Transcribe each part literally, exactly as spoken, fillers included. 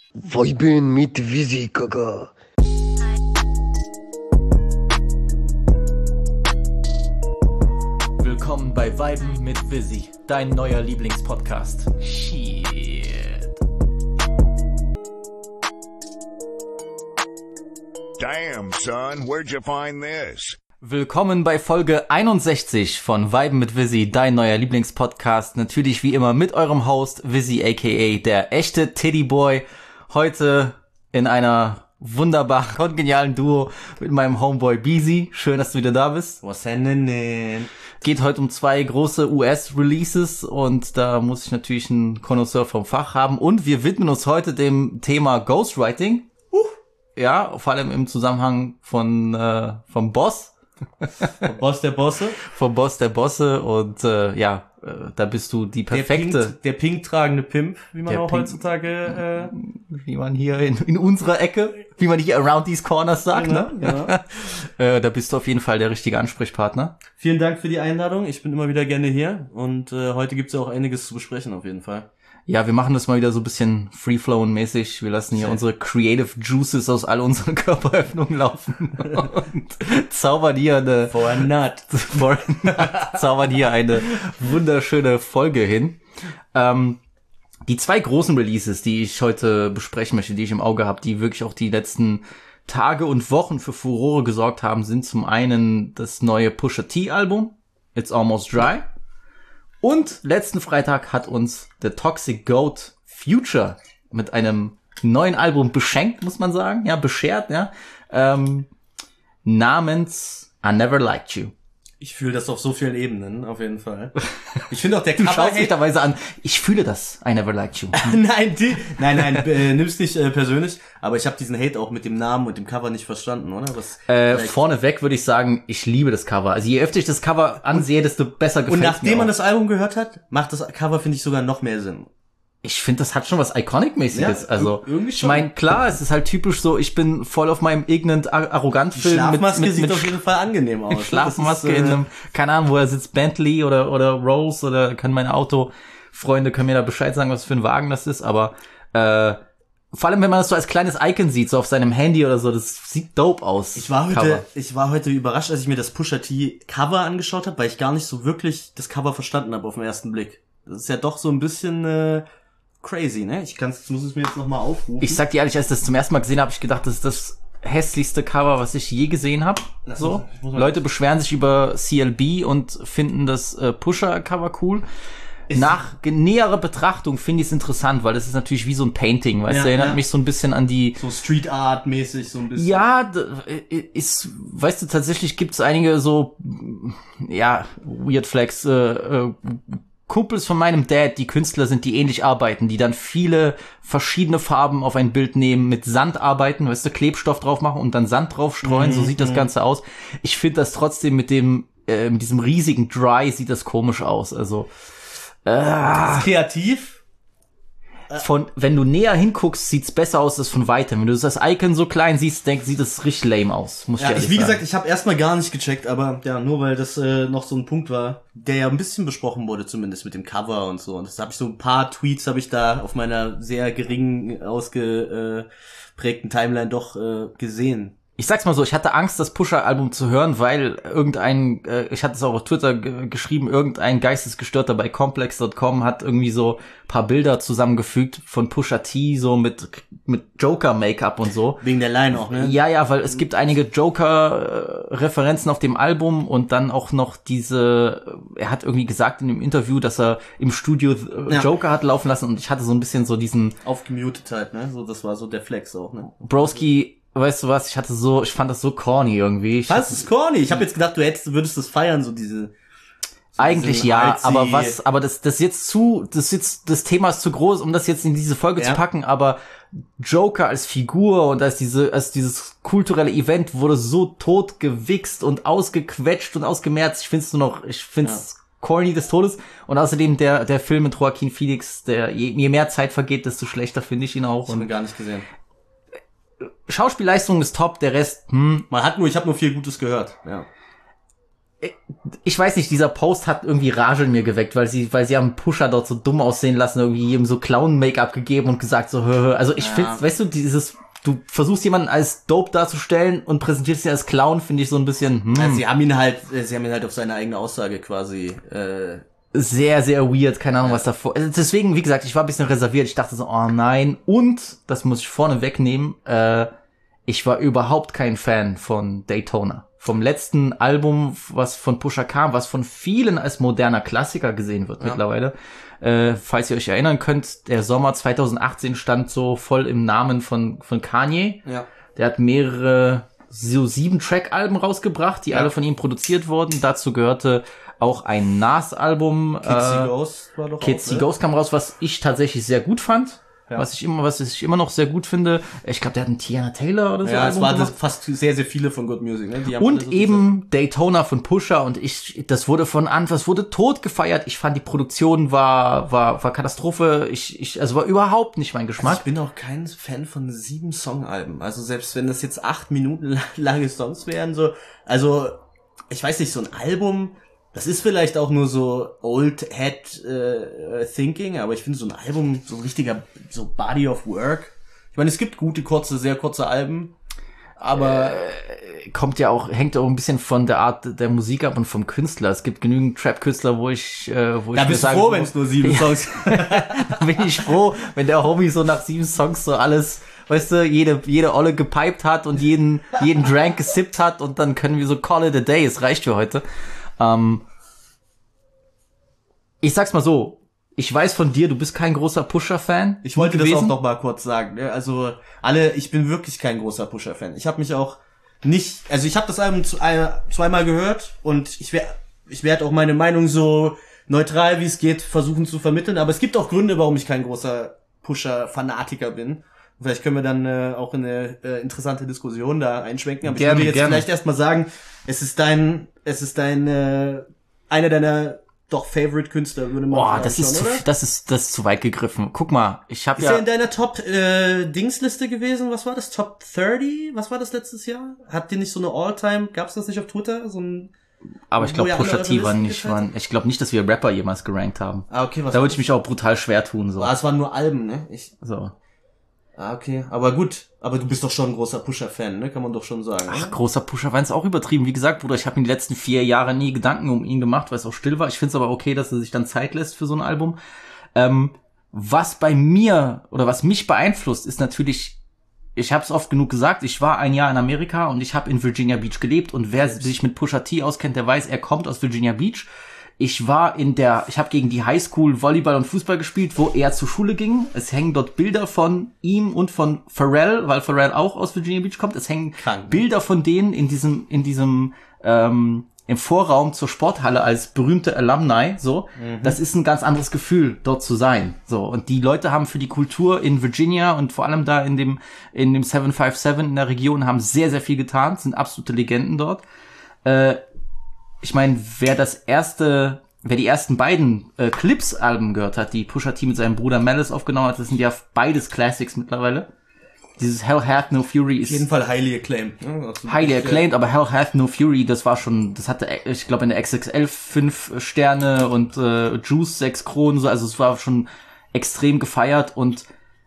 Weiben mit Visi, Kaka. Willkommen bei Weiben mit Visi, dein neuer Lieblingspodcast. Shit. Damn, son, where'd you find this? Willkommen bei Folge einundsechzig von Weiben mit Visi, dein neuer Lieblingspodcast. Natürlich wie immer mit eurem Host Visi aka der echte Teddyboy. Heute in einer wunderbar kongenialen Duo mit meinem Homeboy Beezy. Schön, dass du wieder da bist. Was denn? Geht heute um zwei große U S-Releases und da muss ich natürlich einen Connoisseur vom Fach haben. Und wir widmen uns heute dem Thema Ghostwriting. Uh. Ja, vor allem im Zusammenhang von äh, vom Boss. Vom Boss der Bosse? Vom Boss der Bosse und äh, ja, äh, da bist du die perfekte... Der pink, der pink tragende Pimp, wie man der auch pink, heutzutage... Äh, wie man hier in, in unserer Ecke, wie man hier around these corners sagt, genau, ne? Genau. äh, da bist du auf jeden Fall der richtige Ansprechpartner. Vielen Dank für die Einladung, ich bin immer wieder gerne hier und äh, heute gibt's ja auch einiges zu besprechen auf jeden Fall. Ja, wir machen das mal wieder so ein bisschen free-flowing-mäßig. Wir lassen hier Schön. unsere creative juices aus all unseren Körperöffnungen laufen und zaubern hier eine For a nut. For a nut, zaubern hier eine wunderschöne Folge hin. Ähm, die zwei großen Releases, die ich heute besprechen möchte, die ich im Auge habe, die wirklich auch die letzten Tage und Wochen für Furore gesorgt haben, sind zum einen das neue Pusha T-Album, It's Almost Dry. Und letzten Freitag hat uns The Toxic Goat Future mit einem neuen Album beschenkt, muss man sagen, ja, beschert, ja, ähm, namens I Never Liked You. Ich fühle das auf so vielen Ebenen, auf jeden Fall. Ich finde auch der Du Cover... schaust mich dabei so an, ich fühle das, I Never Liked You. nein, die, nein, nein, äh, nimm's nicht äh, persönlich, aber ich habe diesen Hate auch mit dem Namen und dem Cover nicht verstanden, oder? Was äh, vorneweg würde ich sagen, ich liebe das Cover. Also je öfter ich das Cover ansehe, desto besser gefällt mir. mir. Und nachdem auch. man das Album gehört hat, macht das Cover, finde ich, sogar noch mehr Sinn. Ich finde, das hat schon was Iconic-mäßiges. Ja, also, irgendwie ich schon. meine, klar, es ist halt typisch so, ich bin voll auf meinem ignorant arrogant Film. Die Schlafmaske mit, mit, sieht mit auf jeden Fall angenehm aus. Schlafmaske ist, äh, in einem, keine Ahnung, wo er sitzt, Bentley oder oder Rolls oder können meine Autofreunde können mir da Bescheid sagen, was für ein Wagen das ist, aber äh, vor allem, wenn man das so als kleines Icon sieht, so auf seinem Handy oder so, das sieht dope aus. Ich war heute, Cover. ich war heute überrascht, als ich mir das Pusha T Cover angeschaut habe, weil ich gar nicht so wirklich das Cover verstanden habe auf den ersten Blick. Das ist ja doch so ein bisschen äh, crazy, ne? Ich kann's, ich muss es mir jetzt nochmal aufrufen. Ich sag dir ehrlich, als ich das zum ersten Mal gesehen habe, ich gedacht, das ist das hässlichste Cover, was ich je gesehen habe. So, Leute beschweren sich über C L B und finden das äh, Pusher-Cover cool. Ist Nach näherer Betrachtung finde ich es interessant, weil das ist natürlich wie so ein Painting, weißt ja, du, erinnert ja. mich so ein bisschen an die... So Street Art mäßig, so ein bisschen. Ja, ist, weißt du, tatsächlich gibt's einige so, ja, Weird Flags, äh, äh, Kumpels von meinem Dad, die Künstler sind, die ähnlich arbeiten, die dann viele verschiedene Farben auf ein Bild nehmen, mit Sand arbeiten, weißt du, Klebstoff drauf machen und dann Sand drauf streuen, mhm, so sieht das Ganze aus. Ich finde das trotzdem mit dem, äh, mit diesem riesigen Dry sieht das komisch aus, also, äh, das ist kreativ. Von, wenn du näher hinguckst, sieht's besser aus als von weitem. Wenn du das Icon so klein siehst, denk, sieht das richtig lame aus. Muss ja, ich ich, wie sagen. gesagt, ich habe erstmal gar nicht gecheckt, aber ja, nur weil das äh, noch so ein Punkt war, der ja ein bisschen besprochen wurde, zumindest mit dem Cover und so. Und das habe ich so ein paar Tweets habe ich da auf meiner sehr gering ausgeprägten Timeline doch äh, gesehen. Ich sag's mal so, ich hatte Angst, das Pusher-Album zu hören, weil irgendein, äh, ich hatte es auch auf Twitter g- geschrieben, irgendein Geistesgestörter bei complex Punkt com hat irgendwie so paar Bilder zusammengefügt von Pusha T, so mit mit Joker-Make-up und so. Wegen der Line auch, ne? Ja, ja, weil es gibt einige Joker-Referenzen auf dem Album und dann auch noch diese, er hat irgendwie gesagt in dem Interview, dass er im Studio äh, Ja. Joker hat laufen lassen und ich hatte so ein bisschen so diesen... Aufgemutet halt, ne? So, das war so der Flex auch, ne? Broski, weißt du was, ich hatte so, ich fand das so corny irgendwie. Ich Was ist corny? Ich habe jetzt gedacht, du hättest, würdest das feiern, so diese... So eigentlich ja, artsy- aber was, aber das, das jetzt zu, das jetzt, das Thema ist zu groß, um das jetzt in diese Folge Ja. zu packen, aber Joker als Figur und als diese, als dieses kulturelle Event wurde so tot gewichst und ausgequetscht und ausgemerzt. Ich find's nur noch, ich find's ja. corny des Todes. Und außerdem der, der Film mit Joaquin Phoenix, der, je, je mehr Zeit vergeht, desto schlechter finde ich ihn auch. Ich habe ihn gar nicht gesehen. Schauspielleistung ist top, der Rest, hm. Man hat nur, ich habe nur viel Gutes gehört, ja. ich weiß nicht, dieser Post hat irgendwie Rage in mir geweckt, weil sie, weil sie haben Pusha dort so dumm aussehen lassen, irgendwie jedem so Clown-Make-up gegeben und gesagt so, hö, hö. Also ich ja. finde, weißt du, dieses, du versuchst jemanden als dope darzustellen und präsentierst ihn als Clown, finde ich so ein bisschen, hm. Also sie haben ihn halt, sie haben ihn halt auf seine eigene Aussage quasi, äh, sehr, sehr weird, keine Ahnung, ja. was davor, also deswegen, wie gesagt, ich war ein bisschen reserviert, ich dachte so, oh nein, und, das muss ich vorne wegnehmen, äh, ich war überhaupt kein Fan von Daytona. Vom letzten Album, was von Pusha kam, was von vielen als moderner Klassiker gesehen wird ja. mittlerweile. Äh, falls ihr euch erinnern könnt, der Sommer zwanzig achtzehn stand so voll im Namen von von Kanye. Ja. Der hat mehrere, so sieben Track-Alben rausgebracht, die ja. alle von ihm produziert wurden. Dazu gehörte auch ein Nas-Album. Kids See äh, Ghost war doch Kids auch, See ne? Ghost kam raus, was ich tatsächlich sehr gut fand. Ja. Was ich immer, was ich immer noch sehr gut finde. Ich glaube, der hat einen Tiana Taylor oder so. Ja, es waren gemacht. fast sehr, sehr viele von Good Music, ne? Die haben und so eben Daytona von Pusha und ich, das wurde von Anfang, das wurde tot gefeiert. Ich fand die Produktion war, war, war Katastrophe. Ich, ich, also war überhaupt nicht mein Geschmack. Also ich bin auch kein Fan von sieben Songalben. Also selbst wenn das jetzt acht Minuten lange Songs wären, so, also, ich weiß nicht, so ein Album, das ist vielleicht auch nur so Old Head äh, Thinking, aber ich finde so ein Album, so ein richtiger so Body of Work. Ich meine, es gibt gute, kurze, sehr kurze Alben, aber äh, kommt ja auch, hängt auch ein bisschen von der Art der Musik ab und vom Künstler. Es gibt genügend Trap-Künstler, wo ich, äh, wo da ich bist mir du sage, froh, wenn es nur sieben ja, Songs. da bin ich froh, wenn der Homie so nach sieben Songs so alles, weißt du, jede jede Olle gepiped hat und jeden jeden Drank gesippt hat und dann können wir so call it a day. Es reicht für heute. Ähm, ich sag's mal so, ich weiß von dir, du bist kein großer Pusher-Fan. Ich wollte das gewesen. auch noch mal kurz sagen. Ne? Also alle, ich bin wirklich kein großer Pusher-Fan. Ich habe mich auch nicht, also ich habe das Album zu, äh, zweimal gehört und ich werde ich werd auch meine Meinung so neutral wie es geht versuchen zu vermitteln. Aber es gibt auch Gründe, warum ich kein großer Pusher-Fanatiker bin. Vielleicht können wir dann äh, auch in eine äh, interessante Diskussion da einschwenken. Aber gerne, ich würde jetzt gerne. vielleicht erstmal sagen, es ist dein, es ist dein, äh, einer deiner doch Favorite-Künstler, würde man Boah, sagen. das ist schon, zu, oder? das ist das ist zu weit gegriffen. Guck mal, ich habe Ist ja er in deiner Top-Dingsliste gewesen? Was war das? Top dreißig? Was war das letztes Jahr? Habt ihr nicht so eine All-Time, gab's das nicht auf Twitter? So ein, aber ich wo glaube ihr Pusha alle T eure war Listen nicht, geteilt waren, ich glaube nicht, dass wir Rapper jemals gerankt haben. ah, okay, was Da war würde ich mich auch brutal schwer tun so. das? Ah, es waren nur Alben, ne? Ich, So. ah, okay. Aber gut. Aber du bist doch schon ein großer Pusher-Fan, ne? Kann man doch schon sagen. Ach, ne? großer Pusher war jetzt auch übertrieben. Wie gesagt, Bruder, ich habe mir die letzten vier Jahre nie Gedanken um ihn gemacht, weil es auch still war. Ich finde es aber okay, dass er sich dann Zeit lässt für so ein Album. Ähm, was bei mir oder was mich beeinflusst, ist natürlich, ich habe es oft genug gesagt, ich war ein Jahr in Amerika und ich habe in Virginia Beach gelebt und wer sich mit Pusha T auskennt, der weiß, er kommt aus Virginia Beach. Ich war in der, ich habe gegen die Highschool Volleyball und Fußball gespielt, wo er zur Schule ging. Es hängen dort Bilder von ihm und von Pharrell, weil Pharrell auch aus Virginia Beach kommt. Es hängen Krank. Bilder von denen in diesem, in diesem, ähm, im Vorraum zur Sporthalle als berühmte Alumni. So, mhm. Das ist ein ganz anderes Gefühl, dort zu sein. So, und die Leute haben für die Kultur in Virginia und vor allem da in dem, in dem sieben fünf sieben in der Region haben sehr, sehr viel getan. Sind absolute Legenden dort. Äh, Ich meine, wer das erste, wer die ersten beiden äh, Clips-Alben gehört hat, die Pusha T mit seinem Bruder Malice aufgenommen hat, das sind ja beides Classics mittlerweile. Dieses Hell Hath No Fury ist Auf jeden Fall highly acclaimed. Ne? Also highly wirklich, acclaimed, aber Hell Hath No Fury, das war schon, das hatte, ich glaube, in der X X L fünf Sterne und äh, Juice sechs Kronen, so, also es war schon extrem gefeiert und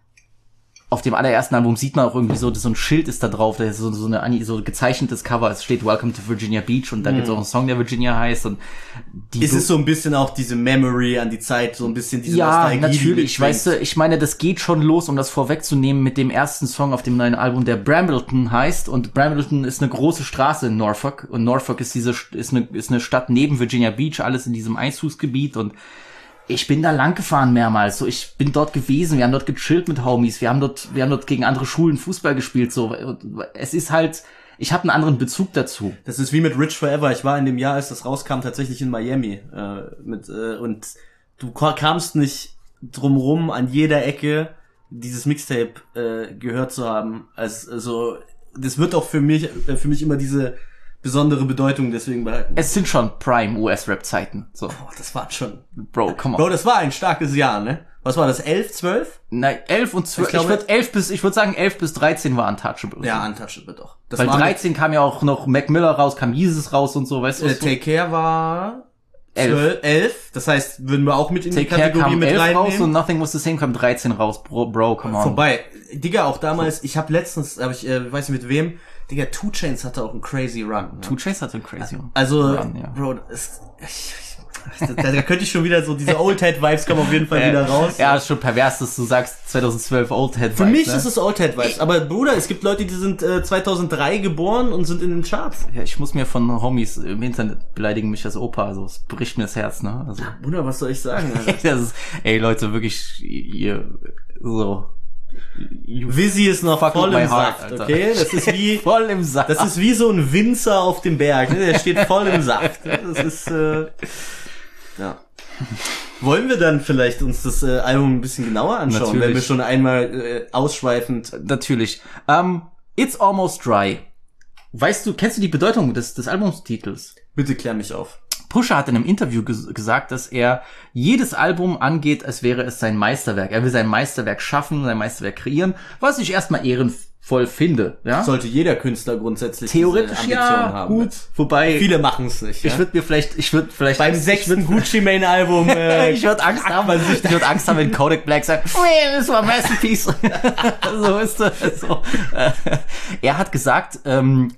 auf dem allerersten Album sieht man auch irgendwie so, so ein Schild ist da drauf, da ist so, so eine so gezeichnetes Cover, es steht Welcome to Virginia Beach und da mm. gibt's auch einen Song, der Virginia heißt und die Ist es so ein bisschen auch diese Memory an die Zeit, so ein bisschen diese ja, Nostalgie, natürlich, die weißt du, ich meine, das geht schon los, um das vorwegzunehmen, mit dem ersten Song auf dem neuen Album, der Brambleton heißt und Brambleton ist eine große Straße in Norfolk und Norfolk ist diese ist eine ist eine Stadt neben Virginia Beach, alles in diesem Einzugsgebiet und ich bin da lang gefahren mehrmals, so ich bin dort gewesen, wir haben dort gechillt mit Homies, wir haben dort wir haben dort gegen andere Schulen Fußball gespielt, so es ist halt, ich habe einen anderen Bezug dazu. Das ist wie mit Rich Forever. Ich war in dem Jahr, als das rauskam, tatsächlich in Miami äh, mit äh, und du kamst nicht drumrum, an jeder Ecke dieses Mixtape äh, gehört zu haben. Also, also das wird auch für mich äh, für mich immer diese besondere Bedeutung deswegen behalten. Es sind schon Prime U S-Rap-Zeiten. So. Boah, das war schon... Bro, come on. Bro, das war ein starkes Jahr, ne? Was war das, elf, zwölf? Nein, elf und zwölf. Ich glaube- Ich würde elf bis, ich würde sagen elf bis dreizehn war Untouchable. Ja, Untouchable doch. Das Weil war dreizehn kam ja auch noch Mac Miller raus, kam Yeezus raus und so, weißt du? Mit, was äh, du? Take Care war... Elf. zwölf, elf. Das heißt, würden wir auch mit in die Take Care Kategorie kam mit elf raus reinnehmen. und Nothing Was the Same kam dreizehn raus. Bro, Bro come on. Vorbei. Digga, auch damals, ich habe letztens, hab ich, äh, weiß nicht mit wem, Digga, two Chainz hatte auch einen crazy Run. Ne? Two Chainz hatte einen crazy Run. Also, Run, ja. Bro, es, ich, ich, da, da könnte ich schon wieder so, diese Old-Head-Vibes kommen auf jeden Fall wieder raus. Ja, ist schon pervers, dass du sagst zweitausendzwölf Old Head. Für mich ne? ist es Old-Head-Vibes. Aber Bruder, es gibt Leute, die sind äh, zweitausenddrei geboren und sind in den Charts. Ja, ich muss mir von Homies im Internet beleidigen mich als Opa, also es bricht mir das Herz, ne? Also, Bruder, was soll ich sagen? Alter? das ist, ey Leute, wirklich, ihr, so. Vizzy ist noch Fuck voll with my im heart, Saft, Alter. okay? Das ist wie... Voll im Saft. Das ist wie so ein Winzer auf dem Berg, ne? Der steht voll im Saft. Das ist, äh, ja. Wollen wir dann vielleicht uns das äh, Album ein bisschen genauer anschauen, Natürlich. wenn wir schon einmal äh, ausschweifend... Natürlich. Um, It's Almost Dry. Weißt du, kennst du die Bedeutung des, des Albumstitels? Bitte klär mich auf. Pusha hat in einem Interview ges- gesagt, dass er jedes Album angeht, als wäre es sein Meisterwerk. Er will sein Meisterwerk schaffen, sein Meisterwerk kreieren, was ich erstmal ehrenvoll finde. Ja? Sollte jeder Künstler grundsätzlich Theoretisch diese Ambition ja, haben. gut. Wobei, Viele machen es nicht. ich Ja? würde mir vielleicht, ich würde vielleicht... Beim sechsten Gucci Mane Album äh, ich würde Angst haben, ich würde Angst haben, wenn Kodak Black sagt, oh, das war Masterpiece. So ist das. So. Er hat gesagt, ähm,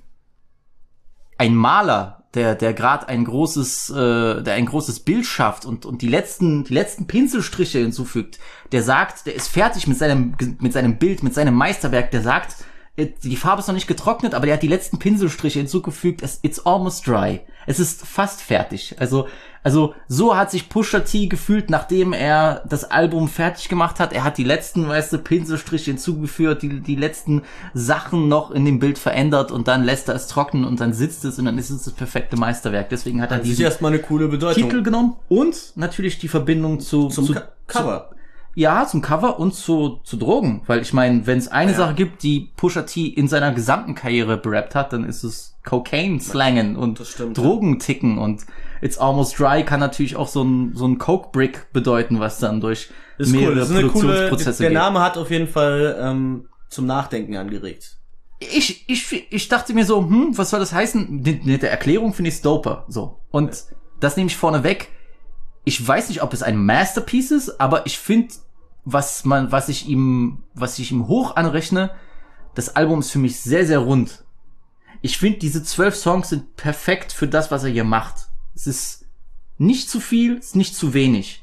ein Maler, der der gerade ein großes äh, der ein großes Bild schafft und und die letzten die letzten Pinselstriche hinzufügt, der sagt, der ist fertig mit seinem mit seinem Bild, mit seinem Meisterwerk, der sagt, die Farbe ist noch nicht getrocknet, aber der hat die letzten Pinselstriche hinzugefügt, it's almost dry. Es ist fast fertig. Also also so hat sich Pusha T gefühlt, nachdem er das Album fertig gemacht hat. Er hat die letzten, weißt du, Pinselstriche hinzugefügt, die die letzten Sachen noch in dem Bild verändert und dann lässt er es trocknen und dann sitzt es und dann ist es das perfekte Meisterwerk. Deswegen hat er das ist diesen erstmal eine coole Bedeutung. Titel genommen und natürlich die Verbindung zu Zum zu, Ka- Cover. ja, zum Cover und zu, zu Drogen. Weil ich meine, wenn es eine Ja. Sache gibt, die Pusha T in seiner gesamten Karriere berappt hat, dann ist es Cocaine-Slangen und Das stimmt, Drogenticken. Und It's Almost Dry kann natürlich auch so ein, so ein Coke-Brick bedeuten, was dann durch Das ist mehrere cool. Das ist eine coole, Produktionsprozesse der geht. Name hat auf jeden Fall ähm, zum Nachdenken angeregt. Ich, ich, ich dachte mir so, hm, was soll das heißen? Mit der Erklärung finde ich es doper. So. Und das nehme ich vorneweg. Ich weiß nicht, ob es ein Masterpiece ist, aber ich finde, was man, was ich ihm, was ich ihm hoch anrechne, das Album ist für mich sehr, sehr rund. Ich finde, diese zwölf Songs sind perfekt für das, was er hier macht. Es ist nicht zu viel, es ist nicht zu wenig.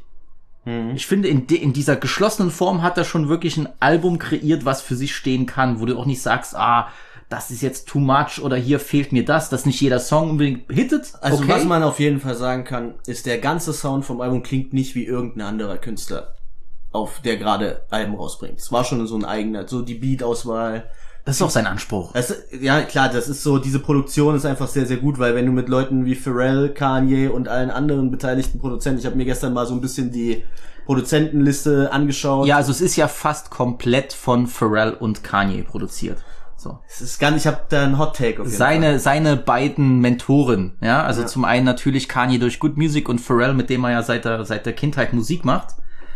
Ich finde, in, de, in dieser geschlossenen Form hat er schon wirklich ein Album kreiert, was für sich stehen kann, wo du auch nicht sagst, ah, das ist jetzt too much oder hier fehlt mir das, dass nicht jeder Song unbedingt hittet. Also okay. was man auf jeden Fall sagen kann, ist, der ganze Sound vom Album klingt nicht wie irgendein anderer Künstler, auf der gerade Alben rausbringt. Es war schon so ein eigener, so die Beat-Auswahl. Das ist auch sein Anspruch. Es, ja, klar, das ist so, diese Produktion ist einfach sehr, sehr gut, weil wenn du mit Leuten wie Pharrell, Kanye und allen anderen beteiligten Produzenten, ich habe mir gestern mal so ein bisschen die Produzentenliste angeschaut. Ja, also es ist ja fast komplett von Pharrell und Kanye produziert. So. Es ist gar nicht, ich habe da einen Hot Take auf jeden Seine, Fall. seine beiden Mentoren, ja, also Ja. zum einen natürlich Kanye durch Good Music und Pharrell, mit dem er ja seit der, seit der Kindheit Musik macht,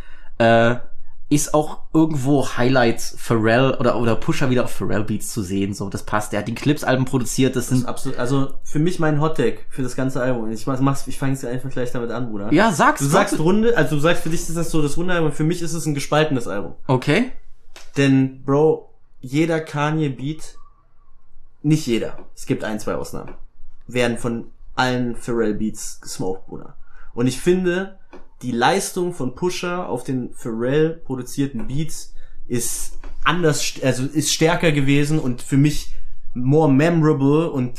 äh, ist auch irgendwo Highlights Pharrell oder, oder Pusha wieder auf Pharrell Beats zu sehen, so, das passt. Er hat die Clips-Alben produziert, das Das ist sind, absolut, also für mich mein Hot Take für das ganze Album. Ich mach's, ich fange jetzt einfach gleich damit an, Bruder. ja, sag's. Du sagst Runde, also du sagst, für dich ist das so das Runde-Album, für mich ist es ein gespaltenes Album. Okay. Denn, Bro, jeder Kanye-Beat, nicht jeder, es gibt ein, zwei Ausnahmen, werden von allen Pharrell-Beats gesmoked, Bruder. Und ich finde, die Leistung von Pusha auf den Pharrell produzierten Beats ist anders, also ist stärker gewesen und für mich more memorable und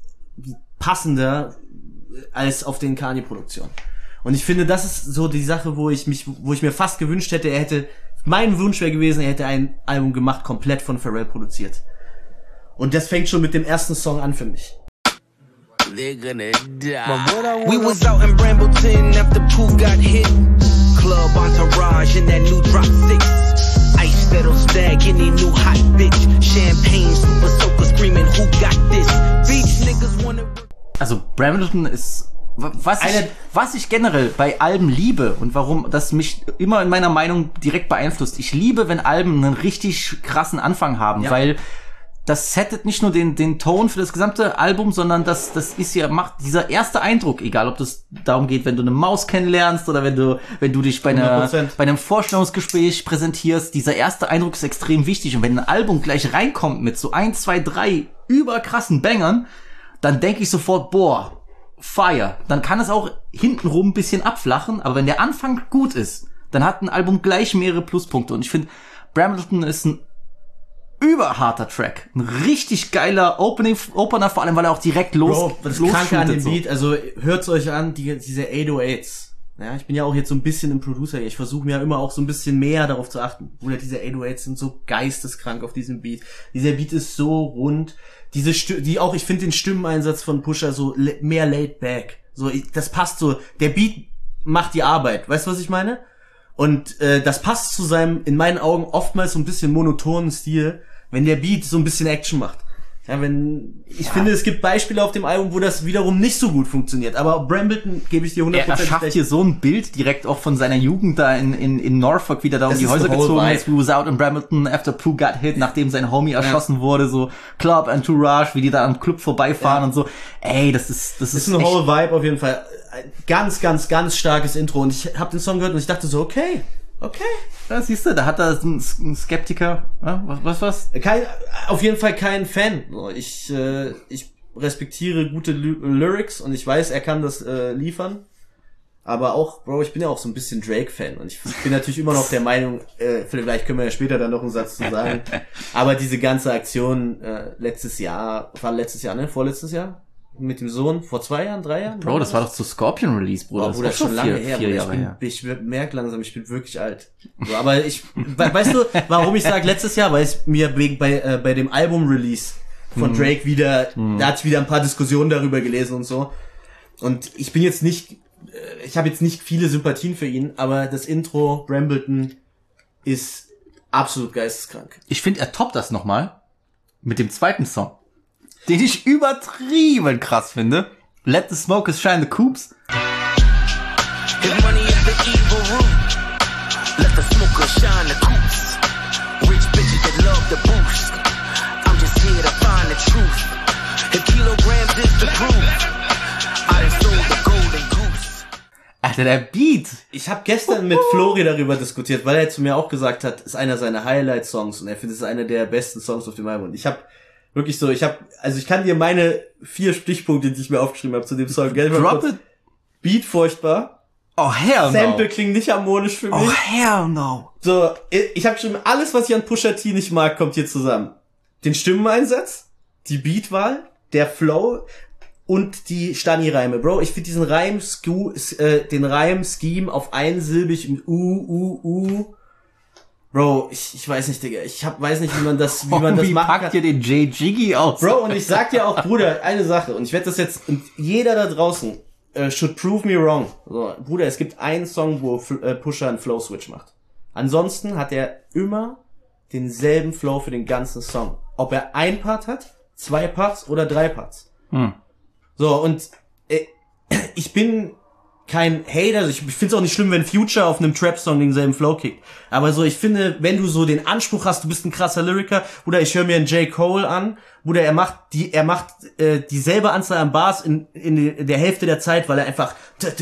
passender als auf den Kanye-Produktionen. Und ich finde, das ist so die Sache, wo ich mich, wo ich mir fast gewünscht hätte, er hätte, mein Wunsch wäre gewesen, er hätte ein Album gemacht, komplett von Pharrell produziert. Und das fängt schon mit dem ersten Song an für mich. They're gonna die. We was out in Brambleton after Pooh got hit. Club entourage in that new drop six. Ice settle stag in a new hot bitch. Champagne super soaker screaming, who got this? Beach nigga. niggas wanna work. Also Brambleton ist, was ich, Eine- was ich generell bei Alben liebe und warum das mich immer in meiner Meinung direkt beeinflusst. Ich liebe, wenn Alben einen richtig krassen Anfang haben, Ja. weil das settet nicht nur den den Ton für das gesamte Album, sondern das das ist ja macht dieser erste Eindruck, egal ob das darum geht, wenn du eine Maus kennenlernst oder wenn du wenn du dich bei einer hundert Prozent. bei einem Vorstellungsgespräch präsentierst, dieser erste Eindruck ist extrem wichtig und wenn ein Album gleich reinkommt mit so ein, zwei, drei überkrassen Bangern, dann denke ich sofort, boah, Fire. Dann kann es auch hintenrum ein bisschen abflachen, aber wenn der Anfang gut ist, dann hat ein Album gleich mehrere Pluspunkte und ich finde, Brambleton ist ein überharter Track. Ein richtig geiler Opening, Opener, vor allem, weil er auch direkt los, Bro, das Kranke an dem so. Beat, also hört's euch an, die, diese acht null achts. Ja, ich bin ja auch jetzt so ein bisschen ein Producer, ich versuche mir ja immer auch so ein bisschen mehr darauf zu achten. Bruder, diese acht null achts sind so geisteskrank auf diesem Beat. Dieser Beat ist so rund. Diese Sti- die auch, ich finde den Stimmeneinsatz von Pusha so le- mehr laid back. So, ich, das passt so. Der Beat macht die Arbeit. Weißt du, was ich meine? Und äh, das passt zu seinem, in meinen Augen, oftmals so ein bisschen monotonen Stil, wenn der Beat so ein bisschen Action macht. Ja, wenn ich ja. finde, es gibt Beispiele auf dem Album, wo das wiederum nicht so gut funktioniert. Aber Brambleton gebe ich dir hundert Er Prozent erschafft recht. hier so ein Bild direkt auch von seiner Jugend da in, in, in Norfolk, wie der da um Das die ist Häuser the whole gezogen vibe. ist. We was out in Brambleton after Pooh got hit, nachdem sein Homie erschossen wurde, so Club Entourage, wie die da am Club vorbeifahren Ja. und so. Ey, das ist, das Das ist ist ein echt, whole Vibe auf jeden Fall. Ein ganz, ganz, ganz starkes Intro. Und ich habe den Song gehört und ich dachte so, okay, okay. ja, siehst du, da hat er einen, einen Skeptiker, ja, was, was, was? Kein, auf jeden Fall kein Fan. So, Ich, äh, ich respektiere gute Ly- Lyrics und ich weiß, er kann das äh, liefern. Aber auch, Bro, ich bin ja auch so ein bisschen Drake-Fan und ich bin natürlich immer noch der Meinung, äh, vielleicht können wir ja später dann noch einen Satz zu sagen. Aber diese ganze Aktion äh, letztes Jahr, war letztes Jahr, ne? Vorletztes Jahr? Mit dem Sohn, vor zwei Jahren, drei Jahren? Bro, das war doch zu Scorpion Release, Bruder. Oh, Bruder, ist schon auch lange vier, her. vier Bruder. Jahre ich, her. bin, ich merke langsam, ich bin wirklich alt. So, aber ich, we- weißt du, warum ich sage letztes Jahr? Weil es mir wegen bei äh, bei dem Album-Release von Drake wieder, Mhm. da hatte ich wieder ein paar Diskussionen darüber gelesen und so. Und ich bin jetzt nicht, äh, ich habe jetzt nicht viele Sympathien für ihn, aber das Intro Brambleton ist absolut geisteskrank. Ich finde, er toppt das nochmal mit dem zweiten Song, den ich übertrieben krass finde. Let the Smokers Shine the Coops. If money is the evil root, let the smoker shine the coops. Rich bitches that love the boost. I'm just here to find the truth. If kilograms is the proof, I done sold the golden goose. Alter, der Beat. Ich habe gestern mit Flori darüber diskutiert, weil er zu mir auch gesagt hat, ist einer seiner Highlight-Songs und er findet es einer der besten Songs auf dem Album. Und ich habe wirklich so, ich habe, also ich kann dir meine vier Stichpunkte, die ich mir aufgeschrieben habe zu dem Song, gell? Drop it. Beat furchtbar, Oh, hell Sample no. klingt nicht harmonisch für mich. Oh, hell no. So, ich habe geschrieben, alles, was ich an Pusha T nicht mag, kommt hier zusammen. Den Stimmeneinsatz, die Beatwahl, der Flow und die Stani-Reime. Bro, ich finde diesen Reim, Sku, äh, den Reim-Scheme auf einsilbig mit U, U, U. Bro, ich, ich weiß nicht, Digga. Ich hab, weiß nicht, wie man das, wie man das Wie machen packt kann. ihr den J Jiggy aus? Bro, und ich sag dir auch, Bruder, eine Sache. Und ich werde das jetzt, und jeder da draußen äh, should prove me wrong. So, Bruder, es gibt einen Song, wo F- äh, Pusha einen Flow-Switch macht. Ansonsten hat er immer denselben Flow für den ganzen Song. Ob er ein Part hat, zwei Parts oder drei Parts. Hm. So, und äh, ich bin kein Hater, also ich finde es auch nicht schlimm, wenn Future auf einem Trap-Song denselben Flow kickt. Aber so, ich finde, wenn du so den Anspruch hast, du bist ein krasser Lyriker, oder ich höre mir einen J. Cole an, Bruder, er macht die, er macht äh, dieselbe Anzahl an Bars in, in, die, in der Hälfte der Zeit, weil er einfach, weißt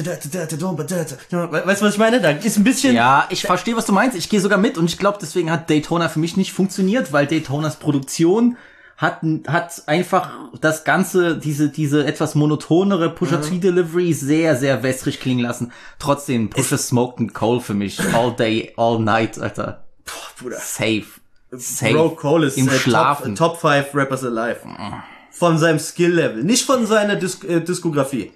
du, was ich meine? Da ist ein bisschen, Ja, ich verstehe, was du meinst. Ich gehe sogar mit und ich glaube, deswegen hat Daytona für mich nicht funktioniert, weil Daytonas Produktion hat hat einfach das Ganze, diese diese etwas monotonere Pusha T Delivery sehr, sehr wässrig klingen lassen. Trotzdem, Pusha smoked and Cole für mich all day, all night, Alter. Bruder. Safe. Safe. Bro, Cole ist Im äh, Schlafen. Top, Top five Rappers alive. Von seinem Skill-Level. Nicht von seiner Dis äh, Diskografie.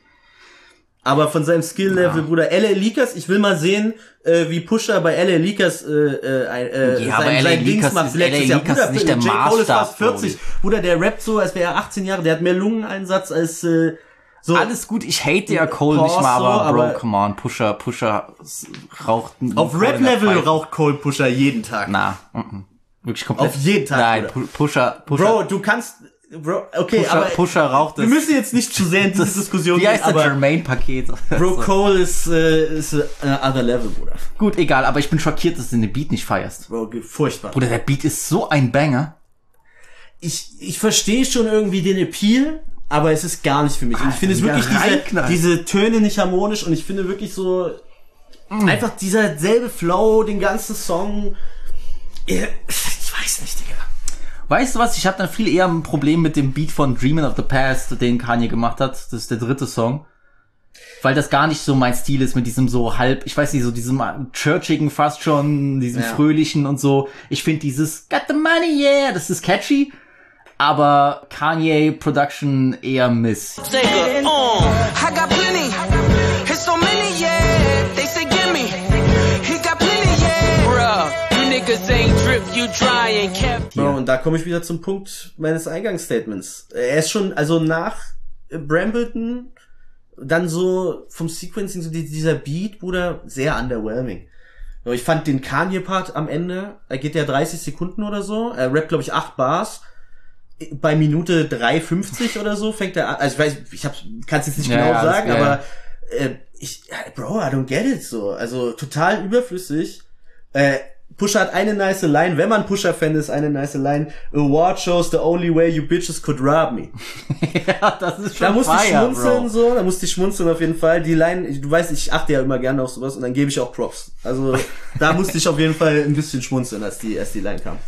Aber von seinem Skill-Level, Bruder. L A Leakers, ich will mal sehen, äh, wie Pusha bei L A Leakers äh, äh, äh, Ja, aber sein, L A sein Dings Leakers macht ist- letztes L A Jahr. Leakers Bruder, ist nicht der J. Cole ist fast Maßstab, vierzig. Bruder, der rappt so, als wäre er achtzehn Jahre. Der hat mehr Lungeneinsatz als äh, so. Alles gut, ich hate ja Cole nicht Pause mal, aber, so, aber- Bro, come on, Pusha, Pusha s- raucht Auf Cole in der Rap-Level Pfeife. raucht Cole Pusha jeden Tag. Na, mm, mm. wirklich komplett. Auf jeden Tag, Nein, Bruder. Pu- Pusha, Pusha. Bro, du kannst, Bro, okay, Pusher, aber Pusher raucht wir das. müssen jetzt nicht zu sehr in diese das, Diskussion Wie heißt gehen, das aber Jermaine-Paket? Bro, So. Cole ist, äh, ist äh, other level, Bruder. Gut, egal, aber ich bin schockiert, dass du den Beat nicht feierst. Bro, ge- furchtbar. Bruder, der Beat ist so ein Banger. Ich, ich verstehe schon irgendwie den Appeal, aber es ist gar nicht für mich. Und ich finde es Alter, wirklich der diese, reinknallt. diese Töne nicht harmonisch und ich finde wirklich so einfach dieser selbe Flow, den ganzen Song. Ich weiß nicht, Digga. Weißt du was? Ich habe dann viel eher ein Problem mit dem Beat von Dreamin' of the Past, den Kanye gemacht hat. Das ist der dritte Song. Weil das gar nicht so mein Stil ist mit diesem so halb, ich weiß nicht, so diesem churchigen fast schon, diesem Ja. fröhlichen und so. Ich finde dieses Got the money, yeah, das ist catchy. Aber Kanye Production eher Miss. Take her on. I got plenty. It's so many, yeah. They say gimme. He got plenty, yeah. Bruh, you niggas ain't drip, you dry and kept. Bro, und da komme ich wieder zum Punkt meines Eingangsstatements. Er ist schon, also nach Brambleton, dann so vom Sequencing, so dieser Beat, Bruder, sehr underwhelming. Ich fand den Kanye-Part am Ende, er geht ja dreißig Sekunden oder so, er rappt, glaube ich, acht Bars. Bei Minute drei fünfzig oder so fängt er an, also ich weiß, ich kann es jetzt nicht Ja, genau ja, das- sagen, ja, aber ja. äh, ich, Bro, I don't get it so. Also total überflüssig. Äh, Pusha hat eine nice Line, wenn man Pusha-Fan ist, eine nice Line. Award shows the only way you bitches could rob me. Ja, das ist schon Da musste ich fire, schmunzeln, Bro. so, da musste ich schmunzeln auf jeden Fall. Die Line, du weißt, ich achte ja immer gerne auf sowas und dann gebe ich auch Props. Also, da musste ich auf jeden Fall ein bisschen schmunzeln, als die, als die Line kam.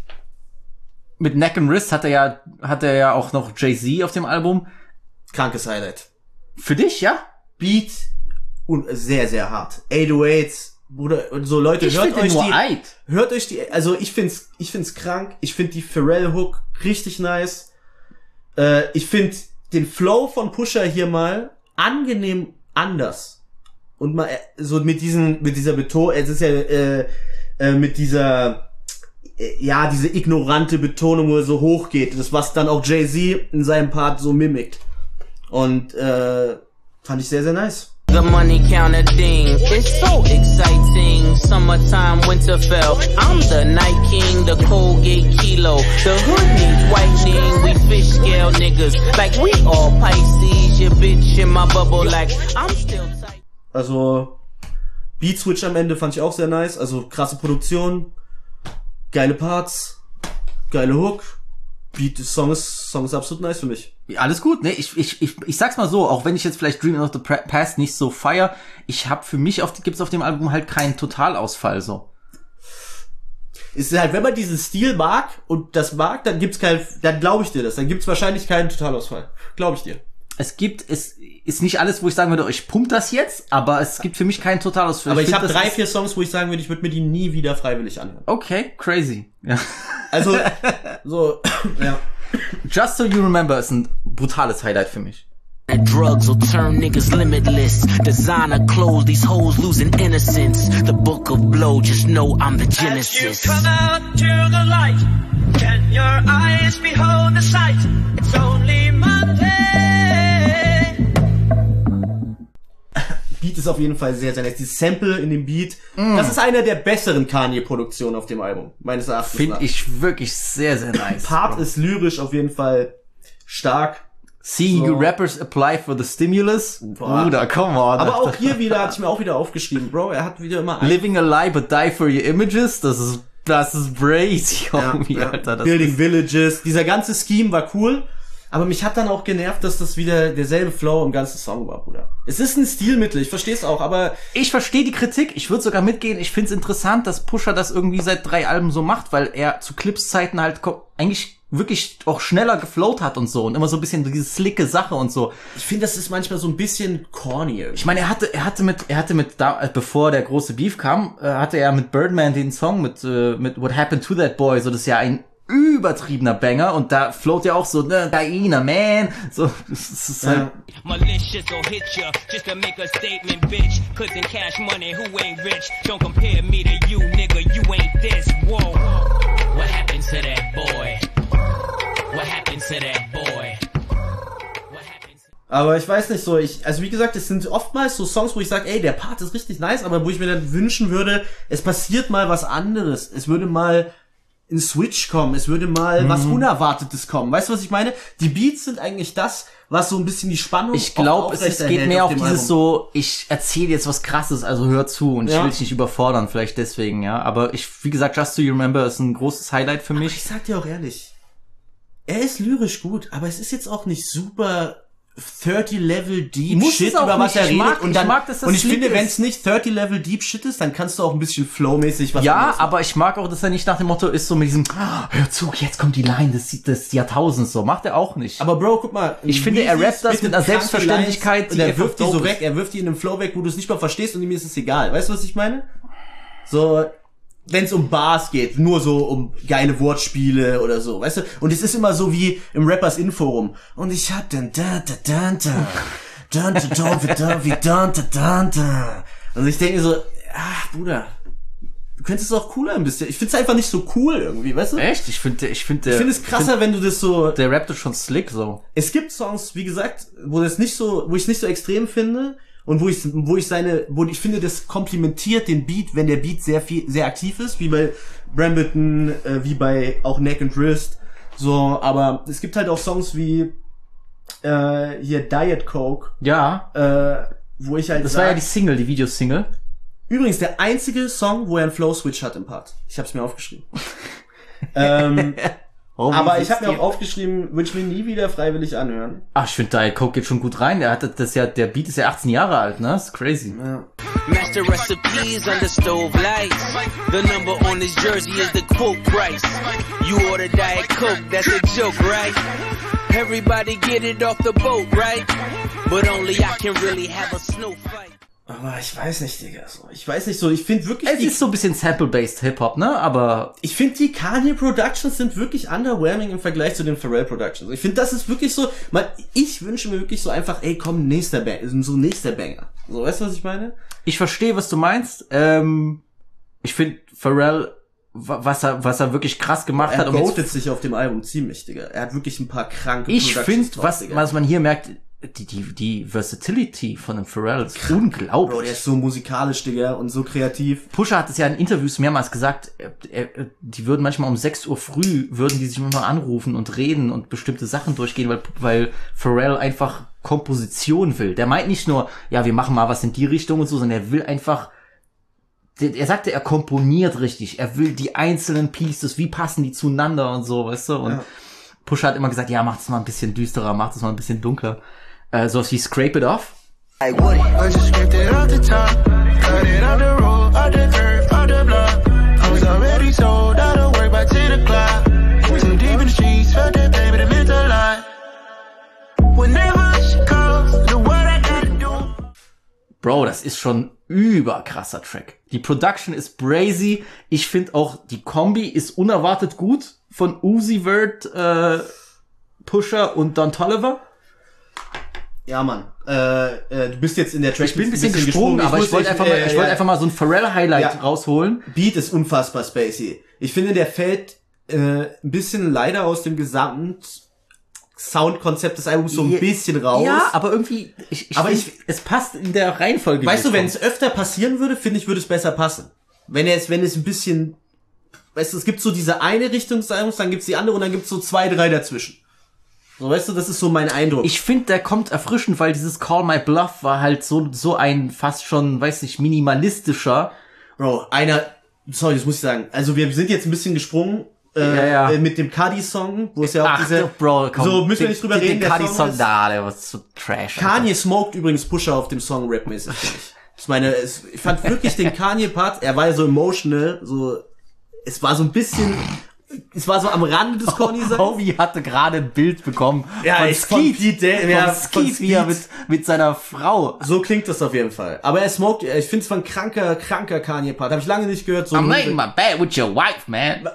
Mit Neck and Wrist hat er ja, hat er ja auch noch Jay-Z auf dem Album. Krankes Highlight. Für dich, ja? Beat und sehr, sehr hart. acht null acht, Bruder, und so Leute, Ich hört finde euch den nur die, Eid. hört euch die, also ich find's, ich find's krank, ich find die Pharrell Hook richtig nice, äh, ich find den Flow von Pusha hier mal angenehm anders und mal äh, so mit diesen, mit dieser Betonung, es ist ja äh, äh, mit dieser, äh, ja, diese ignorante Betonung, wo er so hoch geht, das was dann auch Jay-Z in seinem Part so mimikt und äh, fand ich sehr, sehr nice. The money counter ding, it's so exciting. Summertime, Winterfell. I'm the Night King, the Colgate Kilo. The hood needs whitening. We fish scale niggas like we all Pisces. Your bitch in my bubble like I'm still tight. Also, Beat Switch am Ende fand ich auch sehr nice. Also, krasse Produktion, geile Parts, geile Hook. Beat, Song ist, Song ist absolut nice für mich. Alles gut, ne? Ich, ich, ich, ich sag's mal so, auch wenn ich jetzt vielleicht Dreaming of the Past nicht so feier, ich hab für mich auf, gibt's auf dem Album halt keinen Totalausfall, so. Ist halt, wenn man diesen Stil mag und das mag, dann gibt's kein, dann glaube ich dir das. Dann gibt's wahrscheinlich keinen Totalausfall. Glaube ich dir. Es gibt, es ist nicht alles, wo ich sagen würde, oh, ich pump das jetzt, aber es gibt für mich keinen Totalausfall. Aber ich, ich find, habe das drei, ist- vier Songs, wo ich sagen würde, ich würde mir die nie wieder freiwillig anhören. Okay, crazy. Ja. Also, so, ja. Just So You Remember ist ein brutales Highlight für mich. That drugs will turn niggas limitless. Designer clothes, these hoes losing innocence. The book of blow, just know I'm the genesis. As you come out to the light, can your eyes behold the sight? It's only Monday. Beat ist auf jeden Fall sehr, sehr nice. Dieses Sample in dem Beat, das ist eine der besseren Kanye-Produktionen auf dem Album, meines Erachtens nach. Finde ich wirklich sehr, sehr nice. Part ist lyrisch auf jeden Fall stark. Seeing so. you rappers apply for the stimulus. Boah. Bruder, come on. Aber auch hier wieder, hatte ich mir auch wieder aufgeschrieben, Bro, er hat wieder immer ein... Living a lie but die for your images. Das ist, das ist crazy, Ja, homie, ja. Alter. Das Building ist, Villages, dieser ganze Scheme war cool, aber mich hat dann auch genervt, dass das wieder derselbe Flow im ganzen Song war, Bruder. Es ist ein Stilmittel, ich verstehe es auch, aber ich verstehe die Kritik. Ich würde sogar mitgehen. Ich finde es interessant, dass Pusha das irgendwie seit drei Alben so macht, weil er zu Clips-Zeiten halt ko- eigentlich wirklich auch schneller geflowt hat und so und immer so ein bisschen so diese slicke Sache und so. ich finde, das ist manchmal so ein bisschen corny irgendwie. Ich meine, er hatte, er hatte mit, er hatte mit, da, äh, bevor der große Beef kam, äh, hatte er mit Birdman den Song mit, äh, mit What Happened to That Boy, so das ist ja ein übertriebener Banger und da float ja auch so, ne, Diana, man, so, das ist halt, Malicious will hit ya just to make a statement, bitch. Cause in cash money, who ain't rich? Don't compare me to you, nigga. You ain't this. Whoa. What happened to that boy? What happened to that boy? What happened to Aber ich weiß nicht so, ich, also wie gesagt, es sind oftmals so Songs, wo ich sage, ey, der Part ist richtig nice, aber wo ich mir dann wünschen würde, es passiert mal was anderes. Es würde mal ein Switch kommen, es würde mal mhm. was Unerwartetes kommen. Weißt du, was ich meine? Die Beats sind eigentlich das, was so ein bisschen die Spannung Ich glaube, es, es geht mehr auf, auf dieses Album. So, ich erzähle jetzt was Krasses, also hör zu und ja. ich will dich nicht überfordern, vielleicht deswegen, ja. Aber ich, wie gesagt, Just So You Remember ist ein großes Highlight für mich. Aber ich sag dir auch ehrlich, er ist lyrisch gut, aber es ist jetzt auch nicht super thirty Level Deep Muss Shit, über was er redet. Mag, und, dann, ich mag, dass das und ich Lied finde, ist. wenn es nicht thirty Level Deep Shit ist, dann kannst du auch ein bisschen flowmäßig was Ja, anderes aber ich mag auch, dass er nicht nach dem Motto ist, so mit diesem, oh, hör zu, jetzt kommt die Line des, des Jahrtausends, so. Macht er auch nicht. Aber Bro, guck mal. Ich finde, er rappt das mit einer Selbstverständlichkeit, und er wirft die so weg, er wirft die in einem Flow weg, wo du es nicht mal verstehst und ihm ist es egal. Weißt du, was ich meine? So, wenn es um Bars geht, nur so um geile Wortspiele oder so, weißt du? Und es ist immer so wie im Rappers Inforum. Und ich hab den da da da da da da da wie da da da da. Also ich denke so, ach Bruder, du könntest es auch cooler ein bisschen. Ich find's einfach nicht so cool irgendwie, weißt du? Echt? Ich finde, ich finde, ich finde es krasser, find, wenn du das so. Der rappt schon slick so. Es gibt Songs, wie gesagt, wo das nicht so, wo ich es nicht so extrem finde. Und wo ich, wo ich seine, wo ich finde, das komplementiert den Beat, wenn der Beat sehr viel, sehr aktiv ist, wie bei Bramberton, äh, wie bei auch Neck and Wrist, so, aber es gibt halt auch Songs wie, äh, hier Diet Coke. Ja. Äh, wo ich halt Das sag, war ja die Single, die Videosingle. Übrigens, der einzige Song, wo er einen Flow-Switch hat im Part. Ich hab's mir aufgeschrieben. ähm, Oh, aber ich habe mir auch aufgeschrieben, würde ich mir nie wieder freiwillig anhören. Ach, ich finde, Diet Coke geht schon gut rein. Der hat das ja, der Beat ist ja achtzehn Jahre alt, ne? Das ist crazy. Ja. Master recipes under stove lights. The number on his jersey is the quote price. You order Diet Coke, that's a joke, right? Everybody get it off the boat, right? But only I can really have a snow fight. Aber ich weiß nicht, Digga, so. Ich weiß nicht so, ich finde wirklich... Es ist so ein bisschen Sample-based Hip-Hop, ne, aber... Ich finde, die Kanye Productions sind wirklich underwhelming im Vergleich zu den Pharrell Productions. Ich finde, das ist wirklich so, man, ich wünsche mir wirklich so einfach, ey, komm, nächster Banger, so nächster Banger. So, weißt du, was ich meine? Ich verstehe, was du meinst. Ähm, ich finde, Pharrell, was er, was er wirklich krass gemacht er hat... Er goatet sich auf dem Album ziemlich, Digga. Er hat wirklich ein paar kranke Ich finde, was, Digga. was man hier merkt... Die, die, die Versatility von dem Pharrell ist Krass. unglaublich. Bro, der ist so musikalisch, Digga, und so kreativ. Pusha hat es ja in Interviews mehrmals gesagt, er, er, die würden manchmal um sechs Uhr früh, würden die sich manchmal anrufen und reden und bestimmte Sachen durchgehen, weil, weil Pharrell einfach Komposition will. Der meint nicht nur, ja, wir machen mal was in die Richtung und so, sondern er will einfach, der, er sagte, er komponiert richtig. Er will die einzelnen Pieces, wie passen die zueinander und so, weißt du? Und ja. Pusha hat immer gesagt, ja, mach das mal ein bisschen düsterer, mach das mal ein bisschen dunkler. Uh, so wie Scrape It Off. I just scraped it off the top, cut it off the road, off the curve, off the block. I was already sold out of work by ten o'clock. Too deep in the streets, felt that baby, that meant a lot. Whenever she calls, know what I gotta do. Bro, das ist schon überkrasser Track. Die Production ist brazy. Ich finde auch, die Kombi ist unerwartet gut von Uzi Vert, äh, Pusha und Don Toliver. Ja, Mann. Äh, äh, du bist jetzt in der Track. Ich bin ein bisschen, bisschen gesprungen, gesprungen, aber ich wollte einfach mal, ich äh, wollte ja. einfach mal so ein Pharrell-Highlight ja. rausholen. Beat ist unfassbar spacey. Ich finde, der fällt äh, ein bisschen leider aus dem gesamten Soundkonzept des Albums so ein bisschen raus. Ja, aber irgendwie, ich, ich aber find, ich, es passt in der Reihenfolge. Weißt du, wenn es öfter passieren würde, finde ich, würde es besser passen. Wenn es, wenn es ein bisschen, weißt du, es gibt so diese eine Richtung des Albums, dann gibt's die andere und dann gibt's so zwei, drei dazwischen. So, weißt du, das ist so mein Eindruck. Ich finde, der kommt erfrischend, weil dieses Call My Bluff war halt so so ein fast schon, weiß nicht, minimalistischer. Bro, einer, sorry, das muss ich sagen. Also wir sind jetzt ein bisschen gesprungen äh, ja, ja. Äh, mit dem Cardi-Song, wo es ja auch Ach, diese... Bro, komm, so müssen wir den, nicht drüber den, reden, den der Song, Song ist, da, der war so trash. Kanye smoked übrigens Pusha auf dem Song rapmäßig, finde ich. Ich meine, es, ich fand wirklich den Kanye-Part, er war ja so emotional, so, es war so ein bisschen... Es war so am Rande des Corny-Songs. Howie hatte gerade ein Bild bekommen ja, von Skeet, von Pete, von ja, Skeet, von wie er mit, mit seiner Frau. So klingt das auf jeden Fall. Aber er smoked, ich finde es war ein kranker, kranker Kanye-Part. Habe ich lange nicht gehört. So I'm making my bed with your wife, man.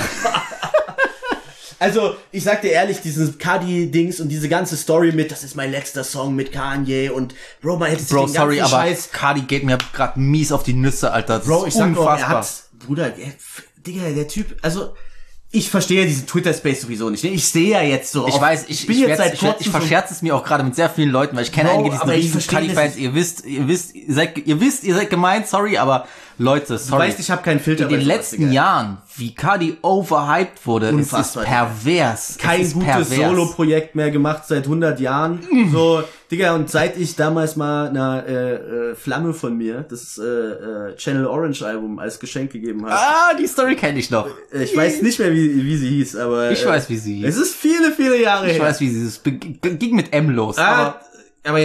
Also, ich sag dir ehrlich, dieses Cardi-Dings und diese ganze Story mit, das ist mein letzter Song mit Kanye und Bro, man hätte sich Bro, den sorry, ganzen aber Scheiß... Cardi geht mir gerade mies auf die Nüsse, Alter. Das Bro, ich ist sag unfassbar. doch, er hat, Bruder, er, Digga, der Typ, also... ich verstehe diesen Twitter-Space sowieso nicht. Ich sehe ja jetzt so. Ich auf, weiß, ich, bin ich, jetzt werd, seit ich, werd, kurzem ich verscherze es mir auch gerade mit sehr vielen Leuten, weil ich kenne Bro, einige, die sind aber ich riesen verstehe Kali-Fans. das Ihr wisst, ihr wisst, ihr seid, ihr wisst, ihr seid gemeint, sorry, aber Leute, sorry. Du weißt, ich habe keinen Filter. In den bei sowas, letzten Digga. Jahren, wie Cardi overhyped wurde, Unfassbar, es ist pervers. Kein es ist gutes pervers. Solo-Projekt mehr gemacht seit hundert Jahren. So, Digga, und seit ich damals mal einer äh, äh, Flamme von mir das äh, äh, Channel Orange Album als Geschenk gegeben habe. Ah, die Story kenne ich noch. Ich weiß nicht mehr, wie, wie sie hieß, aber... Ich äh, weiß, wie sie hieß. Es ist viele, viele Jahre Ich her. weiß, wie sie ist. Ging mit M los. Ah, aber...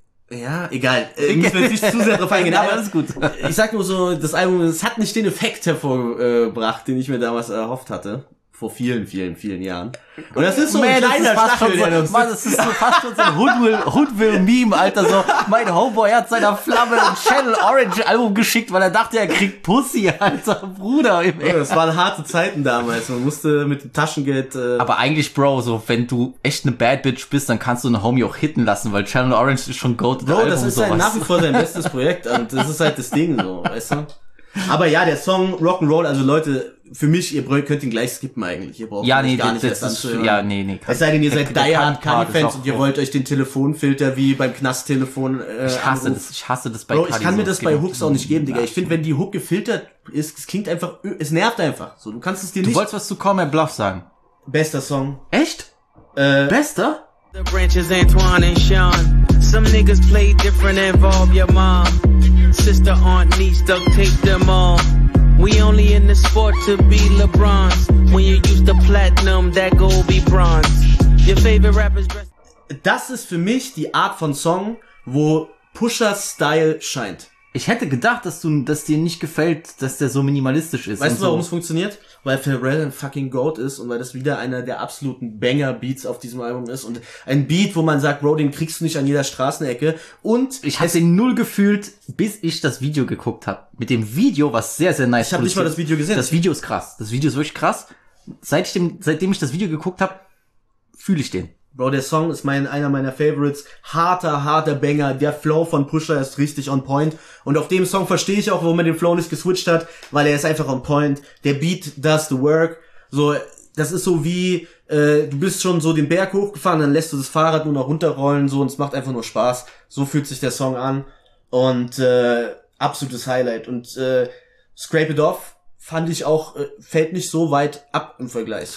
Ja, egal. Äh, müssen wir jetzt nicht zu sehr drauf eingehen. Nein, Aber alles gut. Ich sag nur so, das Album, es hat nicht den Effekt hervorgebracht, den ich mir damals erhofft hatte. Vor vielen, vielen, vielen Jahren. Und das ist so ein Man, kleiner das ist fast Stachel, schon der so, uns Mann, das ist so fast schon so ein Hoodwill, Hoodwill-Meme, Alter, so, mein Homeboy hat seiner Flamme ein Channel Orange Album geschickt, weil er dachte, er kriegt Pussy, Alter, Bruder. Im Ja, das waren harte Zeiten damals. Man musste mit dem Taschengeld... Äh, Aber eigentlich, Bro, so, wenn du echt eine Bad Bitch bist, dann kannst du eine Homie auch hitten lassen, weil Channel Orange ist schon goated Bro, Album. das ist sowas. halt nach wie vor sein bestes Projekt und das ist halt das Ding, so, weißt du? Aber ja, der Song Rock'n'Roll, also Leute, für mich, ihr könnt ihn gleich skippen eigentlich. Ihr braucht Ja, ihn nee, gar das, nicht das erst ist, anzuhören. ja, nee, nee. Es sei denn, ihr seid der Die Hard Kant-Part ist Kanye-Fans auch- und ihr wollt euch den Telefonfilter wie beim Knasttelefon äh, Ich hasse anrufen. das, ich hasse das bei Bro, ich Cardi kann so. mir das geht bei um- Hooks auch nicht geben, Digga. Ich finde, wenn die Hook gefiltert ist, es klingt einfach, ö- es nervt einfach. So, du kannst es dir Du nicht... wolltest was zu Call My Bluff sagen. Bester Song. Echt? Äh, Bester? The branches Antoine and Sean. Some niggas play different, involve your mom. Sister, aunt, niece, duct tape them all. We only in the sport to be LeBron's. When you use the platinum, that gold be bronze. Your favorite rappers dress... das ist für mich die Art von Song, wo Pusher-Style scheint. Ich hätte gedacht, dass du, dass dir nicht gefällt, dass der so minimalistisch ist. Weißt und du, warum so. es funktioniert? Weil Pharrell ein fucking Goat ist und weil das wieder einer der absoluten Banger-Beats auf diesem Album ist und ein Beat, wo man sagt, Bro, den kriegst du nicht an jeder Straßenecke und Ich habe den null gefühlt, bis ich das Video geguckt habe. Mit dem Video, was sehr, sehr nice Ich hab nicht mal das Video gesehen. Das Video ist krass. Das Video ist wirklich krass. Seit ich dem, seitdem ich das Video geguckt habe, fühle ich den. Bro, der Song ist mein, einer meiner Favorites. Harter, harter Banger. Der Flow von Pusher ist richtig on point. Und auf dem Song verstehe ich auch, warum man den Flow nicht geswitcht hat, weil er ist einfach on point. Der Beat does the work. So, das ist so wie, äh, du bist schon so den Berg hochgefahren, dann lässt du das Fahrrad nur noch runterrollen, so, und es macht einfach nur Spaß. So fühlt sich der Song an. Und, äh, absolutes Highlight. Und, äh, Scrape It Off fand ich auch, äh, fällt nicht so weit ab im Vergleich.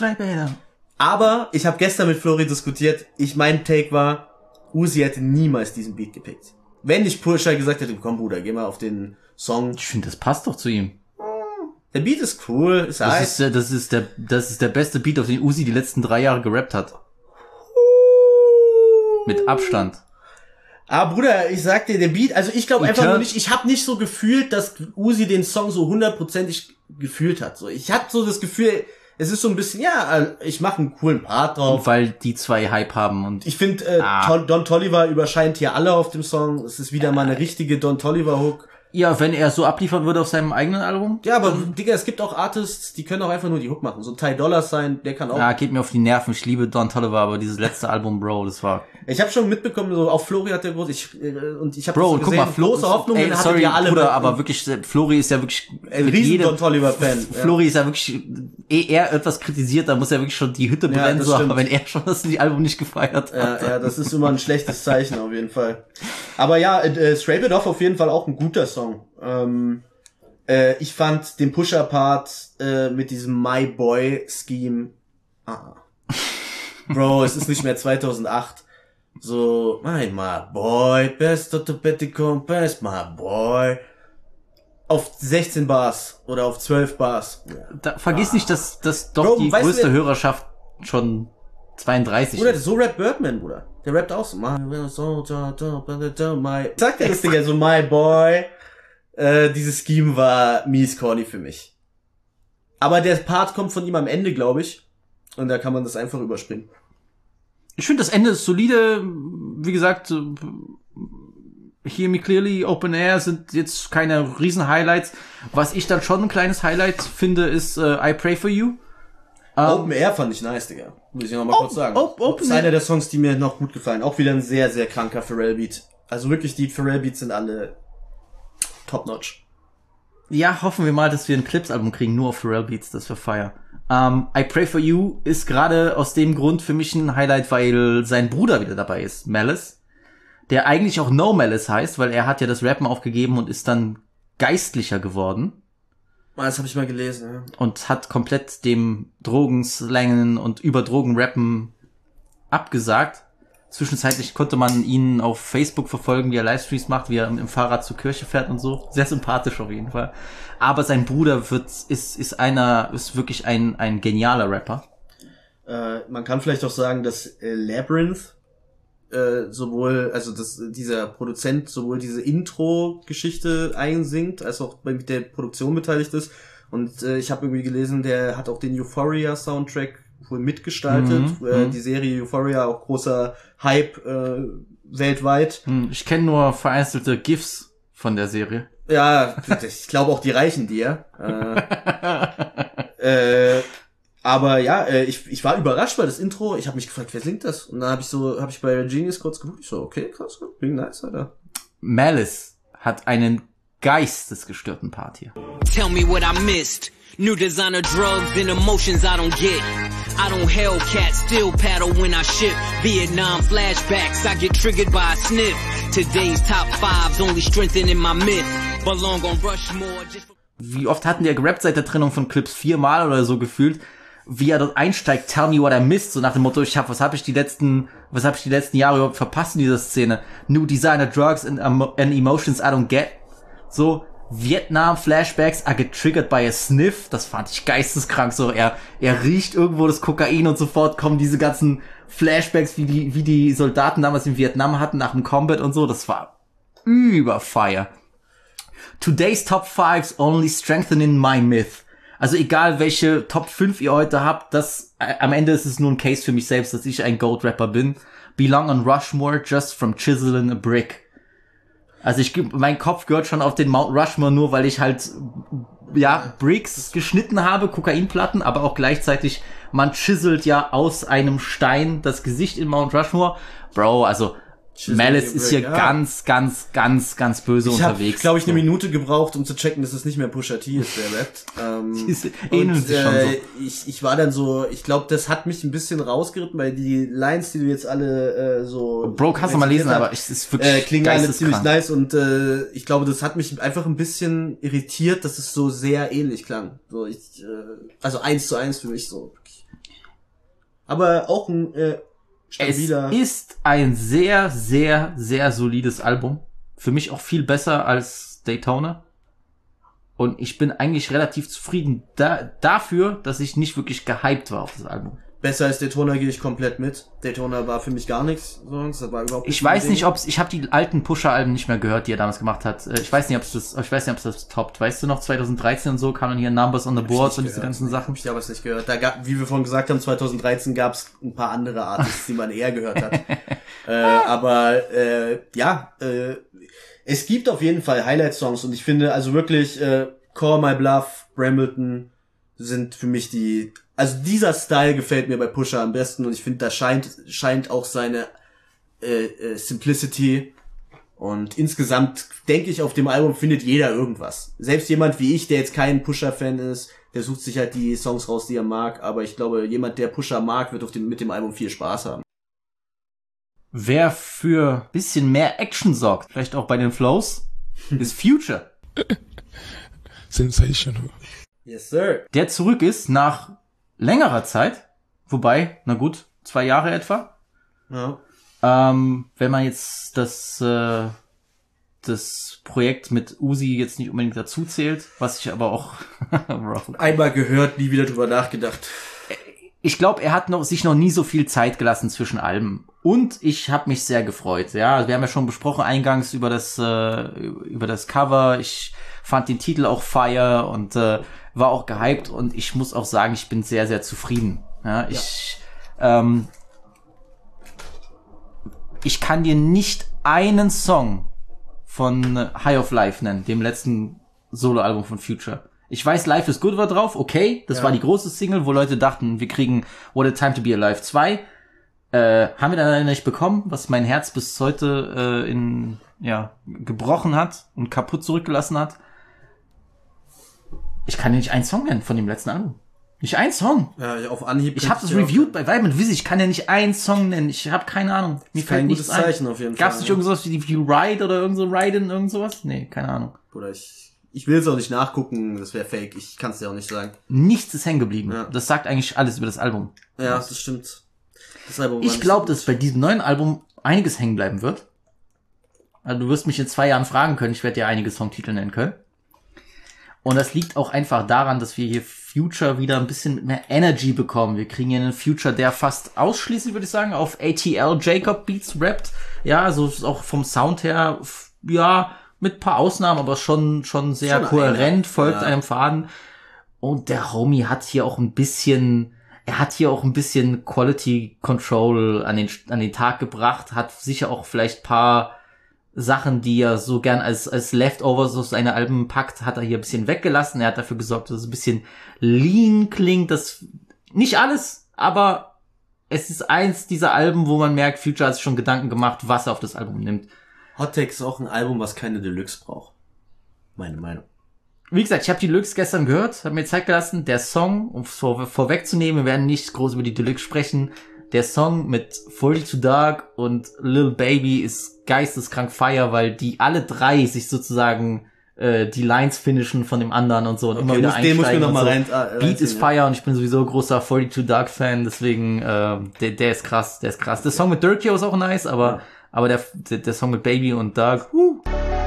Aber ich habe gestern mit Flori diskutiert. Ich mein Take war, Uzi hätte niemals diesen Beat gepickt. Wenn nicht Pusher gesagt hätte, komm Bruder, geh mal auf den Song. Ich finde, das passt doch zu ihm. Der Beat ist cool, ist Das heiß. ist, äh, das ist der, das ist der beste Beat, auf den Uzi die letzten drei Jahre gerappt hat. Mit Abstand. Aber Bruder, ich sag dir, der Beat, also ich glaube einfach Etern- nur nicht, ich habe nicht so gefühlt, dass Uzi den Song so hundertprozentig gefühlt hat. So, ich hatte so das Gefühl, es ist so ein bisschen, ja, ich mache einen coolen Part drauf. Weil die zwei Hype haben und Ich finde, äh, Ah. Ton- Don Toliver überscheint hier alle auf dem Song. Es ist wieder mal eine richtige Don Toliver Hook. ja, wenn er so abliefern würde auf seinem eigenen Album. Ja, aber Digga, es gibt auch Artists, die können auch einfach nur die Hook machen. So Ty Dolla Sign, der kann auch. Ja, geht mir auf die Nerven. Ich liebe Don Toliver, aber dieses letzte Album, Bro, das war... Ich habe schon mitbekommen, so auch Flori hat der groß, ich äh, und ich habe Bro, guck mal, Flo, große Hoffnungen ey, hattet sorry, ihr alle. Bruder, mit- aber wirklich, äh, Flori ist ja wirklich ein mit riesen jedem- Don Toliver Fan. Ja. Flori ist ja wirklich, eh er etwas kritisiert, da muss er wirklich schon die Hütte Ja, brennen, das so, stimmt. aber wenn er schon das Album nicht gefeiert Ja, hat. ja, das ist immer ein schlechtes Zeichen auf jeden Fall. Aber ja, äh, Scrape It Off auf jeden Fall auch ein guter Song. Ähm, äh, ich fand den Pusher-Part äh, mit diesem My Boy-Scheme. Ah. Bro, es ist nicht mehr zweitausendacht. So, my, my boy, best of the Betty Compass, my boy. Auf sechzehn Bars oder auf zwölf Bars. Da, vergiss nicht, dass, dass doch Bro, die weißt du, größte wer- Hörerschaft schon zweiunddreißig Bruder, ist. so rappt Birdman, Bruder. Der rappt auch so. My, my, sagt er das, Digga, so my boy. Äh, dieses Scheme war mies corny für mich. Aber der Part kommt von ihm am Ende, glaube ich. Und da kann man das einfach überspringen. Ich finde, das Ende ist solide. Wie gesagt, äh, Hear Me Clearly, Open Air sind jetzt keine riesen Highlights. Was ich dann schon ein kleines Highlight finde, ist äh, I Pray For You. Ähm, Open Air fand ich nice, Digga. Muss ich noch mal kurz sagen. Op- Open das ist einer der Songs, die mir noch gut gefallen. Auch wieder ein sehr, sehr kranker Pharrell-Beat. Also wirklich, die Pharrell-Beats sind alle top-notch. Ja, hoffen wir mal, dass wir ein Clips-Album kriegen, nur auf Pharrell Beats, das wäre fire. Um, I Pray For You ist gerade aus dem Grund für mich ein Highlight, weil sein Bruder wieder dabei ist, Malice, der eigentlich auch No Malice heißt, weil er hat ja das Rappen aufgegeben und ist dann geistlicher geworden. Das habe ich mal gelesen, ja. Und hat komplett dem Drogenslangen und über Drogenrappen abgesagt. Zwischenzeitlich konnte man ihn auf Facebook verfolgen, wie er Livestreams macht, wie er im Fahrrad zur Kirche fährt und so. Sehr sympathisch auf jeden Fall. Aber sein Bruder wird, ist, ist einer, ist wirklich ein, ein genialer Rapper. Äh, man kann vielleicht auch sagen, dass äh, Labyrinth äh, sowohl, also dass dieser Produzent sowohl diese Intro-Geschichte einsingt, als auch mit der Produktion beteiligt ist. Und äh, ich habe irgendwie gelesen, der hat auch den Euphoria-Soundtrack wohl mitgestaltet. Mhm, äh, mhm. die Serie Euphoria, auch großer Hype äh, weltweit. Ich kenne nur vereinzelte GIFs von der Serie. Ja, ich glaube auch die reichen dir. Äh, äh, aber ja, äh, ich ich war überrascht bei das Intro. Ich habe mich gefragt, wer singt das? Und dann habe ich so, habe ich bei Genius kurz geguckt. Ich so, okay, krass, klingt nice, Alter. Malice hat einen geistesgestörten Part hier. Tell me what I missed. New designer drugs and emotions I don't get. I don't Hellcat, still paddle when I ship. Vietnam flashbacks, I get triggered by a sniff. Today's top fives only strengthening my myth. Belong on Rushmore just for Wie oft hatten die ja gerappt seit der Trennung von Clips? Viermal oder so gefühlt. Wie er dort einsteigt, tell me what I missed, so nach dem Motto, ich hab, was habe ich die letzten, was habe ich die letzten Jahre überhaupt verpasst in dieser Szene? New designer drugs and, um, and emotions I don't get. So, Vietnam Flashbacks, I get triggered by a sniff. Das fand ich geisteskrank. So, er, er riecht irgendwo das Kokain und sofort kommen diese ganzen Flashbacks, wie die, wie die Soldaten damals in Vietnam hatten nach dem Combat und so. Das war überfire. Today's Top Fives only strengthening my myth. Also egal welche Top fünf ihr heute habt, das, äh, am Ende ist es nur ein Case für mich selbst, dass ich ein Gold-Rapper bin. Belong on Rushmore just from chiseling a brick. Also ich, mein Kopf gehört schon auf den Mount Rushmore nur, weil ich halt, ja, Bricks geschnitten habe, Kokainplatten, aber auch gleichzeitig, man chiselt ja aus einem Stein das Gesicht in Mount Rushmore. Bro, also, Malice ist hier ja. ganz, ganz, ganz, ganz böse ich hab, unterwegs. Ich glaube, ich so. eine Minute gebraucht, um zu checken, dass es nicht mehr Pusha T ist, der rappt. Ähm, Die ähneln und, sich schon äh, so. Ich, ich war dann so, ich glaube, das hat mich ein bisschen rausgeritten, weil die Lines, die du jetzt alle äh, so... Bro, kannst du mal lesen, hast, aber es ist wirklich äh, klingen alle ziemlich geisteskrank. nice und äh, ich glaube, das hat mich einfach ein bisschen irritiert, dass es so sehr ähnlich klang. So, ich, äh, also eins zu eins für mich so. Aber auch ein äh, stabiler... Es ist ein sehr, sehr, sehr solides Album. Für mich auch viel besser als Daytona. Und ich bin eigentlich relativ zufrieden da, dafür, dass ich nicht wirklich gehypt war auf das Album. Besser als Daytona gehe ich komplett mit. Daytona war für mich gar nichts, sonst das war überhaupt Ich weiß nicht, ob ich habe die alten Pusher-Alben nicht mehr gehört, die er damals gemacht hat. Ich weiß nicht, ob es das, ich weiß nicht, ob es das toppt. Weißt du noch, zwanzig dreizehn und so kamen hier Numbers on the Boards und diese ganzen Sachen. Hab ich aber nicht gehört. Da gab, wie wir vorhin gesagt haben, zwanzig dreizehn gab es ein paar andere Artists, die man eher gehört hat. äh, aber äh, ja, äh, es gibt auf jeden Fall Highlight-Songs und ich finde also wirklich äh, Call My Bluff, Brambleton sind für mich die, also dieser Style gefällt mir bei Pusha am besten und ich finde, da scheint scheint auch seine äh, äh, Simplicity und insgesamt denke ich, auf dem Album findet jeder irgendwas. Selbst jemand wie ich, der jetzt kein Pusha-Fan ist, der sucht sich halt die Songs raus, die er mag, aber ich glaube, jemand, der Pusha mag, wird auf dem, mit dem Album viel Spaß haben. Wer für bisschen mehr Action sorgt, vielleicht auch bei den Flows, ist Future. Sensational. Yes, sir. Der zurück ist nach längerer Zeit, wobei, na gut, zwei Jahre etwa. Ja. Ähm, wenn man jetzt das äh, das Projekt mit Uzi jetzt nicht unbedingt dazu zählt, was ich aber auch Einmal gehört, nie wieder drüber nachgedacht. Ich glaube, er hat noch sich noch nie so viel Zeit gelassen zwischen Alben. Und ich habe mich sehr gefreut. Ja, wir haben ja schon besprochen eingangs über das äh, über das Cover. Ich fand den Titel auch fire und äh, war auch gehypt. Und ich muss auch sagen, ich bin sehr, sehr zufrieden. Ja, ich ja. Ähm, ich kann dir nicht einen Song von High of Life nennen, dem letzten Soloalbum von Future. Ich weiß, Life is Good war drauf, okay, das ja. war die große Single, wo Leute dachten, wir kriegen What a Time to Be Alive zwei. Äh, haben wir dann nicht bekommen, was mein Herz bis heute äh, in ja gebrochen hat und kaputt zurückgelassen hat. Ich kann dir nicht einen Song nennen von dem letzten Album. Nicht einen Song. Ja, auf Anhieb. Ich habe das reviewed bei Vibe and Visi. Ich kann ja nicht einen Song nennen. Ich habe keine Ahnung. Mir fällt kein nichts gutes Zeichen ein. auf jeden Gab's Fall. nicht irgendwas wie die View Ride oder irgend so Ride-In, irgend sowas? Nee, keine Ahnung. Oder ich, ich will es auch nicht nachgucken, das wäre fake. Ich kann es dir auch nicht sagen. Nichts ist hängen geblieben. Ja. Das sagt eigentlich alles über das Album. Ja, das stimmt. Das Album war Ich nicht glaube, so dass bei diesem neuen Album einiges hängen bleiben wird. Also du wirst mich in zwei Jahren fragen können. Ich werde dir einige Songtitel nennen können. Und das liegt auch einfach daran, dass wir hier Future wieder ein bisschen mit mehr Energy bekommen. Wir kriegen hier einen Future, der fast ausschließlich, würde ich sagen, auf A T L Jacob Beats rappt. Ja, also auch vom Sound her, f- ja, mit paar Ausnahmen, aber schon schon sehr Schon kohärent, einer. folgt Ja. einem Faden. Und der Homie hat hier auch ein bisschen, er hat hier auch ein bisschen Quality Control an den an den Tag gebracht, hat sicher auch vielleicht paar Sachen, die er so gern als als Leftovers auf seine Alben packt, hat er hier ein bisschen weggelassen. Er hat dafür gesorgt, dass es ein bisschen lean klingt. Das nicht alles, aber es ist eins dieser Alben, wo man merkt, Future hat sich schon Gedanken gemacht, was er auf das Album nimmt. Hot Take ist auch ein Album, was keine Deluxe braucht. Meine Meinung. Wie gesagt, ich habe die Deluxe gestern gehört, habe mir Zeit gelassen. Der Song, um vor, vorwegzunehmen, wir werden nicht groß über die Deluxe sprechen. Der Song mit forty-two Dark und Lil Baby ist geisteskrank fire, weil die alle drei sich sozusagen äh, die Lines finishen von dem anderen und so und Okay, immer wieder muss- den muss ich mir einsteigen noch und mal so. rein- äh, Beat reinziehen, ist ja. fire und ich bin sowieso großer forty-two Dark Fan, deswegen äh, der, der ist krass, der ist krass. Der Song mit Durkio ist auch nice, aber aber der, der der Song mit Baby und Dark, huh.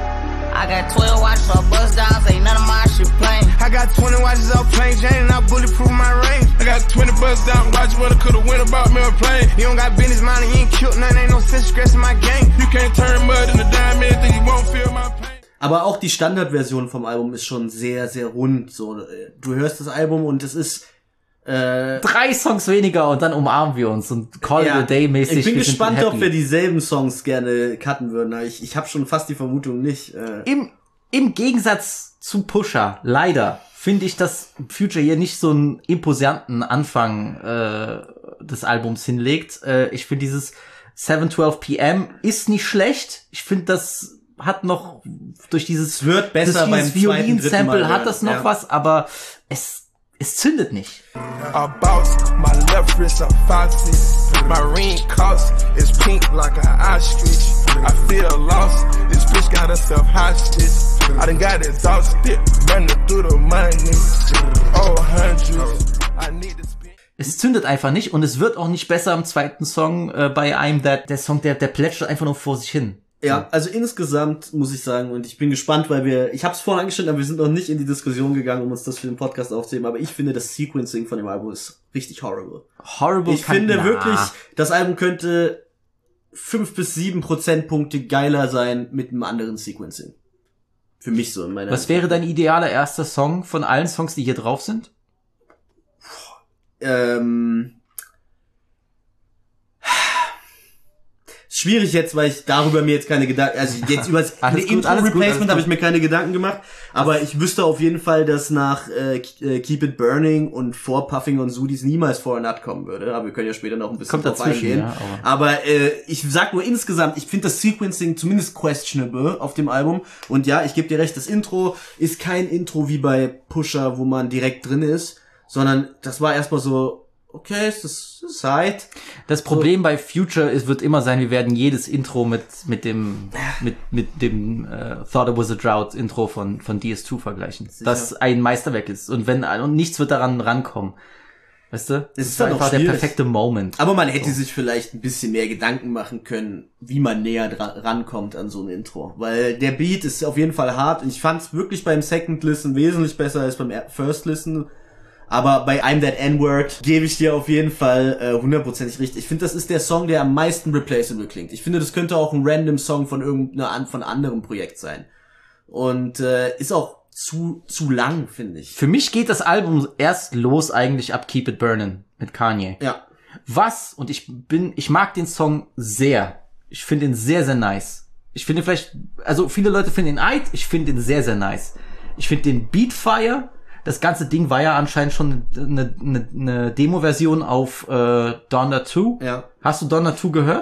I got twelve watches for bust downs, ain't none of my shit plain. I got twenty watches off plain Jane and I bulletproof my range. I got twenty bust down watches what I coulda went about me a plane. You don't got business mind and you ain't killed nothing, ain't no sense stressing my game. You can't turn mud into diamond, think you won't feel my pain. Aber auch die Standardversion vom Album ist schon sehr, sehr rund. So, du hörst das Album und es ist äh, Drei Songs weniger und dann umarmen wir uns und Call it a Day mäßig. Ich bin wir sind gespannt, happy. ob wir dieselben Songs gerne cutten würden. Aber ich, ich habe schon fast die Vermutung nicht. Äh, Im, im Gegensatz zu Pusha, leider, finde ich, dass Future hier nicht so einen imposanten Anfang äh, des Albums hinlegt. Äh, ich finde dieses seven twelve p m ist nicht schlecht. Ich finde, das hat noch durch dieses, wird besser durch dieses beim zweiten, dritten Violin-Sample Mal hat hören, das noch ja. was, aber es, es zündet nicht. I bounce, my left wrist a faucet. My ring cost is pink like an ostrich. I feel lost, this bitch got herself hostage. I done got exhausted, running through the money. Oh, hundreds, I need to spend. Es zündet einfach nicht und es wird auch nicht besser im zweiten Song äh, bei I'm That. Der Song, der, der plätschert einfach nur vor sich hin. Ja, also insgesamt muss ich sagen, und ich bin gespannt, weil wir, ich habe es vorhin angestellt, aber wir sind noch nicht in die Diskussion gegangen, um uns das für den Podcast aufzunehmen, aber ich finde, das Sequencing von dem Album ist richtig horrible. Horrible. Ich kann- finde na. wirklich, das Album könnte fünf bis sieben Prozentpunkte geiler sein mit einem anderen Sequencing. Für mich so in meiner... Was wäre dein idealer erster Song von allen Songs, die hier drauf sind? Ähm... Schwierig jetzt, weil ich darüber mir jetzt keine Gedanken, also jetzt über das Alles gut, alles gut, alles Intro-Replacement gut. habe ich mir keine Gedanken gemacht, aber ich wüsste auf jeden Fall, dass nach äh, Keep It Burning und vor Puffing on Sudis niemals For a Nut kommen würde, aber wir können ja später noch ein bisschen Kommt drauf dazwischen, eingehen. ja, aber- aber äh, ich sag nur insgesamt, ich finde das Sequencing zumindest questionable auf dem Album und ja, ich gebe dir recht, das Intro ist kein Intro wie bei Pusha, wo man direkt drin ist, sondern das war erstmal so, okay, es ist Zeit. Das Problem bei Future ist, wird immer sein, wir werden jedes Intro mit mit dem mit mit dem äh, Thought It Was a Drought Intro von von D S zwei vergleichen, das ein Meisterwerk ist und wenn und nichts wird daran rankommen. Weißt du? Das ist dann auch einfach der schwierig. perfekte Moment. Aber man hätte sich vielleicht ein bisschen mehr Gedanken machen können, wie man näher dran, rankommt an so ein Intro. Weil der Beat ist auf jeden Fall hart. Und ich fand es wirklich beim Second Listen wesentlich besser als beim First Listen. Aber bei I'm That N-Word gebe ich dir auf jeden Fall äh, hundertprozentig recht. Ich finde, das ist der Song, der am meisten replaceable klingt. Ich finde, das könnte auch ein random Song von irgendeiner an, von anderem Projekt sein. Und äh, ist auch zu zu lang, finde ich. Für mich geht das Album erst los eigentlich ab Keep It Burnin' mit Kanye. Ja. Was, und ich bin, ich mag den Song sehr. Ich finde ihn sehr, sehr nice. Ich finde vielleicht, also viele Leute finden ihn Eid, ich finde ihn sehr, sehr nice. Ich finde den Beat fire. Das ganze Ding war ja anscheinend schon eine, eine, eine Demo-Version auf äh, Donda zwei. Ja. Hast du Donda zwei gehört?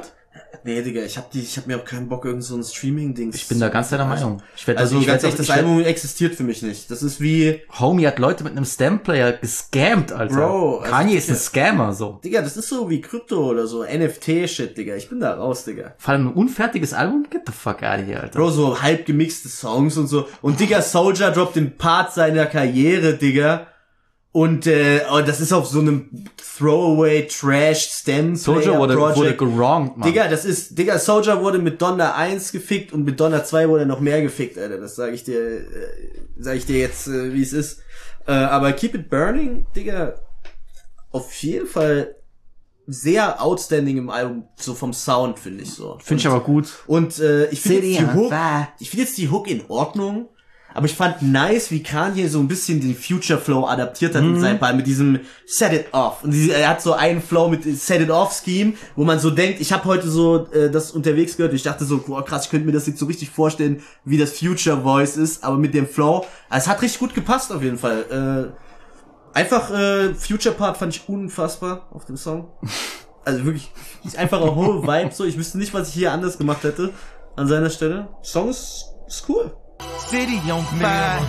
Nee, Digga, ich hab die, ich hab mir auch keinen Bock, irgend so ein Streaming-Dings. Ich bin da ganz deiner Meinung. Ich werd, Also ich ganz werd, ehrlich, das ich werd, Album existiert für mich nicht. Das ist wie, Homie hat Leute mit einem Stamplayer gescammt, Alter. Bro, also Kanye ist ein Digga. Scammer, so. Digga, das ist so wie Krypto oder so, N F T-Shit, Digga. Ich bin da raus, Digga. Vor allem ein unfertiges Album? Get the fuck out of here, Alter. Bro, so halb gemixte Songs und so. Und Digga, Soulja droppt den Part seiner Karriere, Digga. Und äh, oh, das ist auf so einem Throwaway Trash Stem Soulja wurde, Project. wurde gerongt, Mann. Digga, das ist, Digga, Soulja wurde mit Donda eins gefickt und mit Donda zwei wurde noch mehr gefickt, Alter. Das sage ich dir, äh, sag ich dir jetzt, äh, wie es ist. Äh, aber Keep It Burning, Digga, auf jeden Fall sehr outstanding im Album, so vom Sound, finde ich so. Finde ich aber gut. Und äh, ich finde City jetzt die on Hook, fire. ich finde jetzt die Hook in Ordnung, aber ich fand nice, wie Kanye so ein bisschen den Future Flow adaptiert hat Mhm. mit seinem Ball, mit diesem Set It Off. Und diese, er hat so einen Flow mit Set It Off Scheme, wo man so denkt, ich habe heute so äh, das unterwegs gehört, ich dachte so, boah, krass, ich könnte mir das jetzt so richtig vorstellen, wie das Future Voice ist, aber mit dem Flow, also es hat richtig gut gepasst auf jeden Fall. Äh, einfach äh, Future Part fand ich unfassbar auf dem Song. Also wirklich, ist einfach ein whole Vibe so. Ich wüsste nicht, was ich hier anders gemacht hätte an seiner Stelle. Song ist, ist cool. City on fire.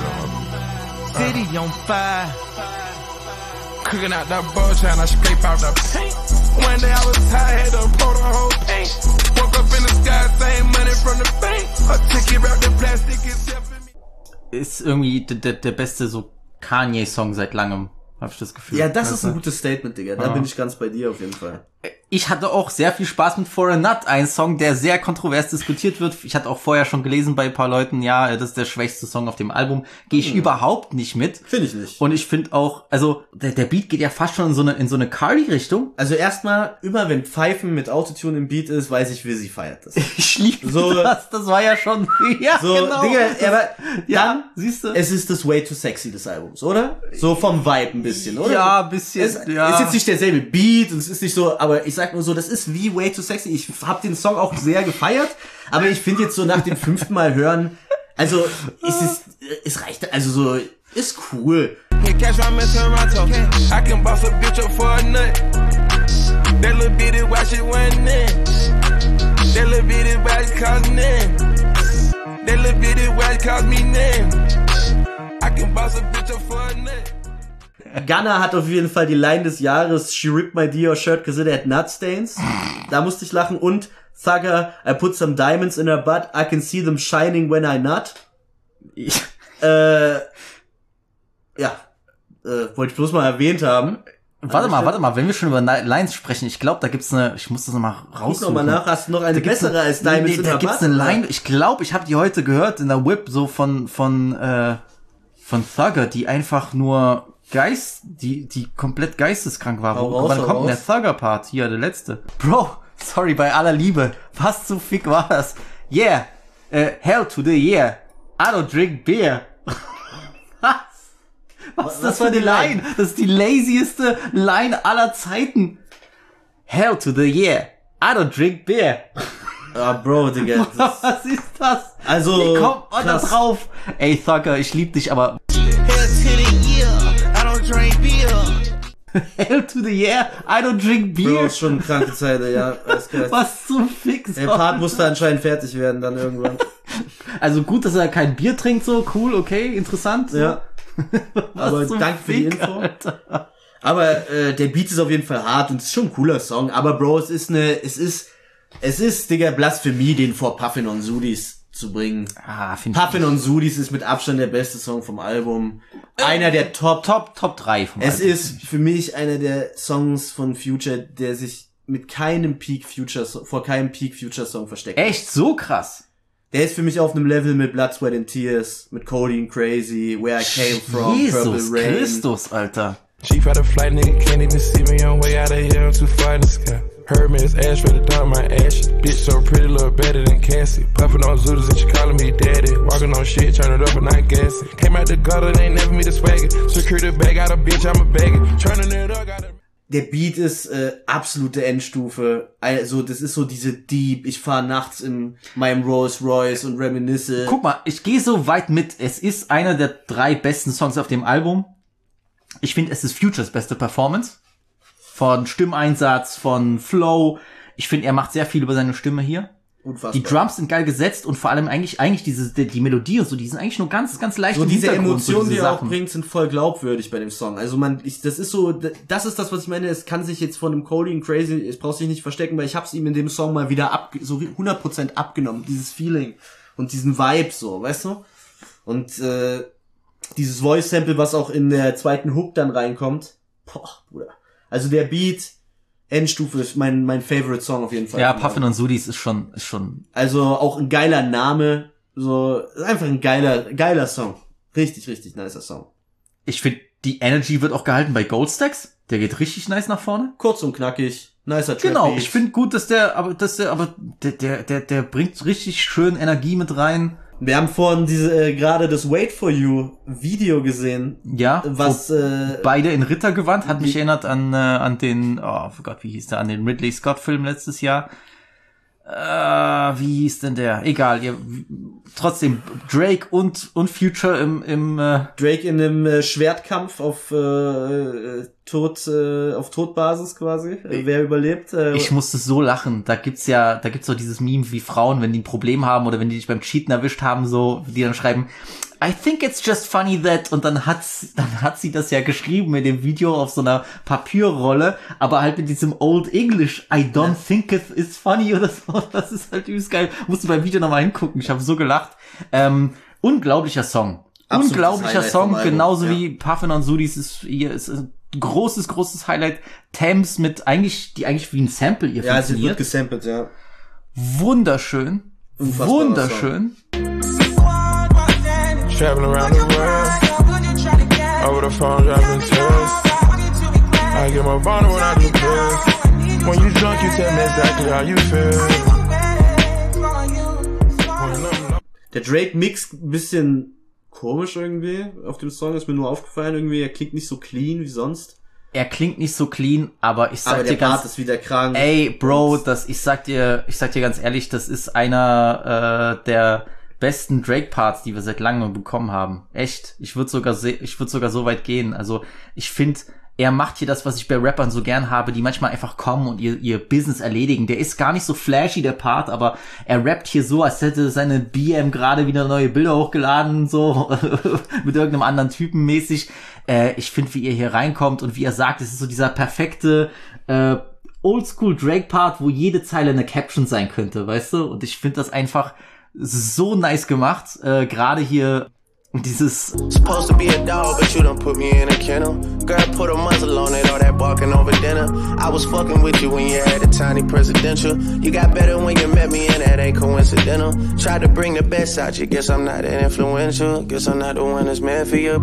City on fire. Cooking out that bull, trying to scrape out the paint. One day I was tired, had to pour the whole paint. Woke up in the sky, same money from the bank. A ticket wrapped in plastic is helping me. Ist irgendwie der, der, der beste so Kanye-Song seit langem, hab ich das Gefühl. Ja, das ist Weißt du? ein gutes Statement, Digga. Da Ja. bin ich ganz bei dir auf jeden Fall. Ich hatte auch sehr viel Spaß mit For a Nut, ein Song, der sehr kontrovers diskutiert wird. Ich hatte auch vorher schon gelesen bei ein paar Leuten, ja, das ist der schwächste Song auf dem Album. Gehe ich Hm. überhaupt nicht mit. Finde ich nicht. Und ich finde auch, also der, der Beat geht ja fast schon in so eine, in so eine Cardi-Richtung. Also erstmal, immer wenn Pfeifen mit Autotune im Beat ist, weiß ich, wie sie feiert das. Ich liebe So- das, das war ja schon, ja, So, genau. Digga, aber Ja, dann, siehst du? es ist das Way Too Sexy des Albums, oder? So vom Vibe ein bisschen, oder? Ja, ein bisschen, Es ja. ist jetzt nicht derselbe Beat und es ist nicht so, aber ich sag nur so, das ist wie Way Too Sexy. Ich hab den Song auch sehr gefeiert, aber ich finde jetzt so nach dem fünften Mal hören, also es ist, es reicht, also so, ist cool. Can catch my in Toronto. I can boss a bitch up for a nut. That little bitty watch it one in. That little bitty watch cause name. That little bitty watch cause me name. I can boss a bitch up for a nut. Gunna hat auf jeden Fall die Line des Jahres, She ripped my Dior shirt cause it had nut stains. Da musste ich lachen. Und Thugger, I put some diamonds in her butt, I can see them shining when I nut. äh, ja, äh, wollte ich bloß mal erwähnt haben. Warte mal, warte mal, wenn wir schon über Lines sprechen, ich glaube, da gibt's eine, ich muss das nochmal Guck raussuchen. noch mal nach, hast du noch eine Da gibt's bessere eine, als Diamonds nee, in da her gibt's butt? eine Line, ich glaube, ich habe die heute gehört in der Whip, so von, von, äh, von Thugger, die einfach nur Geist, die, die komplett geisteskrank war. Hau Wo, raus, wann hau kommt denn der raus. Thugger-Part? Hier, der letzte. Bro, sorry, bei aller Liebe. Was zum Fick war das? Yeah, äh, hell to the yeah. I don't drink beer. Was? Was ist das für eine Line? Das ist die lazieste Line aller Zeiten. Hell to the yeah. I don't drink beer. Ah, Bro, Digga. Das, Was ist das? also, Wie kommt man da krass. drauf? Ey, Thugger, ich lieb dich, aber Hell to the year. I don't drink beer. Hell to the yeah. I don't drink Bro, beer. ist schon eine kranke Zeit, ja. Alles klar. Was zum Fick Der soll Part musste anscheinend fertig werden dann irgendwann. Also gut, dass er kein Bier trinkt, so cool, okay, interessant. So. Ja. Was Aber zum danke für die Fick, Info. Alter. Aber äh, der Beat ist auf jeden Fall hart und es ist schon ein cooler Song. Aber Bro, es ist eine, es ist, es ist, Digga, Blasphemie, den vor Puffin und Sudis zu bringen. Ah, finde ich. Puffin und Sudis ist mit Abstand der beste Song vom Album. Einer der Top. Top, Top drei vom Es Album. ist für mich einer der Songs von Future, der sich mit keinem Peak Future, vor keinem Peak Future Song versteckt. Echt so krass. Der ist für mich auf einem Level mit Blood, Sweat and Tears, mit Cody and Crazy, Where I Came From, Jesus Purple Rain. Christus, Alter. Cheap out of flight, nigga can't even see me on way out of here. I'm too far in the sky. Heard me, it's ash for the dump, my ash. Bitch so pretty, look better than Cassie. Puffin' on Zooters and she calling me daddy. Walking on shit, turn it up and not gassing. Came out the gutter, they ain't never me the swagger. Secure the bag out of bitch, I'm a bagger. Turning it up, got a... Der Beat ist äh, absolute Endstufe. Also das ist so diese Deep, ich fahre nachts in meinem Rolls Royce und reminisce. Guck mal, ich gehe so weit mit. Es ist einer der drei besten Songs auf dem Album. Ich finde, es ist Futures beste Performance. Von Stimmeinsatz, von Flow. Ich finde, er macht sehr viel über seine Stimme hier. Unfassbar. Die Drums sind geil gesetzt und vor allem eigentlich eigentlich diese die, die Melodie und so, die sind eigentlich nur ganz ganz leicht so im diese Hintergrund, Emotionen, so die diese er auch Sachen. bringt, sind voll glaubwürdig bei dem Song. Also man, ich, das ist so, das ist das, was ich meine. Es kann sich jetzt von einem Cody und Crazy, es braucht sich nicht verstecken, weil ich hab's ihm in dem Song mal wieder ab, so hundert Prozent abgenommen, dieses Feeling und diesen Vibe, so, weißt du? Und äh, dieses Voice-Sample, was auch in der zweiten Hook dann reinkommt, boah, Bruder. Also der Beat, Endstufe ist mein mein Favorite Song auf jeden Fall. Ja, Puffin und Sudis ist schon ist schon. Also auch ein geiler Name, so ist einfach ein geiler geiler Song, richtig richtig nicer Song. Ich finde, die Energy wird auch gehalten bei Goldstacks. Der geht richtig nice nach vorne. Kurz und knackig, nicer Trap. Genau, ich finde gut, dass der, aber dass der, aber der der der, der bringt richtig schön Energie mit rein. Wir haben vorhin diese äh, gerade das Wait for You Video gesehen. Ja, was äh, beide in Rittergewand, hat mich erinnert an äh, an den, oh Gott, wie hieß der, an den Ridley Scott Film letztes Jahr. Äh, wie hieß denn der? Egal, ihr, trotzdem Drake und und Future im im äh, Drake in einem äh, Schwertkampf auf äh, Tod äh, auf Todbasis quasi. Äh, wer überlebt? Äh, ich musste so lachen. Da gibt's ja, da gibt's so dieses Meme, wie Frauen, wenn die ein Problem haben oder wenn die dich beim Cheaten erwischt haben, so, die dann schreiben, I think it's just funny that, und dann hat's, dann hat sie das ja geschrieben in dem Video auf so einer Papierrolle, aber halt mit diesem Old English, I don't think it is funny oder so. Das ist halt übelst geil. Musst du beim Video nochmal hingucken. Ich habe so gelacht. Ähm, unglaublicher Song. Absolutes Unglaublicher Highlight Song, vom Album, genauso ja. wie Puffin und Sudis ist hier, ist ein großes, großes Highlight. Thames mit eigentlich, die eigentlich wie ein Sample ihr ja, es wird funktioniert. gesampelt, ja. Wunderschön. Unfassbarer Wunderschön. Traveling around the world, over the phone driving tests. I get my bottle when I do this. When you drunk, you tell me exactly how you feel. Der Drake Mix ein bisschen komisch irgendwie auf dem Song, ist mir nur aufgefallen irgendwie. Er klingt nicht so clean wie sonst. Er klingt nicht so clean, aber ich sag Aber dir der Part ganz, ist wieder krank. ey, Bro, das, ich sag dir, ich sag dir ganz ehrlich, das ist einer äh, der besten Drake-Parts, die wir seit langem bekommen haben. Echt. Ich würde sogar, se- ich würde sogar so weit gehen. Also ich finde, er macht hier das, was ich bei Rappern so gern habe, die manchmal einfach kommen und ihr, ihr Business erledigen. Der ist gar nicht so flashy, der Part, aber er rappt hier so, als hätte seine B M gerade wieder neue Bilder hochgeladen, so mit irgendeinem anderen Typen mäßig. Äh, ich finde, wie er hier reinkommt und wie er sagt, es ist so dieser perfekte äh, Oldschool Drake-Part, wo jede Zeile eine Caption sein könnte, weißt du? Und ich finde das einfach so nice gemacht, äh, gerade hier dieses Supposed to be a dog, but you done put me in a kennel. Girl, put a muzzle on it, all that barking over dinner. I was fucking with you when you had a tiny presidential. You got better when you met me, and that ain't coincidental. Tried to bring the best out you, guess I'm not that influential. Guess I'm not the one that's meant for you.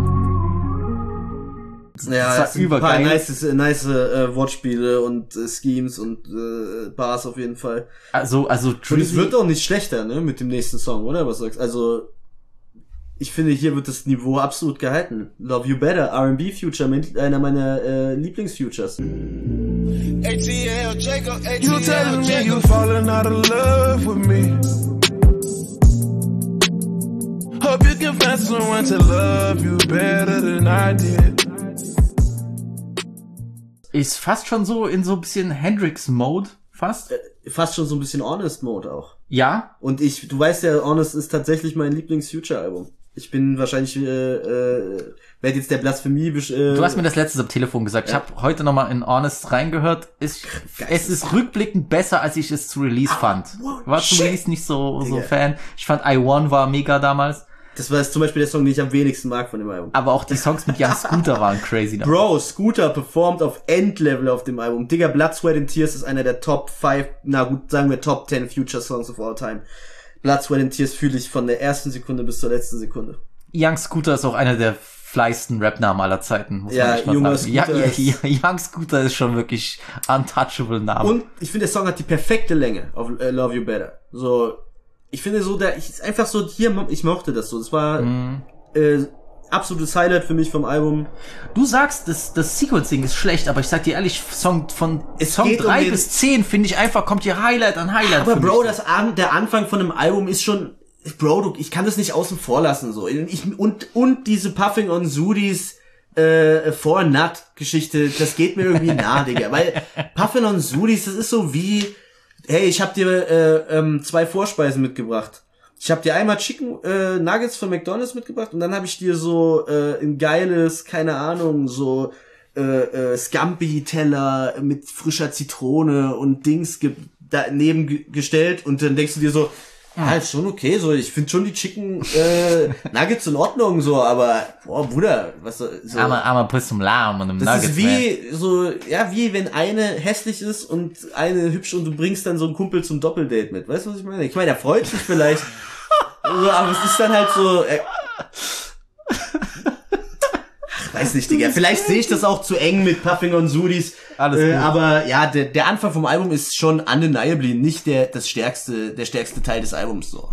Ja, das es war sind ein paar übergeil. nice, nice äh, Wortspiele und äh, Schemes und äh, Bars auf jeden Fall. Also, also Und es Drizzy, wird auch nicht schlechter, ne, mit dem nächsten Song, oder? Was sagst du? Also, ich finde, hier wird das Niveau absolut gehalten. Love You Better, R and B Future, mit einer meiner äh, Lieblingsfutures. You telling me you falling out of love with me. Hope you can find someone to love you better than I did. ist fast schon so in so ein bisschen Hendrix-Mode, fast. Fast schon so ein bisschen Honest Mode auch. Ja. Und ich, du weißt ja, Honest ist tatsächlich mein Lieblings-Future-Album. Ich bin wahrscheinlich, äh, äh, werde jetzt der Blasphemie, äh, Du hast mir das letztes am Telefon gesagt. Ja. Ich habe heute nochmal in Honest reingehört. Ist, es ist rückblickend besser, als ich es zu Release fand. War zu Release nicht so, so Digga. Fan. Ich fand I One war mega damals. Das war jetzt zum Beispiel der Song, den ich am wenigsten mag von dem Album. Aber auch die Songs mit Young Scooter waren crazy. damals. Bro, Scooter performt auf Endlevel auf dem Album. Digga, Blood, Sweat and Tears ist einer der Top fünf, na gut, sagen wir Top zehn Future Songs of all time. Blood, Sweat and Tears fühle ich von der ersten Sekunde bis zur letzten Sekunde. Young Scooter ist auch einer der fleisten Rap-Namen aller Zeiten, muss Ja, man echt mal junger sagen. Ja, Scooter ja, ist- ja, Young Scooter ist schon wirklich untouchable Name. Und ich finde, der Song hat die perfekte Länge auf äh, Love You Better. So, ich finde so, der, ich, ist einfach so, hier, ich mochte das so. Das war, Mhm. äh, absolutes Highlight für mich vom Album. Du sagst, das, das Sequencing ist schlecht, aber ich sag dir ehrlich, Song von Es Song geht um drei den- bis zehn finde ich einfach, kommt hier Highlight an Highlight. Aber für Bro, mich. das An der Anfang von einem Album ist schon, Bro, du, ich kann das nicht außen vor lassen, so. Ich, und, und diese Puffing on Sudis, äh, For Nut Geschichte, das geht mir irgendwie nah, Digga. Weil Puffing on Sudis, das ist so wie, hey, ich hab dir äh, ähm, zwei Vorspeisen mitgebracht. Ich hab dir einmal Chicken äh, Nuggets von McDonald's mitgebracht und dann habe ich dir so äh, ein geiles, keine Ahnung, so äh, äh, Scampi-Teller mit frischer Zitrone und Dings ge- daneben ge- gestellt und dann denkst du dir so, ja, ist schon okay, so, ich finde schon die Chicken äh, Nuggets in Ordnung, so, aber, boah, Bruder, was so. Aber, aber bis zum Lahm und im Das Nuggets, ist wie, so, ja, wie wenn eine hässlich ist und eine hübsch und du bringst dann so einen Kumpel zum Doppeldate mit. Weißt du, was ich meine? Ich meine, er freut sich vielleicht, so, aber es ist dann halt so, äh, ach, weiß nicht, Digga, vielleicht sehe ich das auch zu eng mit Puffing on Sudis. Alles äh, gut. aber ja, der, der Anfang vom Album ist schon undeniably nicht der, das stärkste, der stärkste Teil des Albums, so.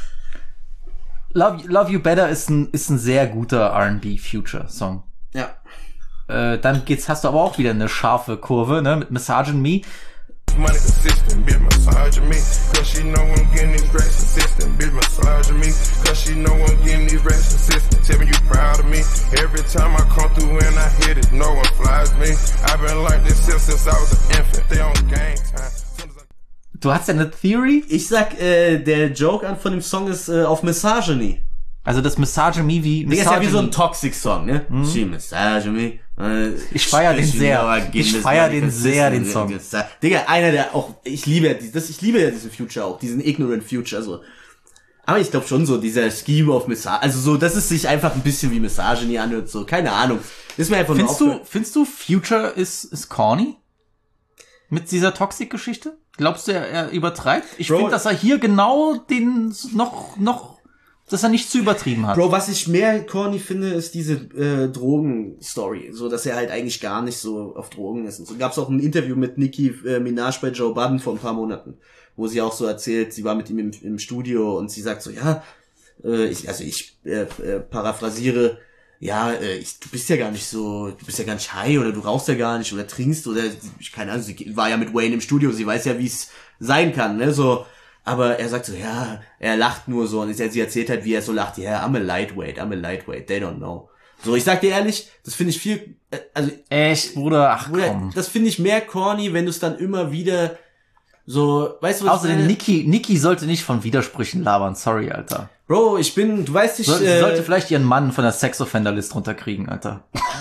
Love, Love You Better ist ein, ist ein sehr guter R and B Future Song. Ja. Äh, dann geht's, hast du aber auch wieder eine scharfe Kurve, ne, mit Massaging Me. Money consistent, bitch massaging me. Cause she know I'm getting these racks consistent, bitch massaging me. Cause she know I'm getting these racks consistent. Tell me you proud of me. Every time I come through and I hit it, no one flies me. I've been like this since, since I was an infant. They on game time. Du hast ja eine Theory? Ich sag, äh, der Joke an von dem Song ist äh, auf Misogyny. Also das Massaging Me wie Der ist ja wie so ein Misogyny. Toxic-Song, ne? Mhm. She massage me. Äh, Ich feier den she sehr. know I get Ich this feier money den sehr, den consistent. Song. Digga, einer der auch, ich liebe ja das, ich liebe ja diesen Future auch, diesen Ignorant Future, so. Aber ich glaube schon so, dieser Scheme of Misogyny, also so, dass es sich einfach ein bisschen wie Misogyny anhört, so, keine Ahnung. Ist mir einfach nur Findest du, aufgefallen. findest du Future ist, ist corny? Mit dieser Toxic-Geschichte? Glaubst du, er, er übertreibt? Ich Bro- finde, dass er hier genau den noch, noch, dass er nicht zu übertrieben hat. Bro, was ich mehr corny finde, ist diese äh, Drogen-Story. So, dass er halt eigentlich gar nicht so auf Drogen ist. Und so gab's auch ein Interview mit Nicki äh, Minaj bei Joe Budden vor ein paar Monaten, wo sie auch so erzählt, sie war mit ihm im, im Studio und sie sagt so, ja, äh, ich, also ich äh, äh, paraphrasiere, ja, äh, ich, du bist ja gar nicht so, du bist ja gar nicht high oder du rauchst ja gar nicht oder trinkst oder, ich keine Ahnung, sie war ja mit Wayne im Studio, sie weiß ja, wie es sein kann, ne, so. Aber er sagt so, ja, er lacht nur so. Und sie erzählt halt, wie er so lacht, ja, I'm a lightweight, I'm a lightweight, they don't know. So, ich sag dir ehrlich, das finde ich viel, äh, also, Echt, Bruder, ach Bruder, komm. das finde ich mehr corny, wenn du es dann immer wieder so, weißt du, was ich Außerdem, meine? Niki, Niki sollte nicht von Widersprüchen labern, sorry, Alter. Bro, ich bin, du weißt nicht, So, äh, sollte vielleicht ihren Mann von der Sex-Offender-List runterkriegen, Alter.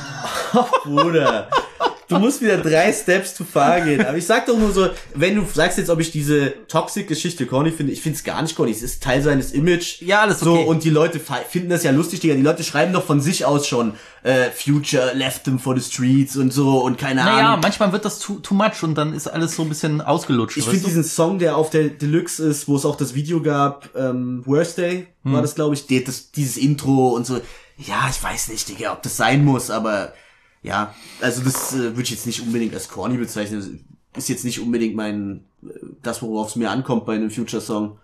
Bruder. Du musst wieder drei Steps zu far gehen. Aber ich sag doch nur so, wenn du sagst jetzt, ob ich diese Toxic-Geschichte corny finde, ich find's gar nicht corny. Es ist Teil seines Image. Ja, alles so, okay. und die Leute fe- finden das ja lustig, Digga. Die Leute schreiben doch von sich aus schon, äh, Future left them for the streets und so und keine Naja, Ahnung. manchmal wird das too, too much und dann ist alles so ein bisschen ausgelutscht. Ich weißt finde du? diesen Song, der auf der Deluxe ist, wo es auch das Video gab, ähm, Worst Day, Hm. war das, glaube ich, der, das, dieses Intro und so. Ja, ich weiß nicht, Digga, ob das sein muss, aber ja, also das äh, würde ich jetzt nicht unbedingt als corny bezeichnen. Das ist jetzt nicht unbedingt mein, äh, das, worauf es mir ankommt bei einem Future-Song.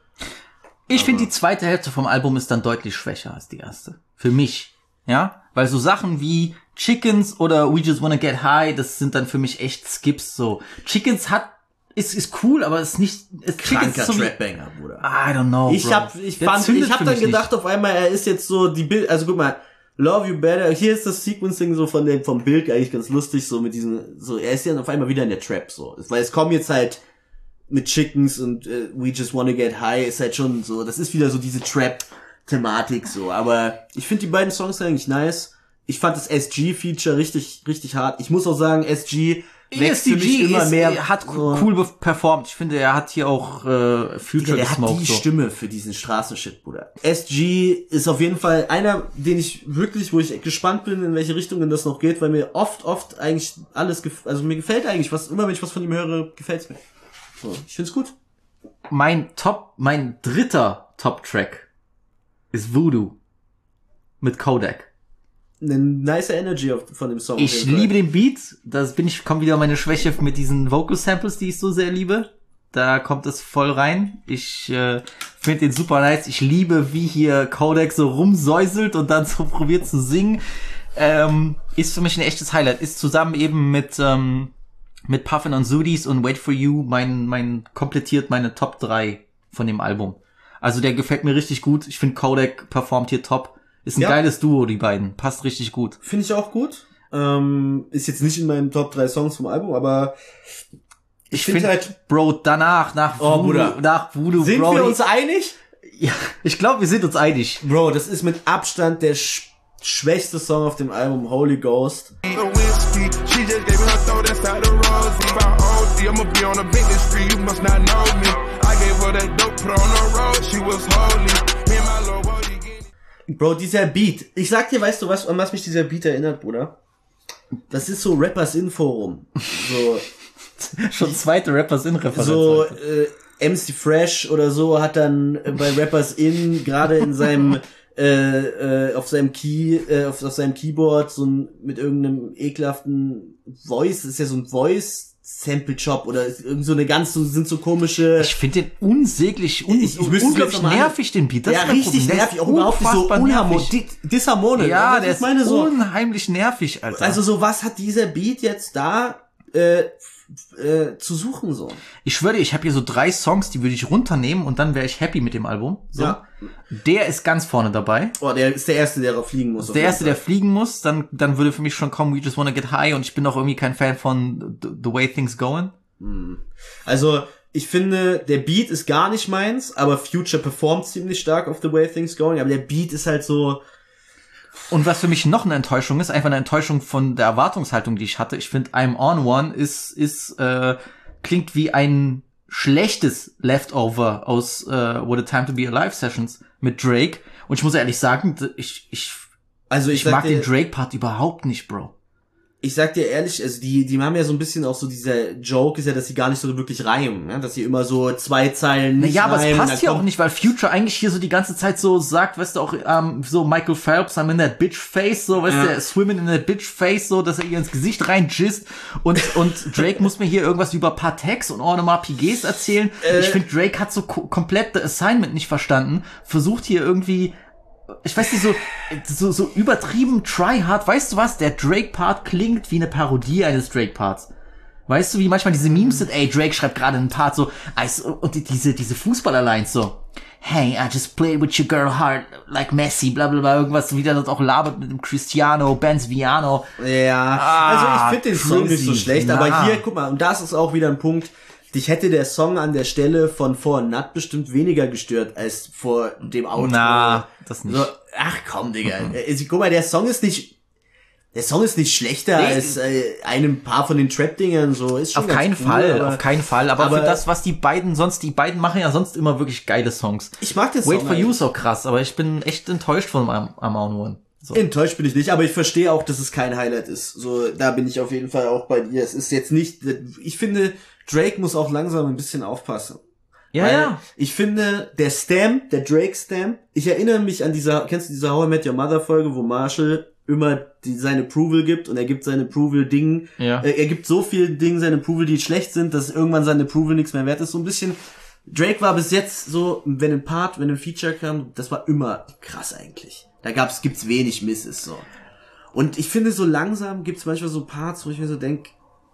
Ich finde, die zweite Hälfte vom Album ist dann deutlich schwächer als die erste. Für mich. Ja? Weil so Sachen wie Chickens oder We Just Wanna Get High, das sind dann für mich echt Skips so. Chickens hat, ist, ist cool, aber ist nicht, ist Chickens Kranker ist so wie, Trap-Banger, Bruder. I don't know, Ich Bro. hab, ich Der fand, zündet ich hab für dann mich gedacht nicht. auf einmal, er ist jetzt so die Bild, also guck mal, Love You Better, hier ist das Sequencing so von dem, vom Bild eigentlich ganz lustig, so mit diesen, so, er ist ja auf einmal wieder in der Trap, so. Weil es kommen jetzt halt mit Chickens und äh, We Just Wanna Get High, ist halt schon so, das ist wieder so diese Trap-Thematik, so. Aber ich finde die beiden Songs eigentlich nice. Ich fand das S G-Feature richtig, richtig hart. Ich muss auch sagen, S G wächst für mich immer ist, mehr. hat so. cool be- performt. Ich finde, er hat hier auch äh, Future Der hat gesmoked. die so. Stimme für diesen Straßenshit, Bruder. S G ist auf jeden Fall einer, den ich wirklich, wo ich gespannt bin, in welche Richtung denn das noch geht, weil mir oft, oft eigentlich alles, gef- also mir gefällt eigentlich was, immer wenn ich was von ihm höre, gefällt's mir. So, ich find's gut. Mein Top, mein dritter Top-Track ist Voodoo mit Kodak. Eine nice Energy auf, von dem Song. auf Ich jeden Fall. liebe den Beat. Das bin ich, kommt wieder meine Schwäche mit diesen Vocal Samples, die ich so sehr liebe. Da kommt es voll rein. Ich äh, finde den super nice. Ich liebe, wie hier Kodak so rumsäuselt und dann so probiert zu singen. Ähm, ist für mich ein echtes Highlight. Ist zusammen eben mit ähm, mit Puffin on Sudis und Wait for You mein mein komplettiert meine Top drei von dem Album. Also der gefällt mir richtig gut. Ich finde Kodak performt hier top. Ist ein Ja. geiles Duo, die beiden. Passt richtig gut. Finde ich auch gut. Ähm, ist jetzt nicht in meinen Top drei Songs vom Album, aber Ich find finde halt- Bro, danach, nach Oh, Voodoo, Bruder. nach Voodoo, Sind Bro. wir uns einig? ja, ich glaube, wir sind uns einig. Bro, das ist mit Abstand der sch schwächste Song auf dem Album Holy Ghost. The whiskey, she just gave me her throat inside the rosy. About O D, I'ma be on a business street, you must not know me. I gave her that dope, put her on the road, she was holy. Me and my Lord, what you get? Bro, dieser Beat. Ich sag dir, weißt du was, an was mich dieser Beat erinnert, Bruder? Das ist so Rappers in Forum. So, Schon zweite Rappers in Referenz. so äh, M C Fresh oder so hat dann äh, bei Rappers in gerade in seinem äh, äh, auf seinem Key äh, auf, auf seinem Keyboard so ein mit irgendeinem ekelhaften Voice, das ist ja so ein Voice Sample Shop oder ist irgend so eine ganz so sind so komische. Ich finde den unsäglich, un Ich- ich müsste unglaublich jetzt noch mal- nervig, den Beat. Das ja, ist mein richtig Problem. Der nervig, ist auch überhaupt nicht so unfassbar unharmonisch, nervig. di- disharmonisch. Ja, Also, der ich ist meine so, unheimlich nervig, Alter. also so was hat dieser Beat jetzt da äh, äh, zu suchen so. Ich schwöre dir, ich habe hier so drei Songs, die würde ich runternehmen und dann wäre ich happy mit dem Album. So. Ja. Der ist ganz vorne dabei. Oh, der ist der erste, der darauf fliegen muss. auf Der jeden erste, der Fall. fliegen muss, dann dann würde für mich schon kommen, We Just Wanna Get High, und ich bin auch irgendwie kein Fan von The, the Way Things Going. Also, ich finde, der Beat ist gar nicht meins, aber Future performt ziemlich stark auf The Way Things Going, aber der Beat ist halt so, Und was für mich noch eine Enttäuschung ist, einfach eine Enttäuschung von der Erwartungshaltung, die ich hatte. Ich finde, I'm On One ist ist äh, klingt wie ein schlechtes Leftover aus äh, What a Time to Be Alive Sessions mit Drake. Und ich muss ehrlich sagen, ich ich also ich, ich sag mag dir, den Drake-Part überhaupt nicht, Bro. ich sag dir ehrlich, also die, die haben ja so ein bisschen auch so dieser Joke ist ja, dass sie gar nicht so wirklich reimen, ne? Dass sie immer so zwei Zeilen nicht Naja, aber es reimen, passt dann hier auch kommt- nicht, weil Future eigentlich hier so die ganze Zeit so sagt, weißt du, auch ähm, so Michael Phelps, I'm in that bitch face, so, weißt Ja. du, swimming in that bitch face, so, dass er ihr ins Gesicht rein jizzt, und und Drake muss mir hier irgendwas über Patex und Onomatopoeies erzählen. Äh. Ich finde, Drake hat so ko komplett das Assignment nicht verstanden, versucht hier irgendwie, ich weiß nicht, so, so, so übertrieben tryhard. Weißt du was? Der Drake-Part klingt wie eine Parodie eines Drake-Parts. Weißt du, wie manchmal diese Memes sind? Ey, Drake schreibt gerade einen Part so, also, und die- diese, diese Fußballer-Lines so, hey, I just played with your girl hard, like Messi, bla, bla, bla, irgendwas, wie der das auch labert mit dem Cristiano, Benz Viano. Ja, Ah, also ich finde den Song nicht so crazy. schlecht, Na. aber hier, guck mal, und das ist auch wieder ein Punkt, dich hätte der Song an der Stelle von vor Nut bestimmt weniger gestört als vor dem Outro. Na, das nicht. So, ach komm, Digga. Also, guck mal, der Song ist nicht, der Song ist nicht schlechter Nee. als äh, einem paar von den Trap-Dingern, so, ist schon Auf ganz keinen cool, Fall, aber auf keinen Fall. Aber, aber- für das, was die beiden sonst, die beiden machen ja sonst immer wirklich geile Songs. Ich mag den Wait Song for You eigentlich. ist auch krass, aber ich bin echt enttäuscht von I'm, I'm On One. So. Enttäuscht bin ich nicht, aber ich verstehe auch, dass es kein Highlight ist. So, da bin ich auf jeden Fall auch bei dir. Es ist jetzt nicht, ich finde, Drake muss auch langsam ein bisschen aufpassen. Ja, Weil ja. ich finde, der Stamp, der Drake-Stamp, ich erinnere mich an dieser, kennst du diese How I Met Your Mother-Folge, wo Marshall immer die, sein Approval gibt und er gibt sein Approval-Ding, Ja. äh, er gibt so viel Dinge, sein Approval, die schlecht sind, dass irgendwann sein Approval nichts mehr wert ist. So ein bisschen, Drake war bis jetzt so, wenn ein Part, wenn ein Feature kam, das war immer krass eigentlich. Da gab's, gibt's wenig Misses, so. Und ich finde, so langsam gibt's manchmal so Parts, wo ich mir so denk,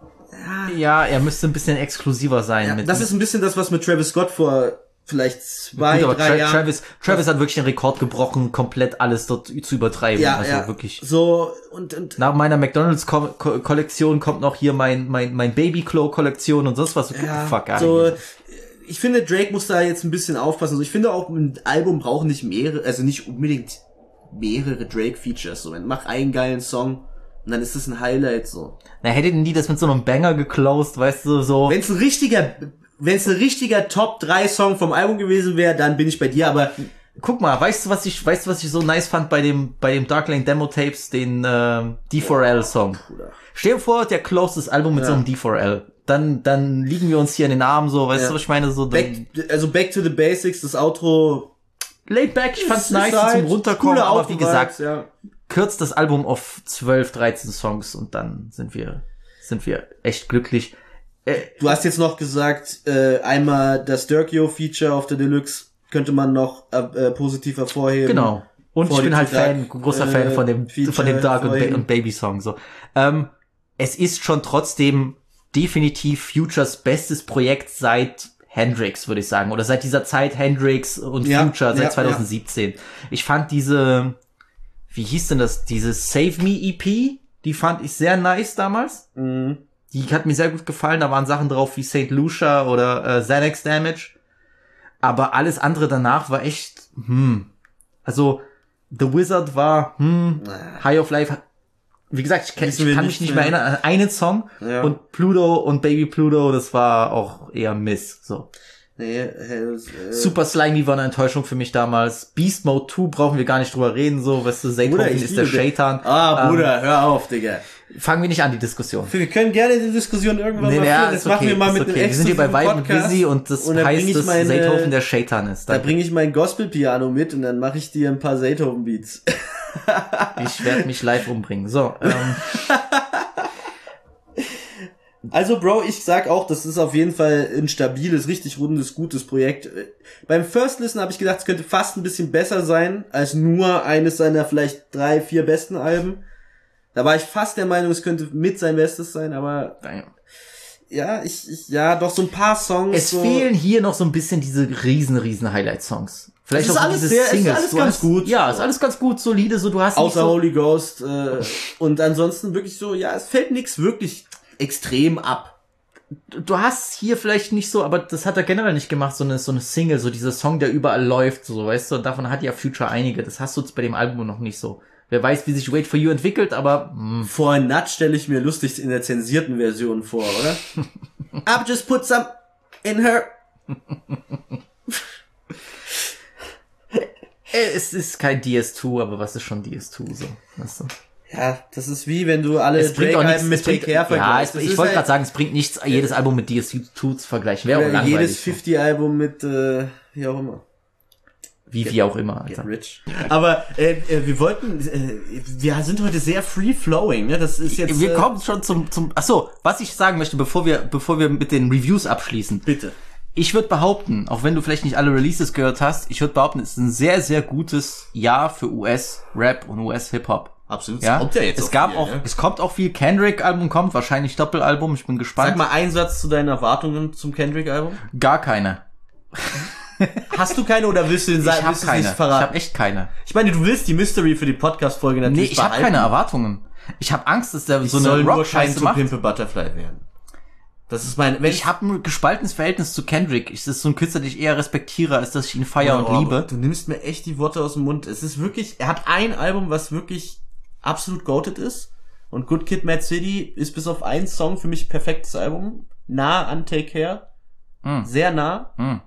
Ja, er müsste ein bisschen exklusiver sein. ja, mit, das mit, ist ein bisschen das, was mit Travis Scott vor vielleicht zwei, Gut, aber drei Tra Jahren. Travis, Travis hat wirklich den Rekord gebrochen, komplett alles dort zu übertreiben. ja, also ja, wirklich. so, und, und, Nach meiner McDonalds-Kollektion kommt noch hier mein, mein, mein Baby-Clo-Kollektion und sonst was. ja, Fuck, so, eigentlich. ich finde, Drake muss da jetzt ein bisschen aufpassen. Also ich finde auch, ein Album braucht nicht mehrere, also nicht unbedingt mehrere Drake-Features, so, mach einen geilen Song und dann ist das ein Highlight, so. Na, hätte denn die das mit so einem Banger geclosed, weißt du, so. Wenn's ein richtiger, wenn's ein richtiger Top drei Song vom Album gewesen wäre, dann bin ich bei dir, aber Guck mal, weißt du, was ich, weißt du, was ich so nice fand bei dem, bei dem Dark Lane Demo Tapes, den, ähm, D vier L Song. Stell dir vor, der closed das Album mit Ja. so einem D vier L. Dann, dann liegen wir uns hier in den Armen, so, weißt Ja. du, was ich meine, so, dann, back, also back to the basics, das Outro, laid back, ich fand's ist nice halt zum Runterkommen, coole aber wie Outro-Vibes, gesagt, ja. kürzt das Album auf zwölf, dreizehn Songs und dann sind wir, sind wir echt glücklich. Äh, Du hast jetzt noch gesagt, äh, einmal das Durkio-Feature auf der Deluxe könnte man noch äh, äh, positiv hervorheben. Genau. Und ich bin halt Fan, Dark, großer äh, Fan von dem, Feature von dem Dark und, ba hervorheben. und Baby Song, so. Ähm, es ist schon trotzdem definitiv Futures bestes Projekt seit Hendrix, würde ich sagen. Oder seit dieser Zeit Hendrix und Ja, Future, seit ja, zwanzig siebzehn. Ich fand diese, wie hieß denn das, diese Save Me E P, die fand ich sehr nice damals. Mhm. Die hat mir sehr gut gefallen. Da waren Sachen drauf wie Saint Lucia oder äh, Xanax Damage. Aber alles andere danach war echt, hm. Also, The Wizard war, hm, High of Life. Wie gesagt, ich, kenn, ich kann mich nicht mehr erinnern an einen Song. Ja. Und Pluto und Baby Pluto, das war auch eher Miss, so. Nee, äh, Super Slimy war eine Enttäuschung für mich damals. Beast Mode zwei brauchen wir gar nicht drüber reden, so, weißt du, Zaytoven ist der Shaitan. Ah, Bruder, ähm, hör auf, Digga. Fangen wir nicht an, die Diskussion. Wir können gerne die Diskussion irgendwann nee, mal ja, führen. Das okay, machen wir mal mit okay. einem Wir sind hier bei Vibe und Busy und das und heißt, dass meine, Zaytoven der Shaitan ist. Danke. Da bringe ich mein Gospel-Piano mit und dann mache ich dir ein paar Zaytoven-Beats. Ich werde mich live umbringen. So, ähm. Also, Bro, ich sag auch, das ist auf jeden Fall ein stabiles, richtig rundes, gutes Projekt. Beim First Listen habe ich gedacht, es könnte fast ein bisschen besser sein als nur eines seiner vielleicht drei, vier besten Alben. Da war ich fast der Meinung, es könnte mit sein Bestes sein, aber ja, ich, ich ja, doch so ein paar Songs. Es so fehlen hier noch so ein bisschen diese riesen, riesen Highlight-Songs. Vielleicht es ist auch alles diese sehr, Singles. ist alles du ganz hast, gut. Ja, ist alles ganz gut, solide, so du hast außer nicht so Holy Ghost äh, und ansonsten wirklich so, ja, es fällt nichts wirklich extrem ab. Du hast hier vielleicht nicht so, aber das hat er generell nicht gemacht, so eine so eine Single, so dieser Song, der überall läuft, so, weißt du, und davon hat ja Future einige. Das hast du jetzt bei dem Album noch nicht so. Wer weiß, wie sich Wait for You entwickelt, aber mh. For a Nut stelle ich mir lustig in der zensierten Version vor, oder? I've just put some in her. Es ist kein D S zwei, aber was ist schon D S zwei so, weißt du? Ja, das ist wie wenn du alle Drake-Alben mit Take Care vergleichst. Ja, ich wollte gerade sagen, es bringt nichts, jedes Album mit D S zwei zu vergleichen. Wäre auch langweilig. Jedes fünfzig-Album mit, äh, wie auch immer. Wie, get, wie auch immer, Alter. Get rich. Aber äh, äh, wir wollten, äh, wir sind heute sehr free-flowing, ne? Das ist jetzt. Wir äh, kommen schon zum, zum. Ach so, was ich sagen möchte, bevor wir, bevor wir mit den Reviews abschließen. Bitte. Ich würde behaupten, auch wenn du vielleicht nicht alle Releases gehört hast, ich würde behaupten, es ist ein sehr, sehr gutes Jahr für U S-Rap und U S-Hip-Hop. Absolut. Ja? Kommt ja jetzt es gab viel, auch, ne? es kommt auch viel Kendrick-Album, kommt wahrscheinlich Doppelalbum. Ich bin gespannt. Sag mal einen Satz zu deinen Erwartungen zum Kendrick-Album. Gar keine. Hast du keine oder willst du den sagen? Ich hab keine. Ich habe echt keine. Ich meine, du willst die Mystery für die Podcast-Folge natürlich Nee, ich habe keine Erwartungen. Ich habe Angst, dass der ich so eine Rock-Scheiße macht. Pimp a Butterfly werden. Das ist mein. Wenn ich habe ein gespaltenes Verhältnis zu Kendrick. Ich, das ist so ein Künstler, den ich eher respektiere, als dass ich ihn feiere oh, und liebe. Du nimmst mir echt die Worte aus dem Mund. Es ist wirklich. Er hat ein Album, was wirklich absolut goated ist. Und Good Kid, Mad City ist bis auf einen Song für mich perfektes Album. Nah an Take Care. Mm. Sehr nah. Mm.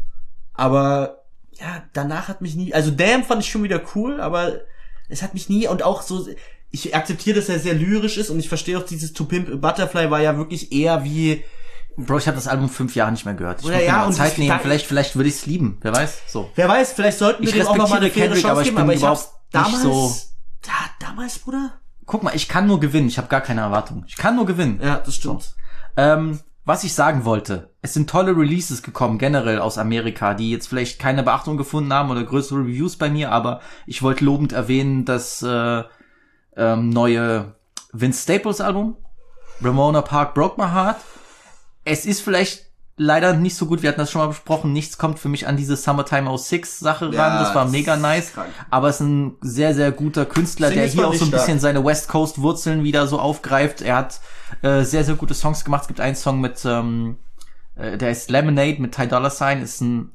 Aber ja, danach hat mich nie. Also Damn fand ich schon wieder cool, aber es hat mich nie. Und auch so. Ich akzeptiere, dass er sehr lyrisch ist und ich verstehe auch, dieses To Pimp a Butterfly war ja wirklich eher wie... Bro, ich habe das Album fünf Jahre nicht mehr gehört. Ich Oder muss ja, mir mal und Zeit ich- nehmen. da- Vielleicht, vielleicht würde ich es lieben. Wer weiß? So. Wer weiß, vielleicht sollten wir Ich dem auch noch mal eine respektiere faire Kendrick, Chance aber ich geben, bin aber ich hab's überhaupt damals... nicht so. Ja, damals, Bruder? Guck mal, ich kann nur gewinnen. Ich habe gar keine Erwartung. Ich kann nur gewinnen. Ja, das stimmt. Ähm, was ich sagen wollte, es sind tolle Releases gekommen, generell aus Amerika, die jetzt vielleicht keine Beachtung gefunden haben oder größere Reviews bei mir, aber ich wollte lobend erwähnen, das äh, ähm, neue Vince Staples Album, Ramona Park Broke My Heart. Es ist vielleicht leider nicht so gut, wir hatten das schon mal besprochen, nichts kommt für mich an diese Summertime oh six Sache ran, Ja, das war das mega ist nice, krank. aber es ist ein sehr, sehr guter Künstler, Singles der hier fand auch ich so ein stark. bisschen seine West Coast Wurzeln wieder so aufgreift. Er hat äh, sehr, sehr gute Songs gemacht. Es gibt einen Song mit, ähm, äh, der ist Lemonade mit Ty Dolla Sign, ist ein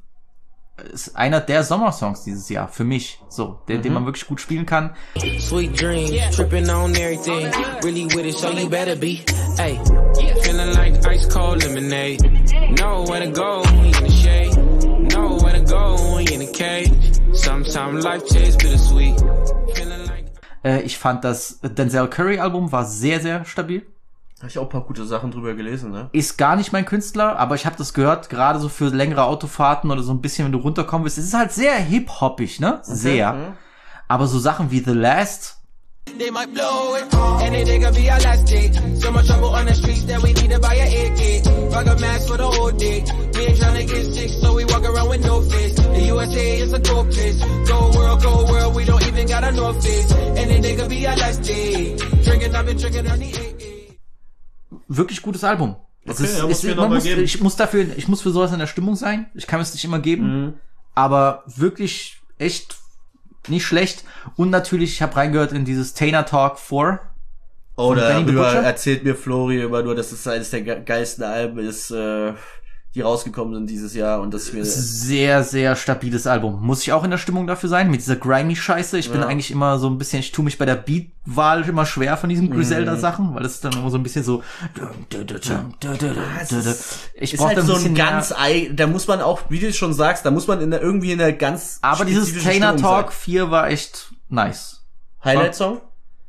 ist einer der Sommersongs dieses Jahr für mich, so, den, Mhm. den man wirklich gut spielen kann. Sweet dreams, tripping on everything. Really with it, so you better be. Hey, feeling like ice cold lemonade. Know where to go when you in the shade. Know where to go when you in the cage. Sometimes life tastes bittersweet. Feeling like. Äh, ich fand das Denzel Curry Album war sehr, sehr stabil. Habe ich auch ein paar gute Sachen drüber gelesen, ne? Ist gar nicht mein Künstler, aber ich habe das gehört, gerade so für längere Autofahrten oder so ein bisschen, wenn du runterkommen willst. Es ist halt sehr hip-hoppig, ne? Sehr. Mhm. Aber so Sachen wie The Last, They might blow it, and it they gonna be our last day. So much trouble on the streets that we need to buy a A K. Fuck a mask for the whole day. We ain't tryna get sick, so we walk around with no face. The U S A is a cold place. Go world, go world, we don't even got a North Face. And it they gonna be our last day. Drinking, I've been drinking on the A A. wirklich gutes Album. Es Okay, ist, ja, muss es, mir man noch mal muss, geben. ich muss dafür, ich muss für sowas in der Stimmung sein. Ich kann es nicht immer geben, Mhm. aber wirklich echt nicht schlecht. Und natürlich, ich habe reingehört in dieses Tainer Talk vier. Oder Benny the über, Butcher? erzählt mir Flori über nur, dass es eines der ge- geilsten Alben ist, äh, die rausgekommen sind dieses Jahr und dass ich mir Sehr, sehr stabiles Album. Muss ich auch in der Stimmung dafür sein, mit dieser grimy-Scheiße. Ich bin Ja. eigentlich immer so ein bisschen, ich tue mich bei der Beat-Wahl immer schwer von diesen Griselda-Sachen, weil das ist dann immer so ein bisschen so. Ich ist brauche halt da ein so bisschen ein mehr. ganz, ei- da muss man auch, wie du schon sagst, da muss man in der, irgendwie in der ganz Aber dieses spezifischen Tainer Stimmung Talk sein. vier war echt nice. Highlight-Song?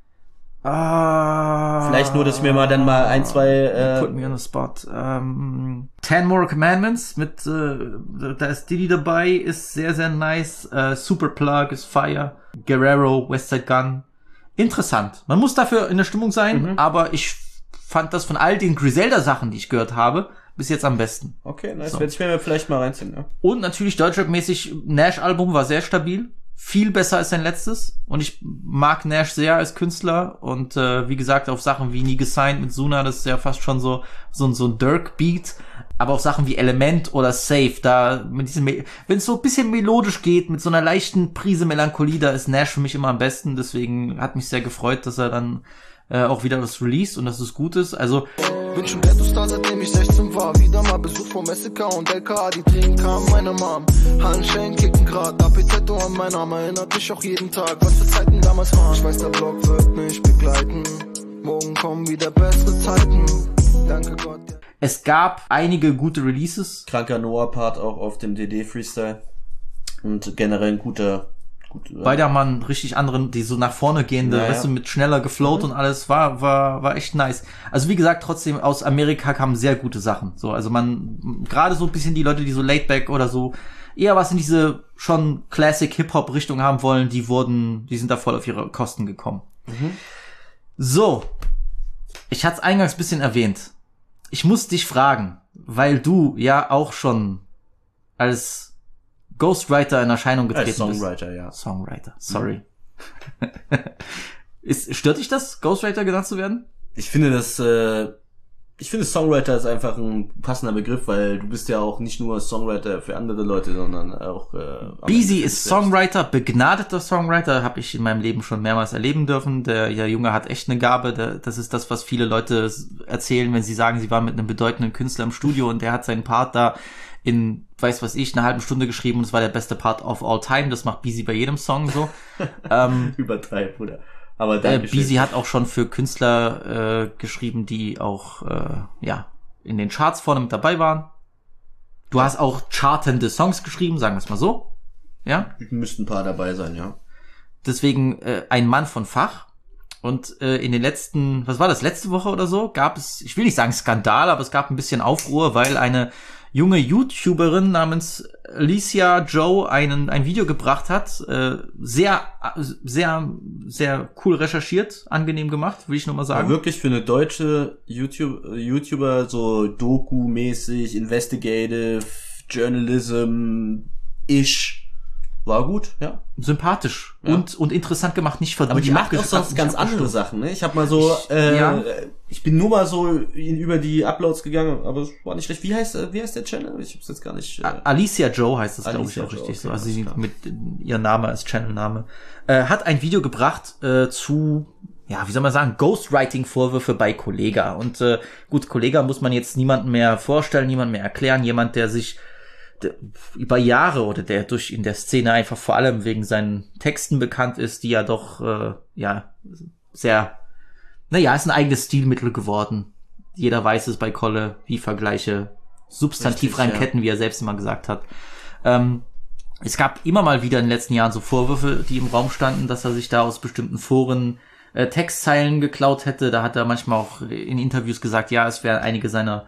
Ah, Vielleicht nur, dass ich mir mal dann mal ein, zwei, äh, Put me on the spot. Ähm, Ten More Commandments mit, äh, da ist Diddy dabei, ist sehr, sehr nice. Äh, Super Plug ist Fire. Guerrero, Westside Gun. Interessant. Man muss dafür in der Stimmung sein, Mhm. aber ich fand das von all den Griselda-Sachen, die ich gehört habe, bis jetzt am besten. Okay, nice. So. Werde ich mir vielleicht mal reinziehen, ja. Und natürlich Deutschrap-mäßig, Nash-Album war sehr stabil. Viel besser als sein letztes. Und ich mag Nash sehr als Künstler. Und äh, wie gesagt, auf Sachen wie Nie gesigned mit Suna, das ist ja fast schon so so, ein so ein Dirk-Beat. Aber auch Sachen wie Element oder Safe, da mit diesem, wenn es so ein bisschen melodisch geht, mit so einer leichten Prise Melancholie, da ist Nash für mich immer am besten. Deswegen hat mich sehr gefreut, dass er dann äh, auch wieder was released und dass es gut ist. Also bin schon Ghetto-Star, seitdem ich sechzehn war. Wieder mal Besuch vom S E K und L K A, die Tränen kamen meiner Mom. Handschellen klicken grad, A P Z an meinen Arm, erinnert mich auch jeden Tag, was für Zeiten damals waren. Ich weiß, der Block wird mich begleiten, morgen kommen wieder bessere Zeiten. Danke Gott. Ja. es gab einige gute Releases. Kranker Noah-Part auch auf dem D D-Freestyle. Und generell ein guter... Gut, Beide haben einen richtig anderen, die so nach vorne gehende, naja. weißt du, mit schneller geflowt mhm. und alles, war, war, war echt nice. Also wie gesagt, trotzdem aus Amerika kamen sehr gute Sachen. So, also man, gerade so ein bisschen die Leute, die so laidback oder so, eher was in diese schon Classic Hip-Hop Richtung haben wollen, die wurden, die sind da voll auf ihre Kosten gekommen. Mhm. So. Ich hatte es eingangs ein bisschen erwähnt. Ich muss dich fragen, weil du ja auch schon als Ghostwriter in Erscheinung getreten Als Songwriter, bist. ja. Songwriter, sorry. Mhm. Ist, stört dich das, Ghostwriter genannt zu werden? Ich finde das, äh, ich finde Songwriter ist einfach ein passender Begriff, weil du bist ja auch nicht nur Songwriter für andere Leute, sondern auch, äh, Beezy ist Songwriter, begnadeter Songwriter, habe ich in meinem Leben schon mehrmals erleben dürfen. Der, der Junge hat echt eine Gabe, der, das ist das, was viele Leute erzählen, wenn sie sagen, sie waren mit einem bedeutenden Künstler im Studio und der hat seinen Part da in, weiß was ich, eine halbe Stunde geschrieben und es war der beste Part of all time. Das macht Beezy bei jedem Song so. ähm, Übertreib, Bruder. Aber äh, danke Beezy hat auch schon für Künstler äh, geschrieben, die auch äh, ja in den Charts vorne mit dabei waren. Du hast auch chartende Songs geschrieben, sagen wir es mal so. Ja? Müssten ein paar dabei sein, ja. Deswegen äh, ein Mann von Fach. Und äh, in den letzten, was war das, letzte Woche oder so, gab es, ich will nicht sagen Skandal, aber es gab ein bisschen Aufruhr, weil eine junge YouTuberin namens Alicia Joe einen, ein Video gebracht hat. Äh, sehr, sehr, sehr cool recherchiert, angenehm gemacht, will ich nur mal sagen. Aber wirklich für eine deutsche YouTube, YouTuber, so Doku-mäßig, Investigative, Journalism-ish, war gut, ja. Sympathisch ja. und und interessant gemacht, nicht verdammt. Aber die macht auch sonst ganz andere Sachen, ne? Ich habe mal so, ich, äh, ja. ich bin nur mal so in, über die Uploads gegangen, aber es war nicht schlecht. Wie heißt, wie heißt der Channel? Ich hab's jetzt gar nicht. Äh Alicia Joe heißt das, glaube ich, auch Joe, richtig okay, so. Also sie klar. mit ihr Name als Channelname äh, hat ein Video gebracht äh, zu, ja, wie soll man sagen, Ghostwriting-Vorwürfe bei Kollega. Und äh, gut, Kollega muss man jetzt niemanden mehr vorstellen, niemanden mehr erklären, jemand, der sich über Jahre oder der durch in der Szene einfach vor allem wegen seinen Texten bekannt ist, die ja doch äh, ja sehr, naja, ist ein eigenes Stilmittel geworden. Jeder weiß es bei Kolle, wie Vergleiche substantiv Richtig, reinketten, ja. Wie er selbst immer gesagt hat. Ähm, es gab immer mal wieder in den letzten Jahren so Vorwürfe, die im Raum standen, dass er sich da aus bestimmten Foren äh, Textzeilen geklaut hätte. Da hat er manchmal auch in Interviews gesagt, ja, es wären einige seiner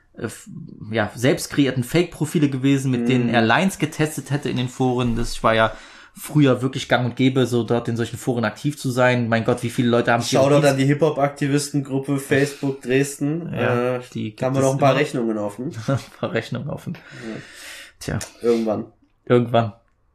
ja, selbst kreierten Fake-Profile gewesen, mit mm. denen er Lines getestet hätte in den Foren. Das war ja früher wirklich gang und gäbe, so dort in solchen Foren aktiv zu sein. Mein Gott, wie viele Leute haben... Shoutout an die Hip-Hop-Aktivistengruppe Facebook Dresden. Ja, äh, die haben wir noch ein paar immer. Rechnungen offen. ein paar Rechnungen offen. Ja. Tja. Irgendwann. Irgendwann.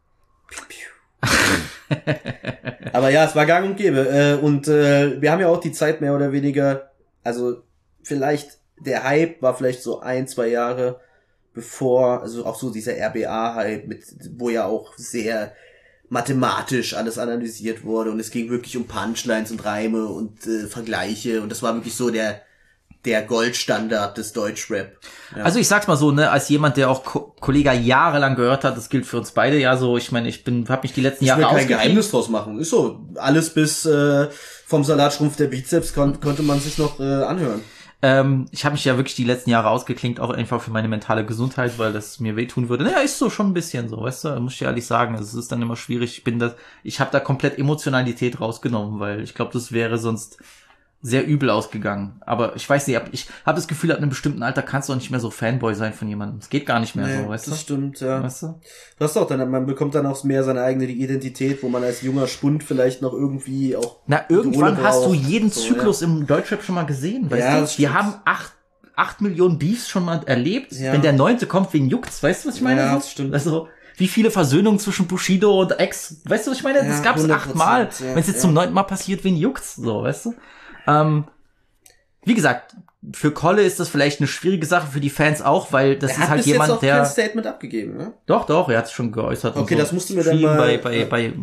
Aber ja, es war gang und gäbe. Äh, und äh, wir haben ja auch die Zeit mehr oder weniger, also vielleicht der Hype war vielleicht so ein, zwei Jahre bevor, also auch so dieser R B A-Hype, mit, wo ja auch sehr mathematisch alles analysiert wurde und es ging wirklich um Punchlines und Reime und äh, Vergleiche und das war wirklich so der der Goldstandard des Deutschrap. Ja. Also ich sag's mal so, ne, als jemand, der auch Ko- Kollega jahrelang gehört hat, das gilt für uns beide ja so, ich meine, ich bin, hab mich die letzten ich Jahre will kein ausgeklinkt. Geheimnis draus machen, ist so. Alles bis äh, vom Salatschrumpf der Bizeps kon- konnte man sich noch äh, anhören. Ähm, ich habe mich ja wirklich die letzten Jahre ausgeklinkt, auch einfach für meine mentale Gesundheit, weil das mir wehtun würde. Naja, ist so schon ein bisschen so, weißt du, muss ich ehrlich sagen. Es ist dann immer schwierig. Ich bin das, ich habe da komplett Emotionalität rausgenommen, weil ich glaube, das wäre sonst sehr übel ausgegangen. Aber ich weiß nicht, ich habe das Gefühl, ab einem bestimmten Alter kannst du auch nicht mehr so Fanboy sein von jemandem. Es geht gar nicht mehr Nee, so, weißt das du? stimmt, ja. Weißt du? Du hast auch dann, man bekommt dann auch mehr seine eigene Identität, wo man als junger Spund vielleicht noch irgendwie auch Na, irgendwann Idole hast du braucht. jeden So, Zyklus ja. im Deutschrap schon mal gesehen, weißt Ja, du? das Wir stimmt. haben acht, acht Millionen Beefs schon mal erlebt. Ja. Wenn der neunte kommt, wen juckt's? Weißt du, was ich meine? Ja, so? das stimmt. Also, wie viele Versöhnungen zwischen Bushido und Ex, weißt du, was ich meine? Ja, das gab's hundert achtmal. Prozent, ja, Wenn es jetzt ja. zum neunten Mal passiert, wen juckt's? So, weißt du? Ähm, wie gesagt, für Kolle ist das vielleicht eine schwierige Sache, für die Fans auch, weil das Er ist hat halt bis jemand, jetzt auch der... kein Statement abgegeben, ne? Doch, doch, er hat es schon geäußert. Okay, und so. das musst du mir dann Stream mal- bei, bei, ja. bei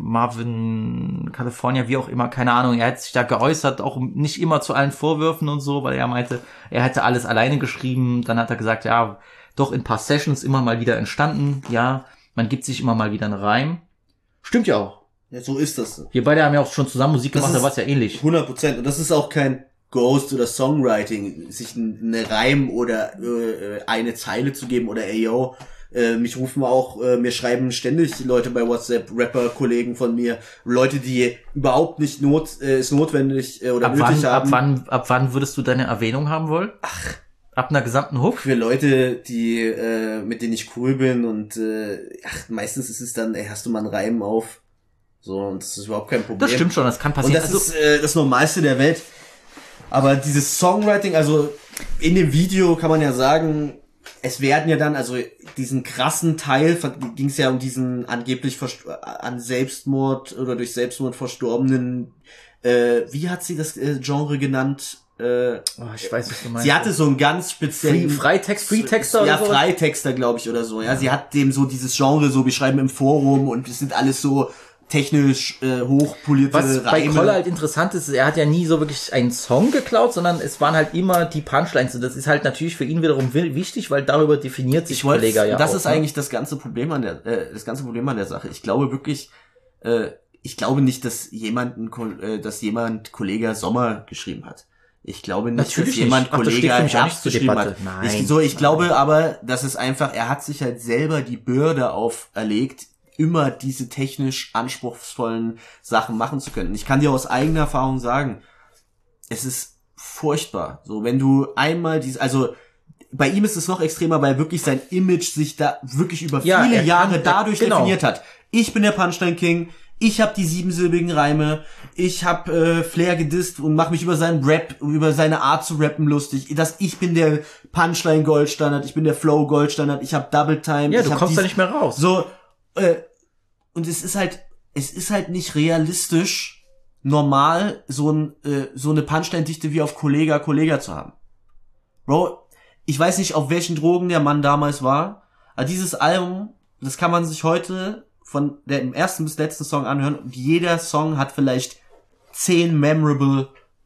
Marvin, California, wie auch immer, keine Ahnung. Er hat sich da geäußert, auch nicht immer zu allen Vorwürfen und so, weil er meinte, er hätte alles alleine geschrieben. Dann hat er gesagt, ja, doch in ein paar Sessions immer mal wieder entstanden. Ja, man gibt sich immer mal wieder einen Reim. Stimmt ja auch. Ja, so ist das. Wir beide haben ja auch schon zusammen Musik Das gemacht, da ist war es ja ähnlich. hundert Prozent. Und das ist auch kein Ghost oder Songwriting, sich eine Reim oder äh, eine Zeile zu geben oder ey yo, äh, mich rufen auch, äh, mir schreiben ständig Leute bei WhatsApp, Rapper-Kollegen von mir, Leute, die überhaupt nicht not, äh, es notwendig äh, oder Ab nötig wann, ab haben. wann, ab wann würdest du deine Erwähnung haben wollen? Ach. Ab einer gesamten Hook? Für Leute, die äh, mit denen ich cool bin und äh, ach, meistens ist es dann, ey, hast du mal einen Reim auf? So, und das ist überhaupt kein Problem. Das stimmt schon, das kann Und passieren. das Also- ist äh, das Normalste der Welt. Aber dieses Songwriting, also in dem Video kann man ja sagen, es werden ja dann, also diesen krassen Teil, ging es ja um diesen angeblich verst- an Selbstmord oder durch Selbstmord verstorbenen, äh, wie hat sie das äh, Genre genannt? Äh, oh, ich weiß, was du meinst. Sie hatte so einen ganz speziellen... Free- Freitext, Freetexter Ja, oder sowas? Freitexter, glaube ich, oder so. Ja, sie hat dem so dieses Genre so beschreiben im Forum und es sind alles so technisch äh, hochpolierte Was bei Reime. Koller halt interessant ist, er hat ja nie so wirklich einen Song geklaut, sondern es waren halt immer die Punchlines. Und das ist halt natürlich für ihn wiederum wi- wichtig, weil darüber definiert sich Ich wollte, Kollega ja das auch, ist ne? eigentlich das ganze Problem an der, äh, das ganze Problem an der Sache. Ich glaube wirklich, äh, ich glaube nicht, dass jemand, ein, Ko- äh, dass jemand Kollege Sommer geschrieben hat. Ich glaube nicht, Natürlich dass jemand nicht. Ach, das steht Kollege für mich auch nicht Herbst zur geschrieben Debatte. hat. Nein. Ich, so, ich Nein. glaube aber, dass es einfach, er hat sich halt selber die Bürde auferlegt, immer diese technisch anspruchsvollen Sachen machen zu können. Ich kann dir aus eigener Erfahrung sagen, es ist furchtbar. So, wenn du einmal diese, also bei ihm ist es noch extremer, weil wirklich sein Image sich da wirklich über Ja, viele er kann- Jahre er- dadurch genau. definiert hat. Ich bin der Punchline King, ich habe die siebensilbigen Reime, ich habe äh, Flair gedisst und mache mich über seinen Rap, über seine Art zu rappen lustig. Das, ich bin der Punchline Goldstandard, ich bin der Flow Goldstandard, ich habe Double Time. Ja, ich du hab kommst da dies- nicht mehr raus. So, äh, und es ist halt, es ist halt nicht realistisch, normal so ein äh, so eine Punchline-Dichte wie auf Kollega Kollega zu haben. Bro, ich weiß nicht, auf welchen Drogen der Mann damals war, aber dieses Album, das kann man sich heute von dem ersten bis letzten Song anhören und jeder Song hat vielleicht zehn memorable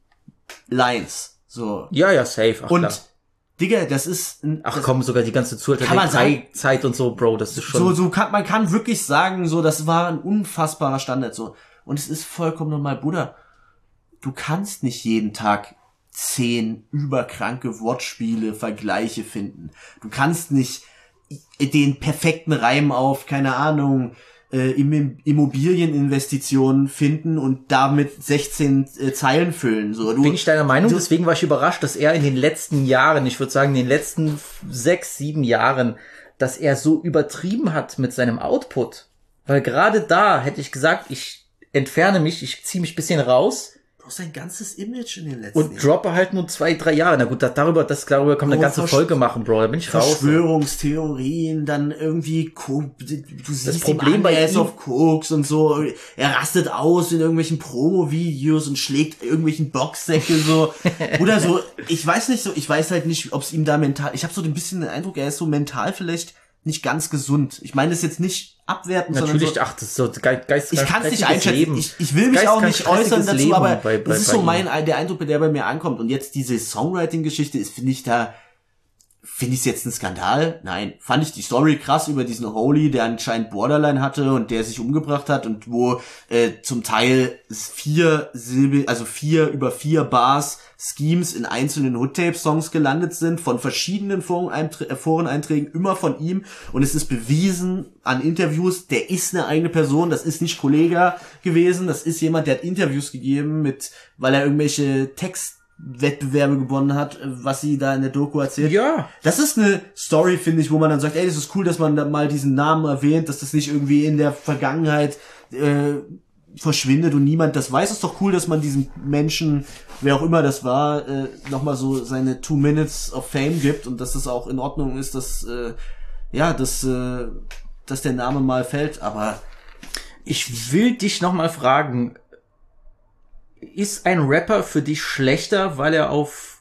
Lines. So. Ja, ja, safe. Ach, und klar. Digga, das ist ein, Ach das, komm, sogar die ganze Kann man sagen- Zeit und so, Bro, das ist schon... so, so kann, man kann wirklich sagen, so, das war ein unfassbarer Standard, so. Und es ist vollkommen normal, Bruder. Du kannst nicht jeden Tag zehn überkranke Wortspiele, Vergleiche finden. Du kannst nicht den perfekten Reim auf, keine Ahnung, äh, Im- Immobilieninvestitionen finden und damit sechzehn äh, Zeilen füllen, so. Du, Bin ich deiner Meinung, du- deswegen war ich überrascht, dass er in den letzten Jahren, ich würde sagen in den letzten sechs, sieben Jahren, dass er so übertrieben hat mit seinem Output. Weil gerade da hätte ich gesagt, ich entferne mich, ich ziehe mich ein bisschen raus Du hast ein ganzes Image in den letzten und droppe halt nur zwei, drei Jahre. Na gut, das, darüber, das darüber kann man eine Oh, ganze Versch- Folge machen, Bro, da bin ich raus. Verschwörungstheorien, dann irgendwie Ko- du siehst Problem ihm an, bei er ist ihm- auf Koks und so, er rastet aus in irgendwelchen Promo-Videos und schlägt irgendwelchen Boxsäcke so oder so, ich weiß nicht so, ich weiß halt nicht, ob es ihm da mental, ich habe so ein bisschen den Eindruck, er ist so mental vielleicht nicht ganz gesund. Ich meine das jetzt nicht abwertend, Natürlich, sondern so, ach, das ist so ge geist ich kann es nicht einschätzen. Leben. Ich, ich will mich Geist auch nicht äußern dazu, Leben aber bei, bei, das ist bei so ihm. mein der Eindruck, der bei mir ankommt. Und jetzt diese Songwriting-Geschichte ist, finde ich da, finde ich es jetzt ein Skandal? Nein. Fand ich die Story krass über diesen Holy, der anscheinend Borderline hatte und der sich umgebracht hat und wo äh, zum Teil vier Silbe, also vier über vier Bars Schemes in einzelnen Hood-Tape-Songs gelandet sind, von verschiedenen Foreneinträ- Foreneinträgen, immer von ihm. Und es ist bewiesen an Interviews, der ist eine eigene Person, das ist nicht Kollege gewesen, das ist jemand, der hat Interviews gegeben mit, weil er irgendwelche Textwettbewerbe gewonnen hat, was sie da in der Doku erzählt. Ja. Das ist eine Story, finde ich, wo man dann sagt, ey, das ist cool, dass man da mal diesen Namen erwähnt, dass das nicht irgendwie in der Vergangenheit äh, verschwindet und niemand das weiß. Es ist doch cool, dass man diesem Menschen, wer auch immer das war, äh, nochmal so seine Two Minutes of Fame gibt und dass es auch in Ordnung ist, dass äh, ja, dass, äh, dass der Name mal fällt. Aber ich will dich nochmal fragen, ist ein Rapper für dich schlechter, weil er auf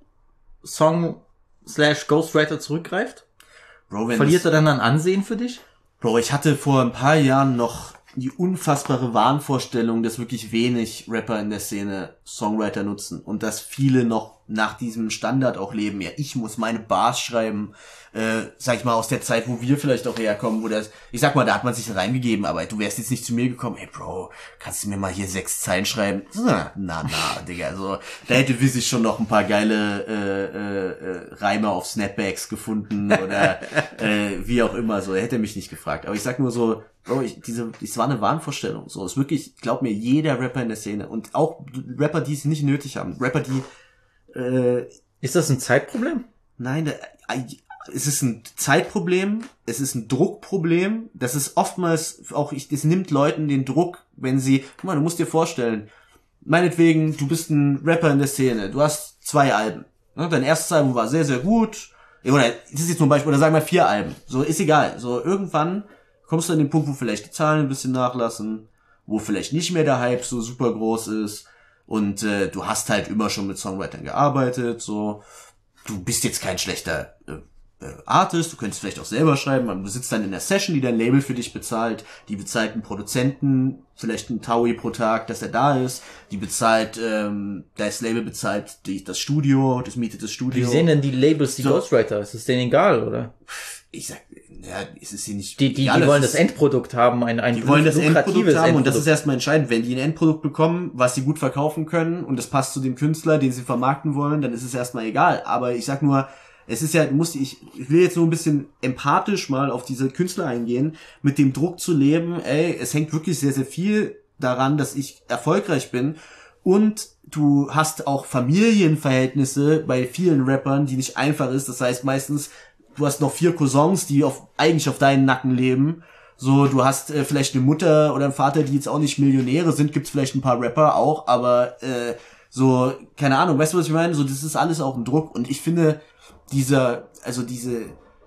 Song slash Ghostwriter zurückgreift? Bro, wenn Verliert das, er dann an Ansehen für dich? Bro, ich hatte vor ein paar Jahren noch die unfassbare Wahnvorstellung, dass wirklich wenig Rapper in der Szene Songwriter nutzen und dass viele noch nach diesem Standard auch leben. Ja, ich muss meine Bars schreiben, äh, sag ich mal, aus der Zeit, wo wir vielleicht auch herkommen, wo das, ich sag mal, da hat man sich reingegeben, aber du wärst jetzt nicht zu mir gekommen, hey Bro, kannst du mir mal hier sechs Zeilen schreiben? Na, na, na, Digga, also, da hätte Wissig schon noch ein paar geile äh, äh, äh, Reime auf Snapbacks gefunden oder äh, wie auch immer, so, er hätte mich nicht gefragt. Aber ich sag nur so, Bro, ich, diese, das war eine Wahnvorstellung, so, ist wirklich, glaub mir, jeder Rapper in der Szene und auch Rapper, die es nicht nötig haben, Rapper, die Äh, ist das ein Zeitproblem? Nein, da, es ist ein Zeitproblem, es ist ein Druckproblem, das ist oftmals auch, ich, es nimmt Leuten den Druck, wenn sie, guck mal, du musst dir vorstellen, meinetwegen, du bist ein Rapper in der Szene, du hast zwei Alben, ne? Dein erstes Album war sehr, sehr gut, oder das ist jetzt zum Beispiel, oder sagen wir vier Alben, so, ist egal, so, irgendwann kommst du an den Punkt, wo vielleicht die Zahlen ein bisschen nachlassen, wo vielleicht nicht mehr der Hype so super groß ist, und äh, du hast halt immer schon mit Songwritern gearbeitet, so, du bist jetzt kein schlechter äh, äh, Artist, du könntest vielleicht auch selber schreiben, aber du sitzt dann in der Session, die dein Label für dich bezahlt, die bezahlt einen Produzenten, vielleicht einen Taui pro Tag, dass er da ist, die bezahlt, ähm, das Label bezahlt die, das Studio, das mietet das Studio. Wie sehen denn die Labels die so. Ghostwriter? Ist es denen egal, oder? Ich sag, ja, es ist hier nicht. Die, die, egal, die wollen das das Endprodukt haben, ein, ein Die wollen das Endprodukt haben Endprodukt. und das ist erstmal entscheidend. Wenn die ein Endprodukt bekommen, was sie gut verkaufen können und das passt zu dem Künstler, den sie vermarkten wollen, dann ist es erstmal egal. Aber ich sag nur, es ist ja, du musst, ich, ich will jetzt nur ein bisschen empathisch mal auf diese Künstler eingehen, mit dem Druck zu leben, ey, es hängt wirklich sehr, sehr viel daran, dass ich erfolgreich bin und du hast auch Familienverhältnisse bei vielen Rappern, die nicht einfach ist. Das heißt meistens, du hast noch vier Cousins, die auf, eigentlich auf deinen Nacken leben. So, du hast äh, vielleicht eine Mutter oder einen Vater, die jetzt auch nicht Millionäre sind. Gibt's vielleicht ein paar Rapper auch, aber äh, so, keine Ahnung, weißt du, was ich meine? So, das ist alles auch ein Druck. Und ich finde, dieser, also diese,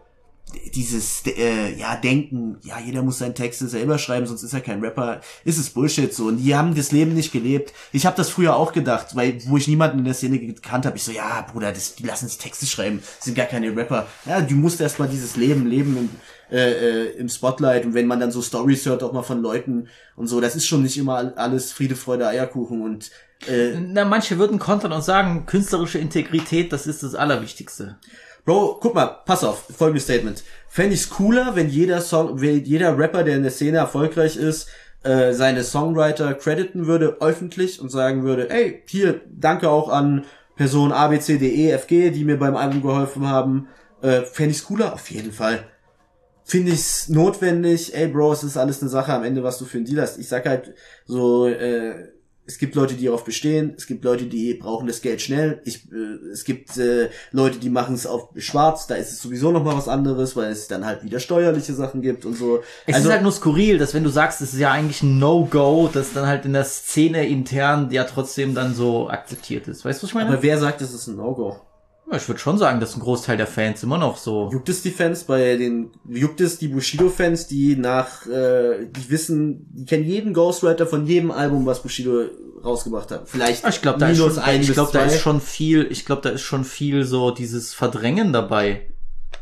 dieses, äh, ja, Denken, ja, jeder muss seine Texte selber schreiben, sonst ist er kein Rapper, ist es Bullshit so. Und die haben das Leben nicht gelebt. Ich habe das früher auch gedacht, weil, wo ich niemanden in der Szene gekannt habe, ich so, ja, Bruder, das, die lassen sich Texte schreiben, sind gar keine Rapper. Ja, du musst erst mal dieses Leben leben im, äh, äh, im Spotlight. Und wenn man dann so Stories hört, auch mal von Leuten und so, das ist schon nicht immer alles Friede, Freude, Eierkuchen und äh, Na, manche würden kontern und sagen, künstlerische Integrität, das ist das Allerwichtigste. Bro, guck mal, pass auf, folgendes Statement. Fände ich's cooler, wenn jeder Song, wenn jeder Rapper, der in der Szene erfolgreich ist, äh, seine Songwriter crediten würde, öffentlich und sagen würde, ey, hier, danke auch an Person A, B, C, D, E, F, G, die mir beim Album geholfen haben. Äh, fände ich's cooler? Auf jeden Fall. Finde ich's notwendig? Ey, Bro, es ist alles eine Sache am Ende, was du für einen Deal hast. Ich sag halt so, äh, es gibt Leute, die darauf bestehen, es gibt Leute, die brauchen das Geld schnell, ich, äh, es gibt äh, Leute, die machen es auf schwarz, da ist es sowieso nochmal was anderes, weil es dann halt wieder steuerliche Sachen gibt und so. Es also, ist halt nur skurril, dass wenn du sagst, es ist ja eigentlich ein No-Go, dass dann halt in der Szene intern ja trotzdem dann so akzeptiert ist. Weißt du, was ich meine? Aber wer sagt, es ist ein No-Go? Ja, ich würde schon sagen, dass ein Großteil der Fans immer noch so... Juckt es die Fans bei den, juckt es die Bushido-Fans, die nach, äh, die wissen, die kennen jeden Ghostwriter von jedem Album, was Bushido rausgebracht hat. Vielleicht ich glaube, da ist schon, ein ich bis glaube, da zwei. ist schon viel, ich glaube, da ist schon viel so dieses Verdrängen dabei.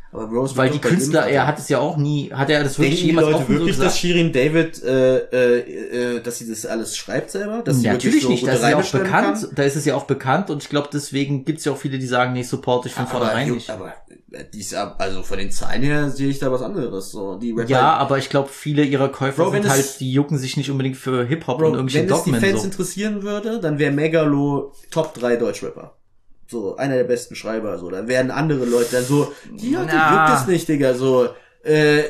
Aber Bro, es Weil wird die doch bei Künstler, jedem er hat es ja auch nie, hat er das wirklich Denken die jemals Leute offen so wirklich, gesagt? dass Shirin David, äh, äh, äh, dass sie das alles schreibt selber? Dass sie Ja, wirklich natürlich so nicht, gute das ist ja Reime auch schreiben bekannt, kann? da ist es ja auch bekannt und ich glaube, deswegen gibt's ja auch viele, die sagen, nee, support ich von Aber, vornherein ju- nicht. aber äh, die ist ab, also von den Zahlen her sehe ich da was anderes. So die Rapper, Ja, aber ich glaube, viele ihrer Käufer Bro, wenn sind es- halt, die jucken sich nicht unbedingt für Hip-Hop Bro, und irgendwelche wenn es die Dogmen Fans so. interessieren würde, dann wäre Megalo Top drei Deutschrapper. So, einer der besten Schreiber, so. Dann werden andere Leute dann so, die Leute Na. juckt es nicht, Digga, so, äh,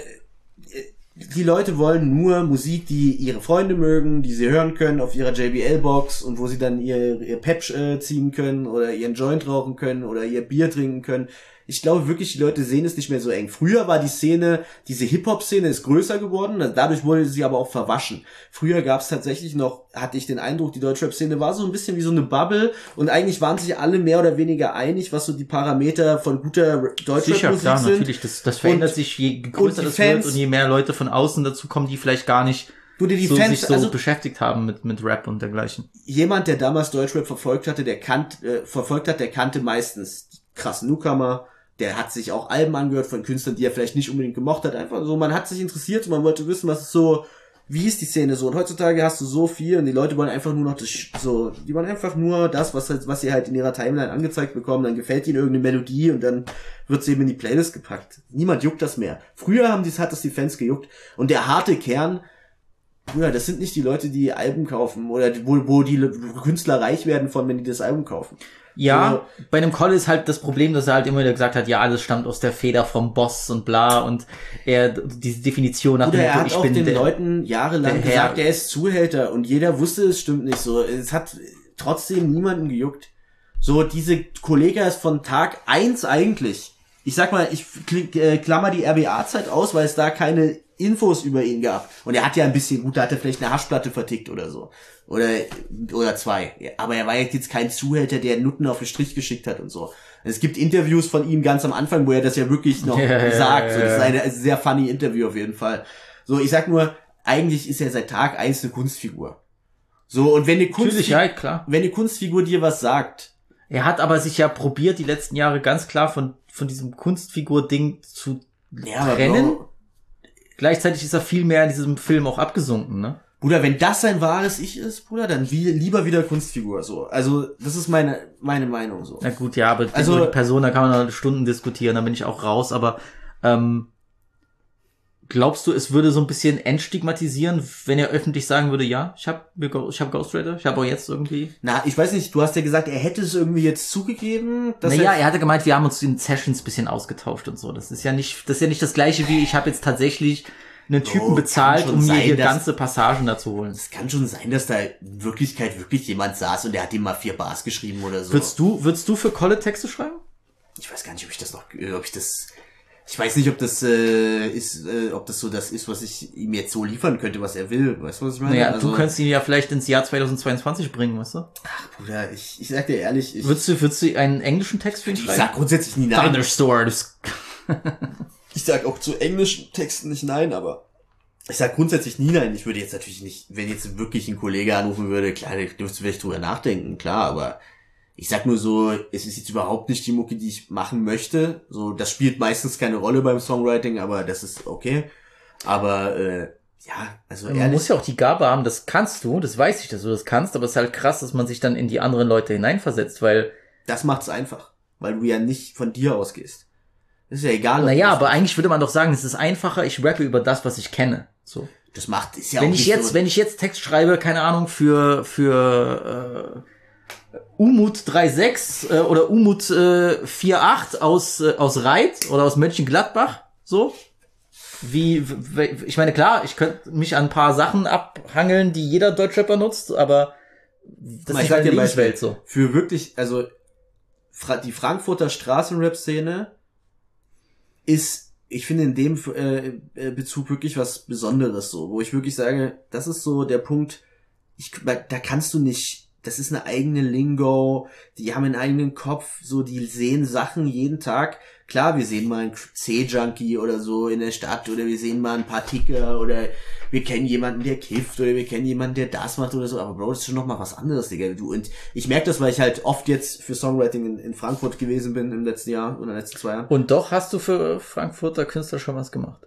die Leute wollen nur Musik, die ihre Freunde mögen, die sie hören können auf ihrer J B L-Box und wo sie dann ihr, ihr Pep äh, ziehen können oder ihren Joint rauchen können oder ihr Bier trinken können. Ich glaube wirklich, die Leute sehen es nicht mehr so eng. Früher war die Szene, diese Hip-Hop-Szene ist größer geworden, dadurch wurde sie aber auch verwaschen. Früher gab es tatsächlich noch, hatte ich den Eindruck, die Deutschrap-Szene war so ein bisschen wie so eine Bubble und eigentlich waren sich alle mehr oder weniger einig, was so die Parameter von guter Deutschrap-Musik Sicher, klar, sind. natürlich, das, das verändert Und- sich, je und größer die das Fans- wird und je mehr Leute von außen dazu kommen, die vielleicht gar nicht Du, die, die so, Fans, sich so also beschäftigt haben mit, mit Rap und dergleichen. jemand, der damals Deutschrap verfolgt hatte, der kannt, äh, verfolgt hat, der kannte meistens die krassen Newcomer, der hat sich auch Alben angehört von Künstlern, die er vielleicht nicht unbedingt gemocht hat, einfach so, man hat sich interessiert und man wollte wissen, was ist so, wie ist die Szene so, und heutzutage hast du so viel und die Leute wollen einfach nur noch das, so, die wollen einfach nur das, was halt, was sie halt in ihrer Timeline angezeigt bekommen, dann gefällt ihnen irgendeine Melodie und dann wird sie eben in die Playlist gepackt. Niemand juckt das mehr. Früher haben dies, hat das die Fans gejuckt und der harte Kern, Bruder, das sind nicht die Leute, die Alben kaufen oder die, wo, wo die Künstler reich werden von, wenn die das Album kaufen. Ja, bei einem Call ist halt das Problem, dass er halt immer wieder gesagt hat, ja, alles stammt aus der Feder vom Boss und bla und er diese Definition nach Oder dem er Motto, hat ich auch bin den der, Leuten jahrelang der gesagt, Herr. er ist Zuhälter und jeder wusste, es stimmt nicht so. Es hat trotzdem niemanden gejuckt. So, diese Kollega ist von Tag eins eigentlich. Ich sag mal, ich kl- äh, klammer die R B A-Zeit aus, weil es da keine Infos über ihn gab. Und er hat ja ein bisschen, gut, da hat er vielleicht eine Haschplatte vertickt oder so. Oder, oder zwei. Aber er war jetzt kein Zuhälter, der Nutten auf den Strich geschickt hat und so. Es gibt Interviews von ihm ganz am Anfang, wo er das ja wirklich noch Ja, ja, sagt. So, das ist ja. eine sehr funny Interview auf jeden Fall. So, ich sag nur, eigentlich ist er seit Tag eins eine Kunstfigur. So, und wenn eine Natürlich, Kunstfigur, ja, klar. wenn eine Kunstfigur dir was sagt, Er hat aber sich ja probiert, die letzten Jahre ganz klar von, von diesem Kunstfigur-Ding zu ja, aber trennen. Bro, Gleichzeitig ist er viel mehr in diesem Film auch abgesunken, ne? Bruder, wenn das sein wahres Ich ist, Bruder, dann wie, lieber wieder Kunstfigur, so. Also, das ist meine, meine Meinung, so. Na gut, ja, aber Also- über die Person, da kann man noch Stunden diskutieren, da bin ich auch raus, aber ähm, glaubst du, es würde so ein bisschen entstigmatisieren, wenn er öffentlich sagen würde, ja, ich hab, ich hab Ghostwriter, ich habe auch jetzt irgendwie... Na, ich weiß nicht, du hast ja gesagt, er hätte es irgendwie jetzt zugegeben, dass Naja, er, er hatte gemeint, wir haben uns in Sessions bisschen ausgetauscht und so. Das ist ja nicht, das ist ja nicht das Gleiche wie, ich habe jetzt tatsächlich einen Typen kann bezahlt, schon um mir sein, hier dass- ganze Passagen dazu holen. es kann schon sein, dass da in Wirklichkeit wirklich jemand saß und der hat ihm mal vier Bars geschrieben oder so. Würdest du, würdest du für Kolle Texte schreiben? Ich weiß gar nicht, ob ich das noch, äh, ob ich das, ich weiß nicht, ob das äh, ist, äh, ob das so das ist, was ich ihm jetzt so liefern könnte, was er will. Weißt du, was ich meine? Naja, Also, du könntest ihn ja vielleicht ins Jahr zweitausendzweiundzwanzig bringen, weißt du? ach, Bruder, ich, ich sag dir ehrlich, ich, Würdest du, würdest du einen englischen Text für ihn ich schreiben? sag grundsätzlich nie nein. Thunderstorms. Ich sag auch zu englischen Texten nicht nein, aber ich sag grundsätzlich nie nein. Ich würde jetzt natürlich nicht, wenn jetzt wirklich ein Kollege anrufen würde, klar, da dürfte vielleicht drüber nachdenken, klar, aber ich sag nur so, es ist jetzt überhaupt nicht die Mucke, die ich machen möchte. So, das spielt meistens keine Rolle beim Songwriting, aber das ist okay. Aber äh, ja, also Man ehrlich, muss ja auch die Gabe haben, das kannst du, das weiß ich, dass du das kannst, aber es ist halt krass, dass man sich dann in die anderen Leute hineinversetzt, weil, das macht's einfach, weil du ja nicht von dir ausgehst. Das ist ja egal. ob naja, du- aber eigentlich würde man doch sagen, es ist einfacher, ich rappe über das, was ich kenne. So. das macht ist ja Wenn auch ich nicht jetzt, so, wenn ich jetzt Text schreibe, keine Ahnung, für, für, äh, Umut drei sechs äh, oder Umut äh, vier acht aus, äh, aus Reit oder aus Mönchengladbach, so. Wie, w- ich meine, klar, ich könnte mich an ein paar Sachen abhangeln, die jeder Deutschrapper nutzt, aber das Mal, ich ist sag halt dir eine ein Beispiel. Lebenswelt so. Für wirklich, also Fra- die Frankfurter Straßenrap-Szene ist, ich finde in dem äh, äh, Bezug wirklich was Besonderes so, wo ich wirklich sage, das ist so der Punkt, ich, da kannst du nicht, das ist eine eigene Lingo, die haben einen eigenen Kopf, so, die sehen Sachen jeden Tag. Klar, wir sehen mal einen C-Junkie oder so in der Stadt oder wir sehen mal einen paar Ticker oder wir kennen jemanden, der kifft oder wir kennen jemanden, der das macht oder so, aber Bro, das ist schon nochmal was anderes, Digga. Du, und ich merke das, weil ich halt oft jetzt für Songwriting in, in Frankfurt gewesen bin im letzten Jahr oder in den letzten zwei Jahren. Und doch hast du für Frankfurter Künstler schon was gemacht?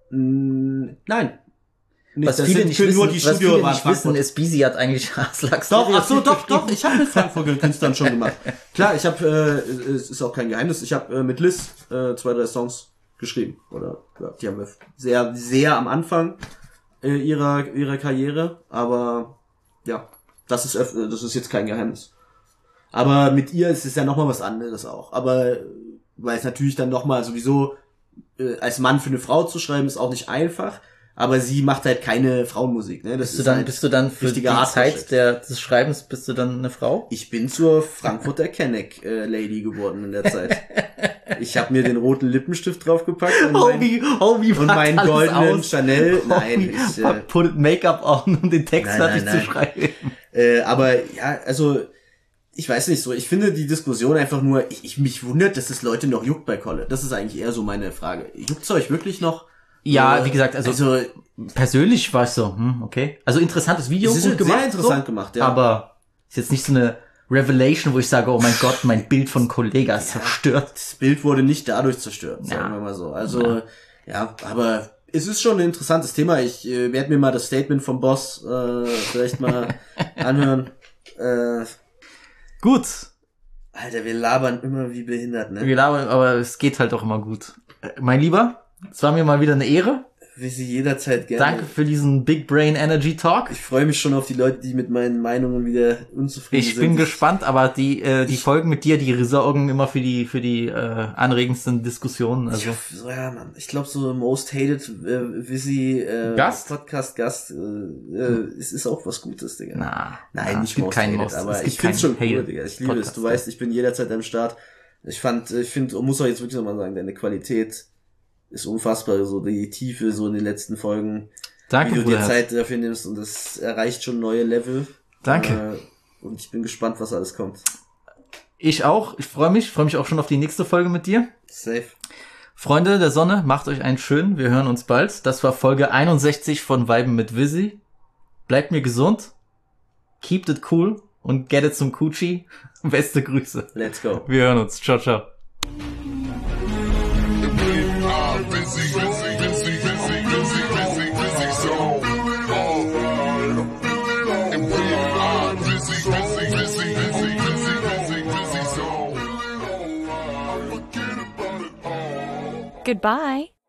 Mm, nein. Nicht, Was das viele sind nicht für wissen, nur die was viele Studio nicht wissen, ist, Bisi hat eigentlich Haslaks. Doch, ach so, doch, doch, ich habe mit Frankfurter Künstlern schon gemacht. Klar, ich habe, äh, es ist auch kein Geheimnis, ich habe äh, mit Liz äh, zwei, drei Songs geschrieben. Oder ja, die haben wir sehr, sehr am Anfang äh, ihrer ihrer Karriere, aber ja, das ist öf- das ist jetzt kein Geheimnis. Aber mit ihr ist es ja nochmal was anderes auch. Aber weil es natürlich dann nochmal sowieso äh, als Mann für eine Frau zu schreiben, ist auch nicht einfach. Aber sie macht halt keine Frauenmusik, ne? Das Bist du ist dann, halt bist du dann für die Zeit der, des Schreibens, bist du dann eine Frau? Ich bin zur Frankfurter Kenneck äh, Lady geworden in der Zeit. Ich habe mir den roten Lippenstift draufgepackt und, Homie, mein, Homie, und meinen alles goldenen aus. Chanel. Nein, Homie, ich, äh, put Make-up on, um den Text Nein, fertig nein, zu nein. schreiben. Äh, aber ja, also ich weiß nicht so. Ich finde die Diskussion einfach nur, ich, ich mich wundert, dass es Leute noch juckt bei Kolle. Das ist eigentlich eher so meine Frage. Juckt's euch wirklich noch? Ja, äh, wie gesagt, also, also persönlich war ich so, hm, okay. Also interessantes Video, Es ist gut sehr gemacht, interessant so, gemacht, ja. aber ist jetzt nicht so eine Revelation, wo ich sage, oh mein Gott, mein Bild von Kollega ist zerstört. Das Bild wurde nicht dadurch zerstört, sagen Ja. wir mal so. Also, ja, aber es ist schon ein interessantes Thema. Ich äh, werde mir mal das Statement vom Boss äh, vielleicht mal anhören. Äh, Gut. Alter, wir labern immer wie behindert, ne? Wir labern, aber es geht halt auch immer gut. Äh, Mein Lieber, es war mir mal wieder eine Ehre. Wie sie jederzeit gerne. Danke für diesen Big Brain Energy Talk. Ich freue mich schon auf die Leute, die mit meinen Meinungen wieder unzufrieden Ich sind. bin gespannt, aber die äh, die Folgen mit dir, die sorgen immer für die für die äh, anregendsten Diskussionen. Ich Also hoffe, so, ja, Mann. Ich glaube, so Most Hated äh, Visi äh, Gast? Podcast Gast äh, äh, es ist auch was Gutes, Digga. na, Nein, na, nicht es gibt Most keinen Hated, Most, aber es gibt ich find's keinen schon cool, Hated Digga. Ich liebe es. Podcast, Du weißt, ich bin jederzeit am Start. Ich fand, ich finde, muss auch jetzt wirklich nochmal sagen, deine Qualität ist unfassbar, so die Tiefe so in den letzten Folgen. Danke, wie du dir Bruder. Zeit dafür nimmst und das erreicht schon neue Level. Danke. Äh, und ich bin gespannt, was alles kommt. Ich auch. Ich freue mich. Freue mich auch schon auf die nächste Folge mit dir. Safe. Freunde der Sonne, macht euch einen schönen. Wir hören uns bald. Das war Folge einundsechzig von Weiben mit Visi. Bleibt mir gesund. Keep it cool und get it zum Coochie. Beste Grüße. Let's go. Wir hören uns. Ciao, ciao. Goodbye.